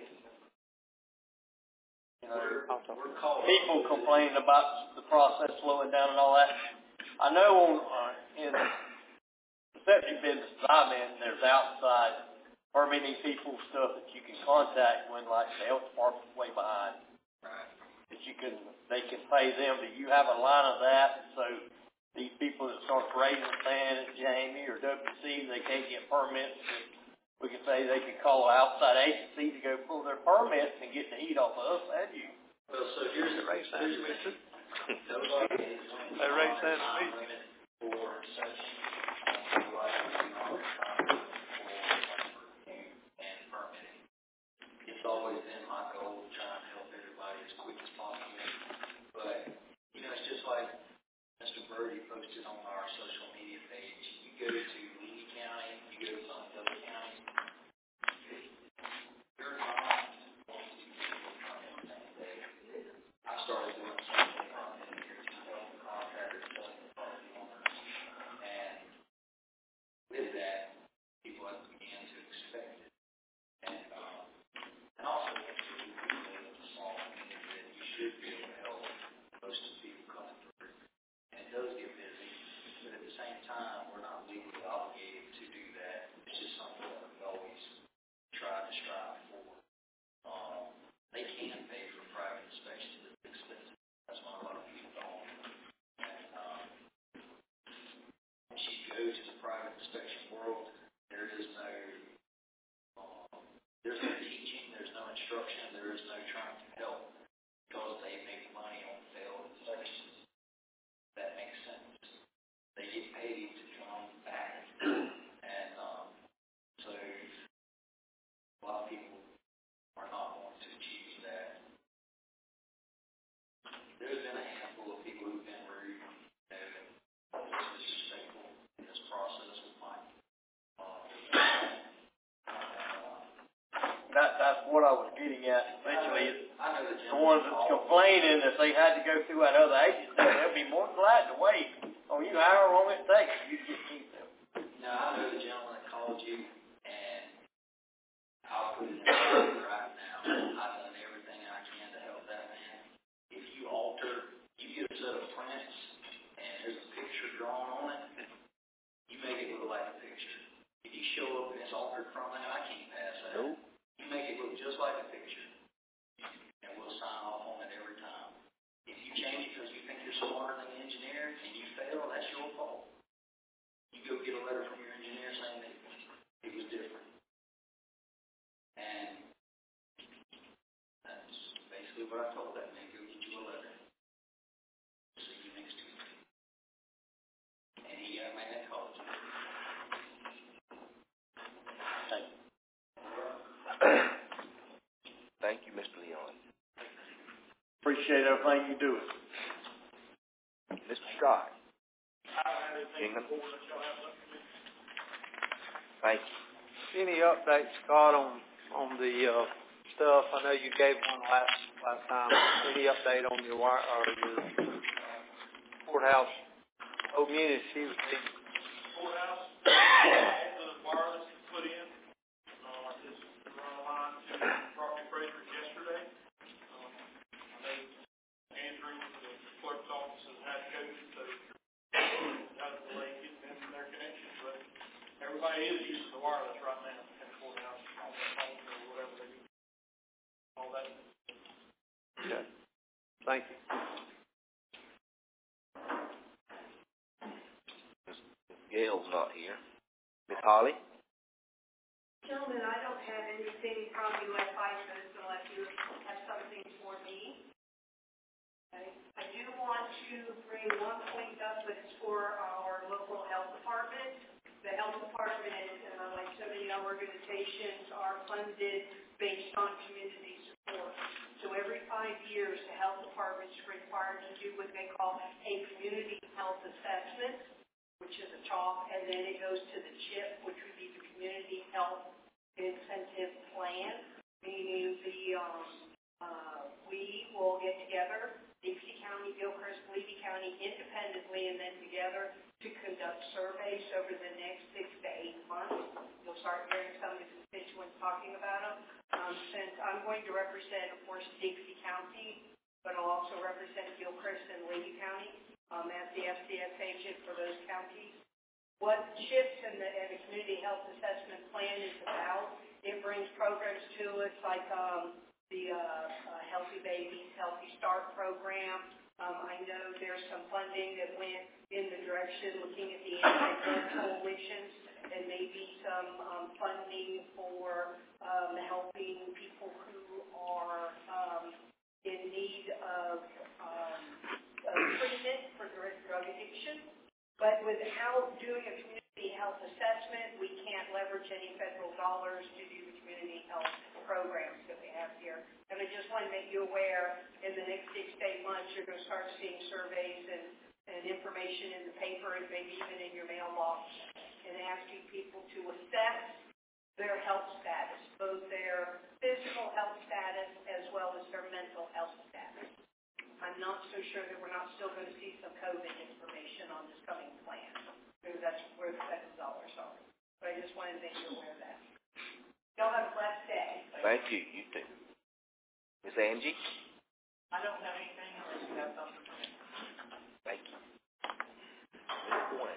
you know, people complaining about the process slowing down and all that. I know on, uh, in the septic business that I'm in, there's outside permitting people stuff that you can contact when, like, the health department's way behind. Right. That you can, they can pay them. Do you have a line of that? So these people that start raising sand at Jamie or W C, they can't get permits. We could say they could call an outside agency to go pull their permits and get the heat off of us and you. Well, so here's the raise sand. They raise sand for such and permitting. It's always been my goal trying to help everybody as quick as possible. But, you know, it's just like Mister Birdie posted on our social media page. You go to Lee County, you go to some of the other counties, your mom wants to get a permit the same day. I started doing the same thing on the here to help the contractors, help the property owners. And with that, people have began to expect it. And, um, and also, it's a small community that you should be able to help most of the people coming through. And it does get busy, but at the same time, we're not legally obligated to do that. It's just something that we always try to strive for. Um, they can pay for private inspection, it's expensive. That's why a lot of people don't. And, um, once you go to the private inspection world, there is no, um, there's no teaching, there's no instruction, there is no trying to help because they make money on failed inspections. That makes sense. They get paid to come back. And, um, so a lot of people are not going to achieve that. There's been a handful of people who've been rude, you know, disrespectful in this process with Mike. Um, That, that's what I was getting at. Eventually, it's I know the the ones that's complaining if they had to go through that other agency, they'll be more than glad to wait. Oh, you however long it takes, you get keep them. Now, I know the gentleman that called you, and I'll put it in the right now. I've done everything I can to help that man. If you alter, you get a set of prints, and there's a picture drawn on it, you make it look like a picture. If you show up and it's altered from that, I can't pass that. Nope. You make it look just like a picture, and we'll sign off on it every time. If you change it because you think you're smarter than the engineer and you fail, that's your fault. You go get a letter from your engineer saying that it was different. And that's basically what I told that man. Go get you a letter. See you next Tuesday. And he got mad and called you. Thank you. Thank you, Mister Leon. Appreciate everything you do. Mister Scott. Kingdom. Thank you. Any updates, Scott, on, on the, uh, stuff? I know you gave one last, last time. Any update on your wire, or your courthouse? Oh, Munis, she was, Courthouse, all the wireless put in, uh, just run a line to property appraisers yesterday. Um, I know Andrew, the clerk's office has had codes, so that's the way getting in their connections, but everybody is using the wireless right now in the courthouse, on their phones or whatever they do. All that. okay. Thank you. Gail's not here. Miss Holly? Gentlemen, I don't have anything from U S ISOs unless you have something for me. Okay. I do want to bring one point up, but it's for our local health department. The health department, uh, like so many personnel organizations are funded based on community support. So every five years, the health department is required to do what they call a community health assessment, which is a chalk, and then it goes to the CHIP, which would be the Community Health Incentive Plan, meaning the um, uh, we will get together, Dixie County, Gilchrist, Levy County, independently, and then together to conduct surveys over the next six to eight months. You'll start hearing some of the constituents talking about them. Um, since I'm going to represent, of course, Dixie County, but I'll also represent Gilchrist and Levy County um, as the F C S agent for those counties. What CHIPS and the, and the Community Health Assessment Plan is about, it brings programs to us like um, the uh, uh, Healthy Babies, Healthy Start program. Um, I know there's some funding that went in the direction looking at the anti-drug coalitions and maybe some um, funding for um, helping people who are um, in need of, um, of treatment for drug addiction. But without doing a community health assessment, we can't leverage any federal dollars to do the community health programs that we have here. And I just want to make you aware, in the next six to eight months, you're going to start seeing surveys and, and information in the paper and maybe even in your mailbox, and asking people to assess their health status, both their physical health status as well as their mental health status. I'm not so sure that we're not still going to see some COVID information on this coming plan, because that's where the federal dollars are. But I just wanted to make you aware of that. Y'all have a blessed day. Thank you. You too. Miz Angie? I don't have anything unless you have something. Thank you. Miz Gwen?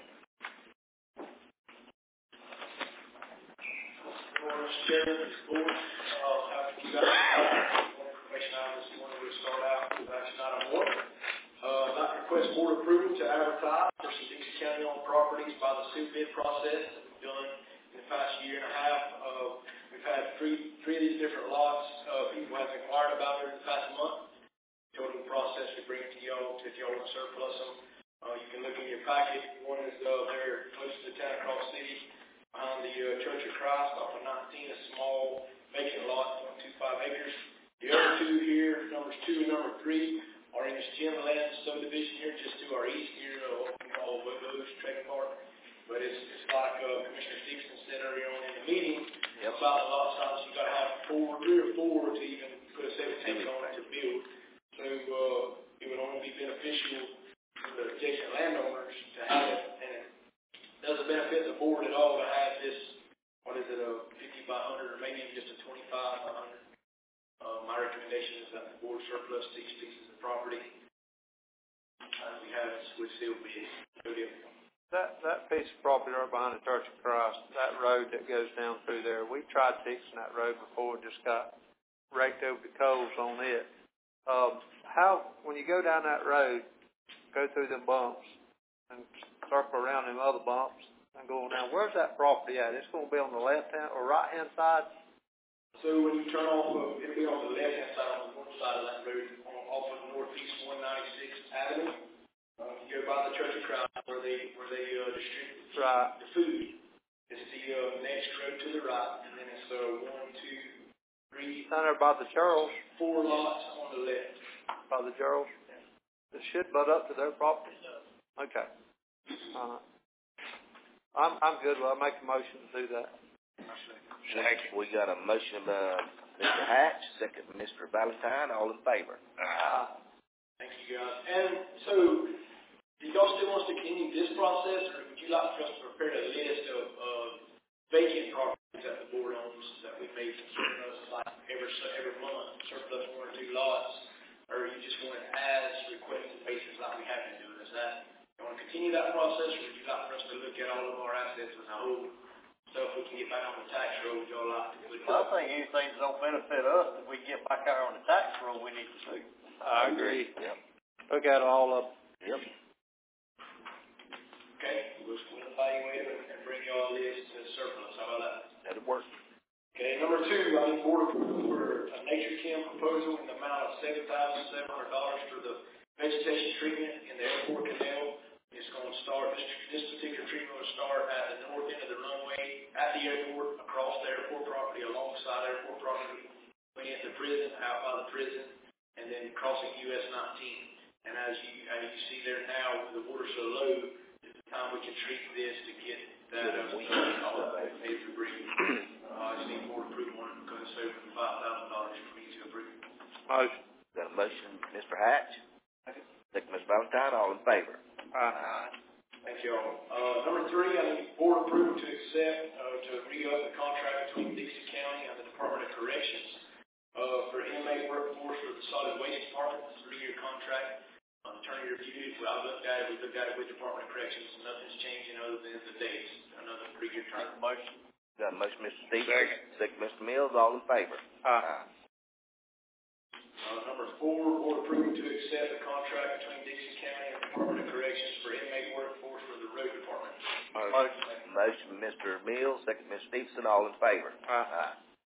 Good morning, Mister Chairman, Miz Board. Uh, after you guys have more information out this morning, we'll start out with action item one. Uh, I'd like to request board approval to advertise for some Dixie County owned properties by the SUP bid process that we've done in the past year and a half. Uh, we've had three, three of these different lots. Uh, people have inquired about it in the past month. Total process, we bring it to y'all if y'all want to surplus them. Uh, you can look in your packet. One is uh, there close to the town of Cross City behind the uh, Church of Christ off of nineteen, a small vacant lot, one point two five acres. The other two here, numbers two and number three, are in this Timberland subdivision here just to our east here, uh, what we call Woodbush Trading Park. But it's, it's like uh, Commissioner Dixon said earlier on in the meeting, yep. About the lot size, you got to have four, three or four to even put a seventeen on it to build. So uh, it would only be beneficial to the adjacent landowners to have it, and it doesn't benefit the board at all to have this, what is it, a fifty by one hundred or maybe just a twenty-five by one hundred. Uh, my recommendation is that the board surplus these pieces of property. As we have it with sealed bids. No different. That, that piece of property right behind the Church of Christ, that road that goes down through there, we've tried fixing that road before, just got raked over the coals on it. Um, how, when you go down that road, go through them bumps and circle around them other bumps and go down, where's that property at? It's going to be on the left hand or right hand side? So when you turn off of, it'll be on the left hand side, on the north side of that road, on, off of Northeast one ninety-sixth Avenue. Uh, you go by the Church of Christ where they, where they uh, distribute right. the food. It's the uh, next road to the right, and then it's uh, one, two, three. Down there by the Charles. Four lots on the left. By the Charles? Yeah. It should butt up to their property. Okay. Uh, I'm I'm good. Well, I'll make a motion to do that. Second. We got a motion by Mister Hatch, second by Mister Valentine. All in favor? Uh, Thank you, guys. And so, do y'all still want us to continue this process, or would you like for us to prepare a list of uh, vacant properties that the board owns that we may surplus like every every month, surplus one or two lots, or you just want it as requested basis like we have been doing? Is that you want to continue that process, or would you like for us to look at all of our assets as a whole? So if we can get back on the tax roll, would y'all like to put it? Well, I think anything that don't benefit us, if we get back out on the tax roll, we need to do. I agree. Yep. Look at all of them. Yep. Okay, we'll, we'll evaluate it and bring y'all a list to surplus. How about that? That'll work. Okay, number two, I need board approval for a Nature Chem proposal in the amount of seven thousand seven hundred dollars for the vegetation treatment in the airport canal. It's going to start, this, this particular treatment will start at the north end of the runway, at the airport, across the airport property, alongside airport property, going into the prison, out by the prison, and then crossing U S nineteen. And as you, as you see there now, with the water so low, it's the time we can treat this to get that, uh, all that paved debris. Uh, I just need board approval on it because it's over five thousand dollars for me to approve. Motion. Got a motion, Mister Hatch. Second, Mister Valentine, all in favor? Aye. Thank you all. Uh, number three, I need board approval to accept, uh, to re-up the contract between Dixie County and the Department of Corrections, uh, for inmate workforce for the solid waste department, it's a three-year contract. Uh, attorney reviewed it, well, I looked at it, we looked at it with Department of Corrections, and nothing's changing other than the dates, another three-year term. Motion. Got a motion, Mister Stevens. Second. Second, Mister Mills, all in favor? Aye. Uh, number four, board approval to accept the contract between Dixie County and Department of Corrections for inmate workforce for the road department. Motion. Motion, Mister Mills, second, Mister Stevenson, all in favor? Aye.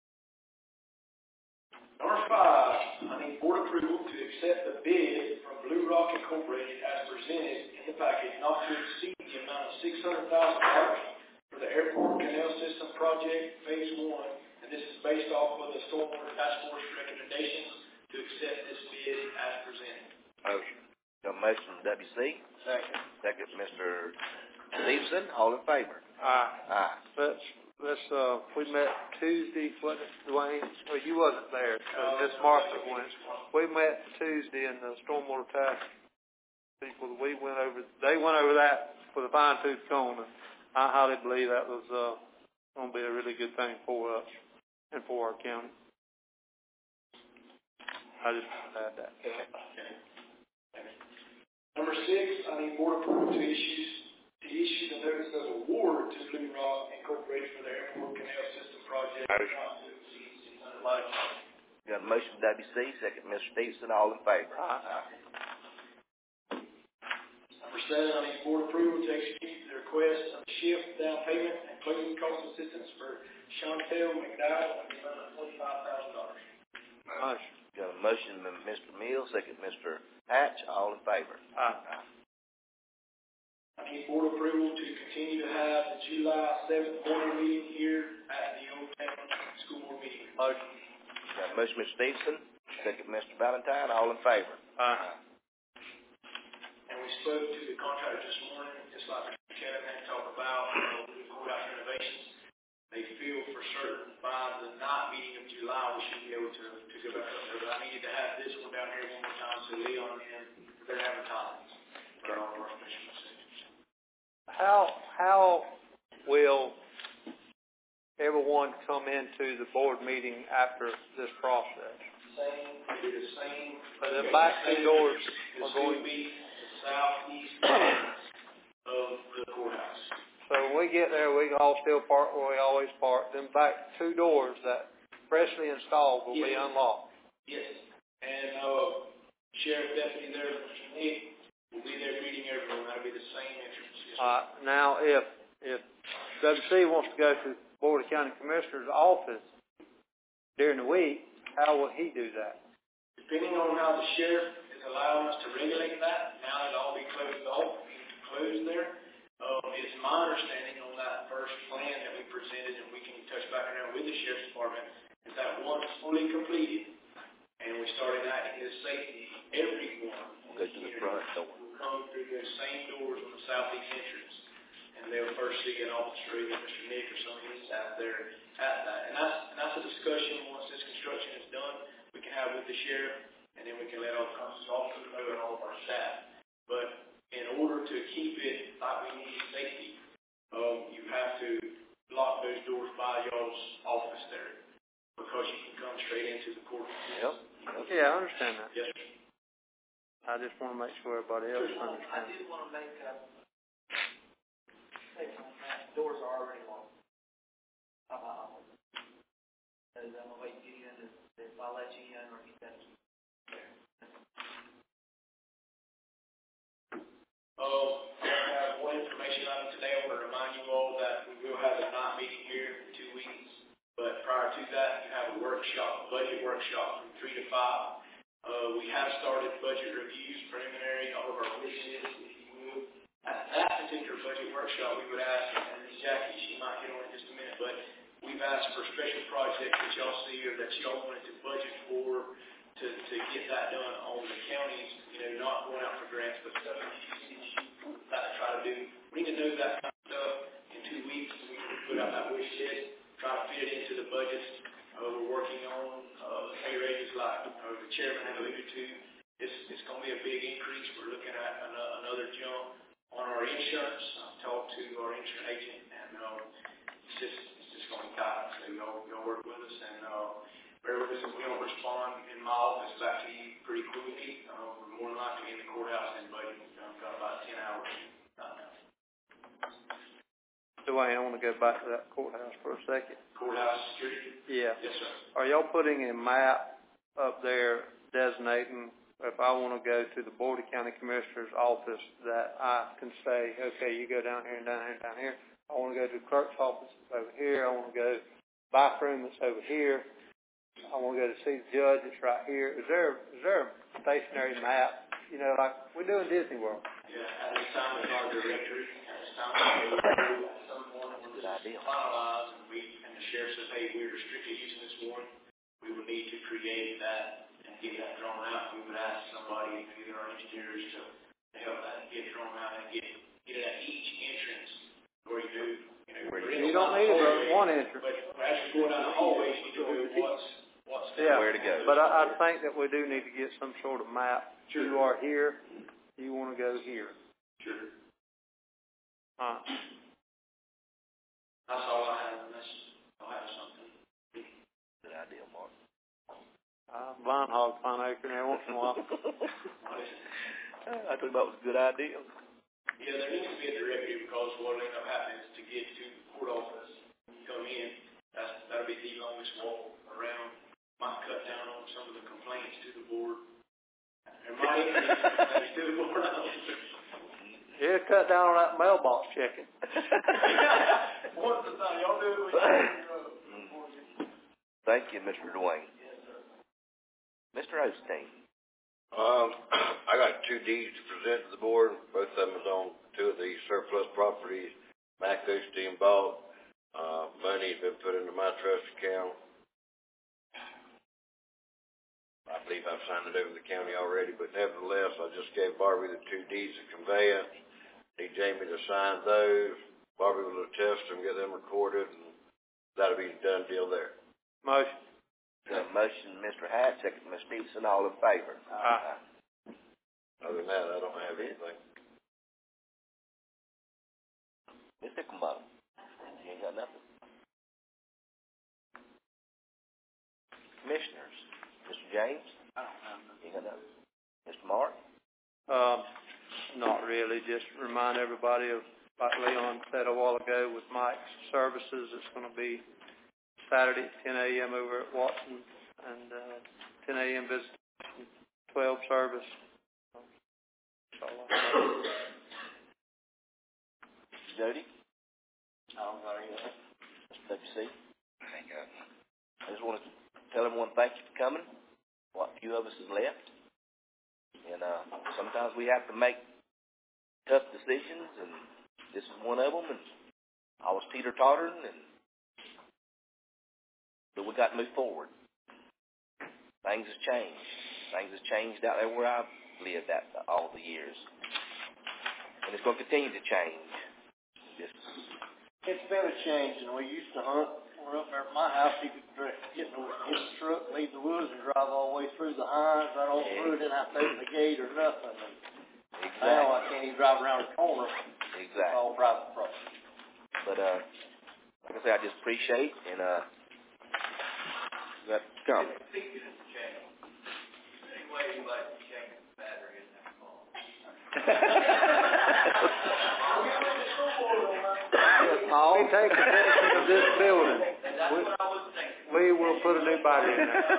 Number five, I need board approval to accept the bid from Blue Rock Incorporated as presented in the package, not to exceed the amount of six hundred thousand dollars for the airport canal system project, phase one, and this is based off of the stormwater task force recommendations to accept this bid as presented. Motion. Got a motion, W C. Second. Second, Mister Stevenson, all in favor? Aye. Aye. Let's, let's, uh, we met Tuesday, wasn't it, Dwayne? Well, you wasn't there, so just Martha went. We met Tuesday in the stormwater task people, we went over, they went over that with a fine tooth comb, and I highly believe that was, uh, gonna be a really good thing for us and for our county. I just add that. Okay. Number six, I need board approval to issue, to issue the notice of award to Blue Rock Incorporated for the airport canal system project. Motion. Got a motion, W C, second, Mister Stevenson, all in favor? Aye. Number seven, I need board approval to execute the request of shift down payment and closing cost assistance for Chantel McDowell in the amount of twenty-five thousand dollars. Motion. Got a motion, Mister Mills, second, Mister Hatch, all in favor? Aye. I need board approval to continue to have the July seventh board meeting here at the Old Town School Board meeting. Motion. Got a motion, Mister Stevenson, second, Mister Valentine, all in favor? Aye. And we spoke to the contractor this morning, just like Mister Kevin had talked about, uh, with the courthouse renovations. They feel for certain by the night meeting of July, we should be able to, to go back up there. But I needed to have this one down here one more time, so Leon and their advertising for all of our special decisions. How, how will everyone come into the board meeting after this process? Same, do the same. But the back two doors are going to be the southeast of the courthouse. So when we get there, we all still park where we always park. Then back two doors that freshly installed will yes. be unlocked. Yes. And uh, Sheriff Deputy there, Mister Nick, will be there greeting everyone. That'll be the same entrance. Yes, uh, now, if if W C wants to go to the Board of County Commissioners' office during the week, how will he do that? Depending on how the sheriff is allowing us to regulate that, now that all be closed off, closed there. Um, it's my understanding on that first plan that we presented, and we can touch back around with the sheriff's department, is that once fully completed, and we started acting as safety, everyone Go to the front door. will come through those same doors on the southeast entrance, and they'll first see an officer, either Mister Nick or some of his staff there at that. And that's, and that's a discussion once this construction is done, we can have with the sheriff, and then we can let all the officers know and all of our staff. But in order to keep it like we need safety, um, you have to lock those doors by y'all's office there, because you can come straight into the courtroom. Yep. Yeah, I understand that. Yes, sir. I just want to make sure everybody else I understands. did want to make a statement on that. Doors are already locked. Of my office. Because I'm gonna wait to get in, if I let you in or get that. Um, I have one information item today. I want to remind you all that we will have a night meeting here in two weeks. But prior to that, you have a workshop, budget workshop from three to five. Uh, we have started budget reviews, preliminary, all of our wish lists, if you will. At particular budget workshop, we would ask, and Jackie, she might hit on it in just a minute, but we've asked for special projects that y'all see or that y'all wanted to budget for to, to get that done on the counties, you know, not going out for grants, but stuff that you that to try to do. We need to know that kind of stuff in two weeks. We can put out that wish list, try to fit it into the budgets. Uh, we're working on uh, pay raises like uh, the chairman had alluded to. It's, it's going to be a big increase. We're looking at an, another jump on our insurance. I've talked to our insurance agent, and uh, it's just it's just going to be tight. So y'all, y'all work with us, and uh, bear with us if we don't respond in my office back to you pretty quickly. Uh, we're more than likely in the courthouse in budget. I've got about ten hours right now. Dwayne, I want to go back to that courthouse for a second. Courthouse security? Yeah. Yes, sir. Are y'all putting a map up there designating if I want to go to the Board of County Commissioners office that I can say, okay, you go down here and down here and down here. I want to go to the clerk's office that's over here. I want to go to the bathroom that's over here. I want to go to see the judge that's right here. Is there is there a stationary map? You know, like we do in Disney World. Yeah, at this time it's our directory. At this time we do at some point when it's finalized and we and the sheriff says, hey, we're strictly using this one, we would need to create that and get that drawn out. We would ask somebody, either our engineers, to, to help that get drawn out and get get it at each entrance where you do. You know, where you don't need it but one entrance. But as you go down the hallway, you need to know what's what's there. Yeah, where to go. But I, I think that we do need to get some sort of map. Sure. You are here. You want to go here. Sure. Uh, That's all I have. Unless I'll have something. Good idea, Mark. Uh, blind hog fine acre there once in a while. I think that was a good idea. Yeah, there needs to be a directory because what will end up happening is to get to the court office, when you come in, that's, that'll be the longest walk around. Might cut down on some of the complaints to the board. There might even be some complaints to the board. Yeah, cut down on that mailbox checking. What's the thing? Y'all do it when you Thank you, Mister Dwayne. Yes, sir. Mister Osteen. Um, I got two deeds to present to the board. Both of them is on two of the surplus properties Mac Osteen bought. Uh, money's been put into my trust account. I believe I've signed it over to the county already, but nevertheless, I just gave Barbie the two deeds of conveyance. Need Jamie to sign those. Barbie will attest them, get them recorded, and that'll be a done deal there. Motion. Got a motion, Mister Hatch, second, Mister Stevenson, all in favor. Aye. Other than that, I don't have anything. Miz Hickenbottom, you ain't got nothing. Commissioners, Mister James? I don't have nothing. You ain't got nothing. Mister Mark? Um, not really. Just remind everybody of, like Leon said a while ago with Mike's services, it's going to be Saturday at ten a.m. over at Watson, and uh, ten a.m. visitation, twelve service. That's all I have. Jody? I don't got anything. Mister W C? Thank you. I just want to tell everyone thank you for coming. What few of us is left. And uh, sometimes we have to make tough decisions, and this is one of them. And I was teeter-tottering, and but we got to move forward. Things have changed. Things have changed out there where I've lived at all the years. And it's going to continue to change. Just It's been a change, and we used to hunt. We're up there at my house, you could dr- get in the, get the truck, leave the woods, and drive all the way through the Hines, right on through, didn't have to open the gate or nothing. And exactly. now I can't even drive around the corner. Exactly. It's all private property. But, uh, like I say, I just appreciate and, uh, that come. Anyway, you like to check the battery in that car. We take possession of this building. That's We, what I was thinking. we will put a new battery in there.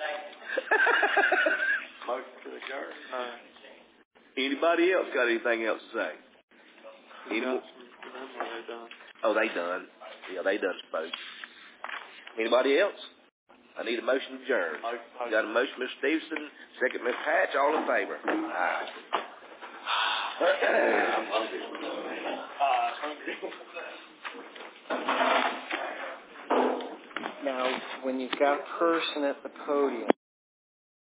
Motion to adjourn. Uh, Anybody else got anything else to say? Any more? Oh, they done. Yeah, they done spoke. Anybody else? I need a motion to adjourn. You got a motion, Mister Stevenson, second, Mister Hatch, all in favor. Aye. Uh, hungry. Now, when you've got a person at the podium,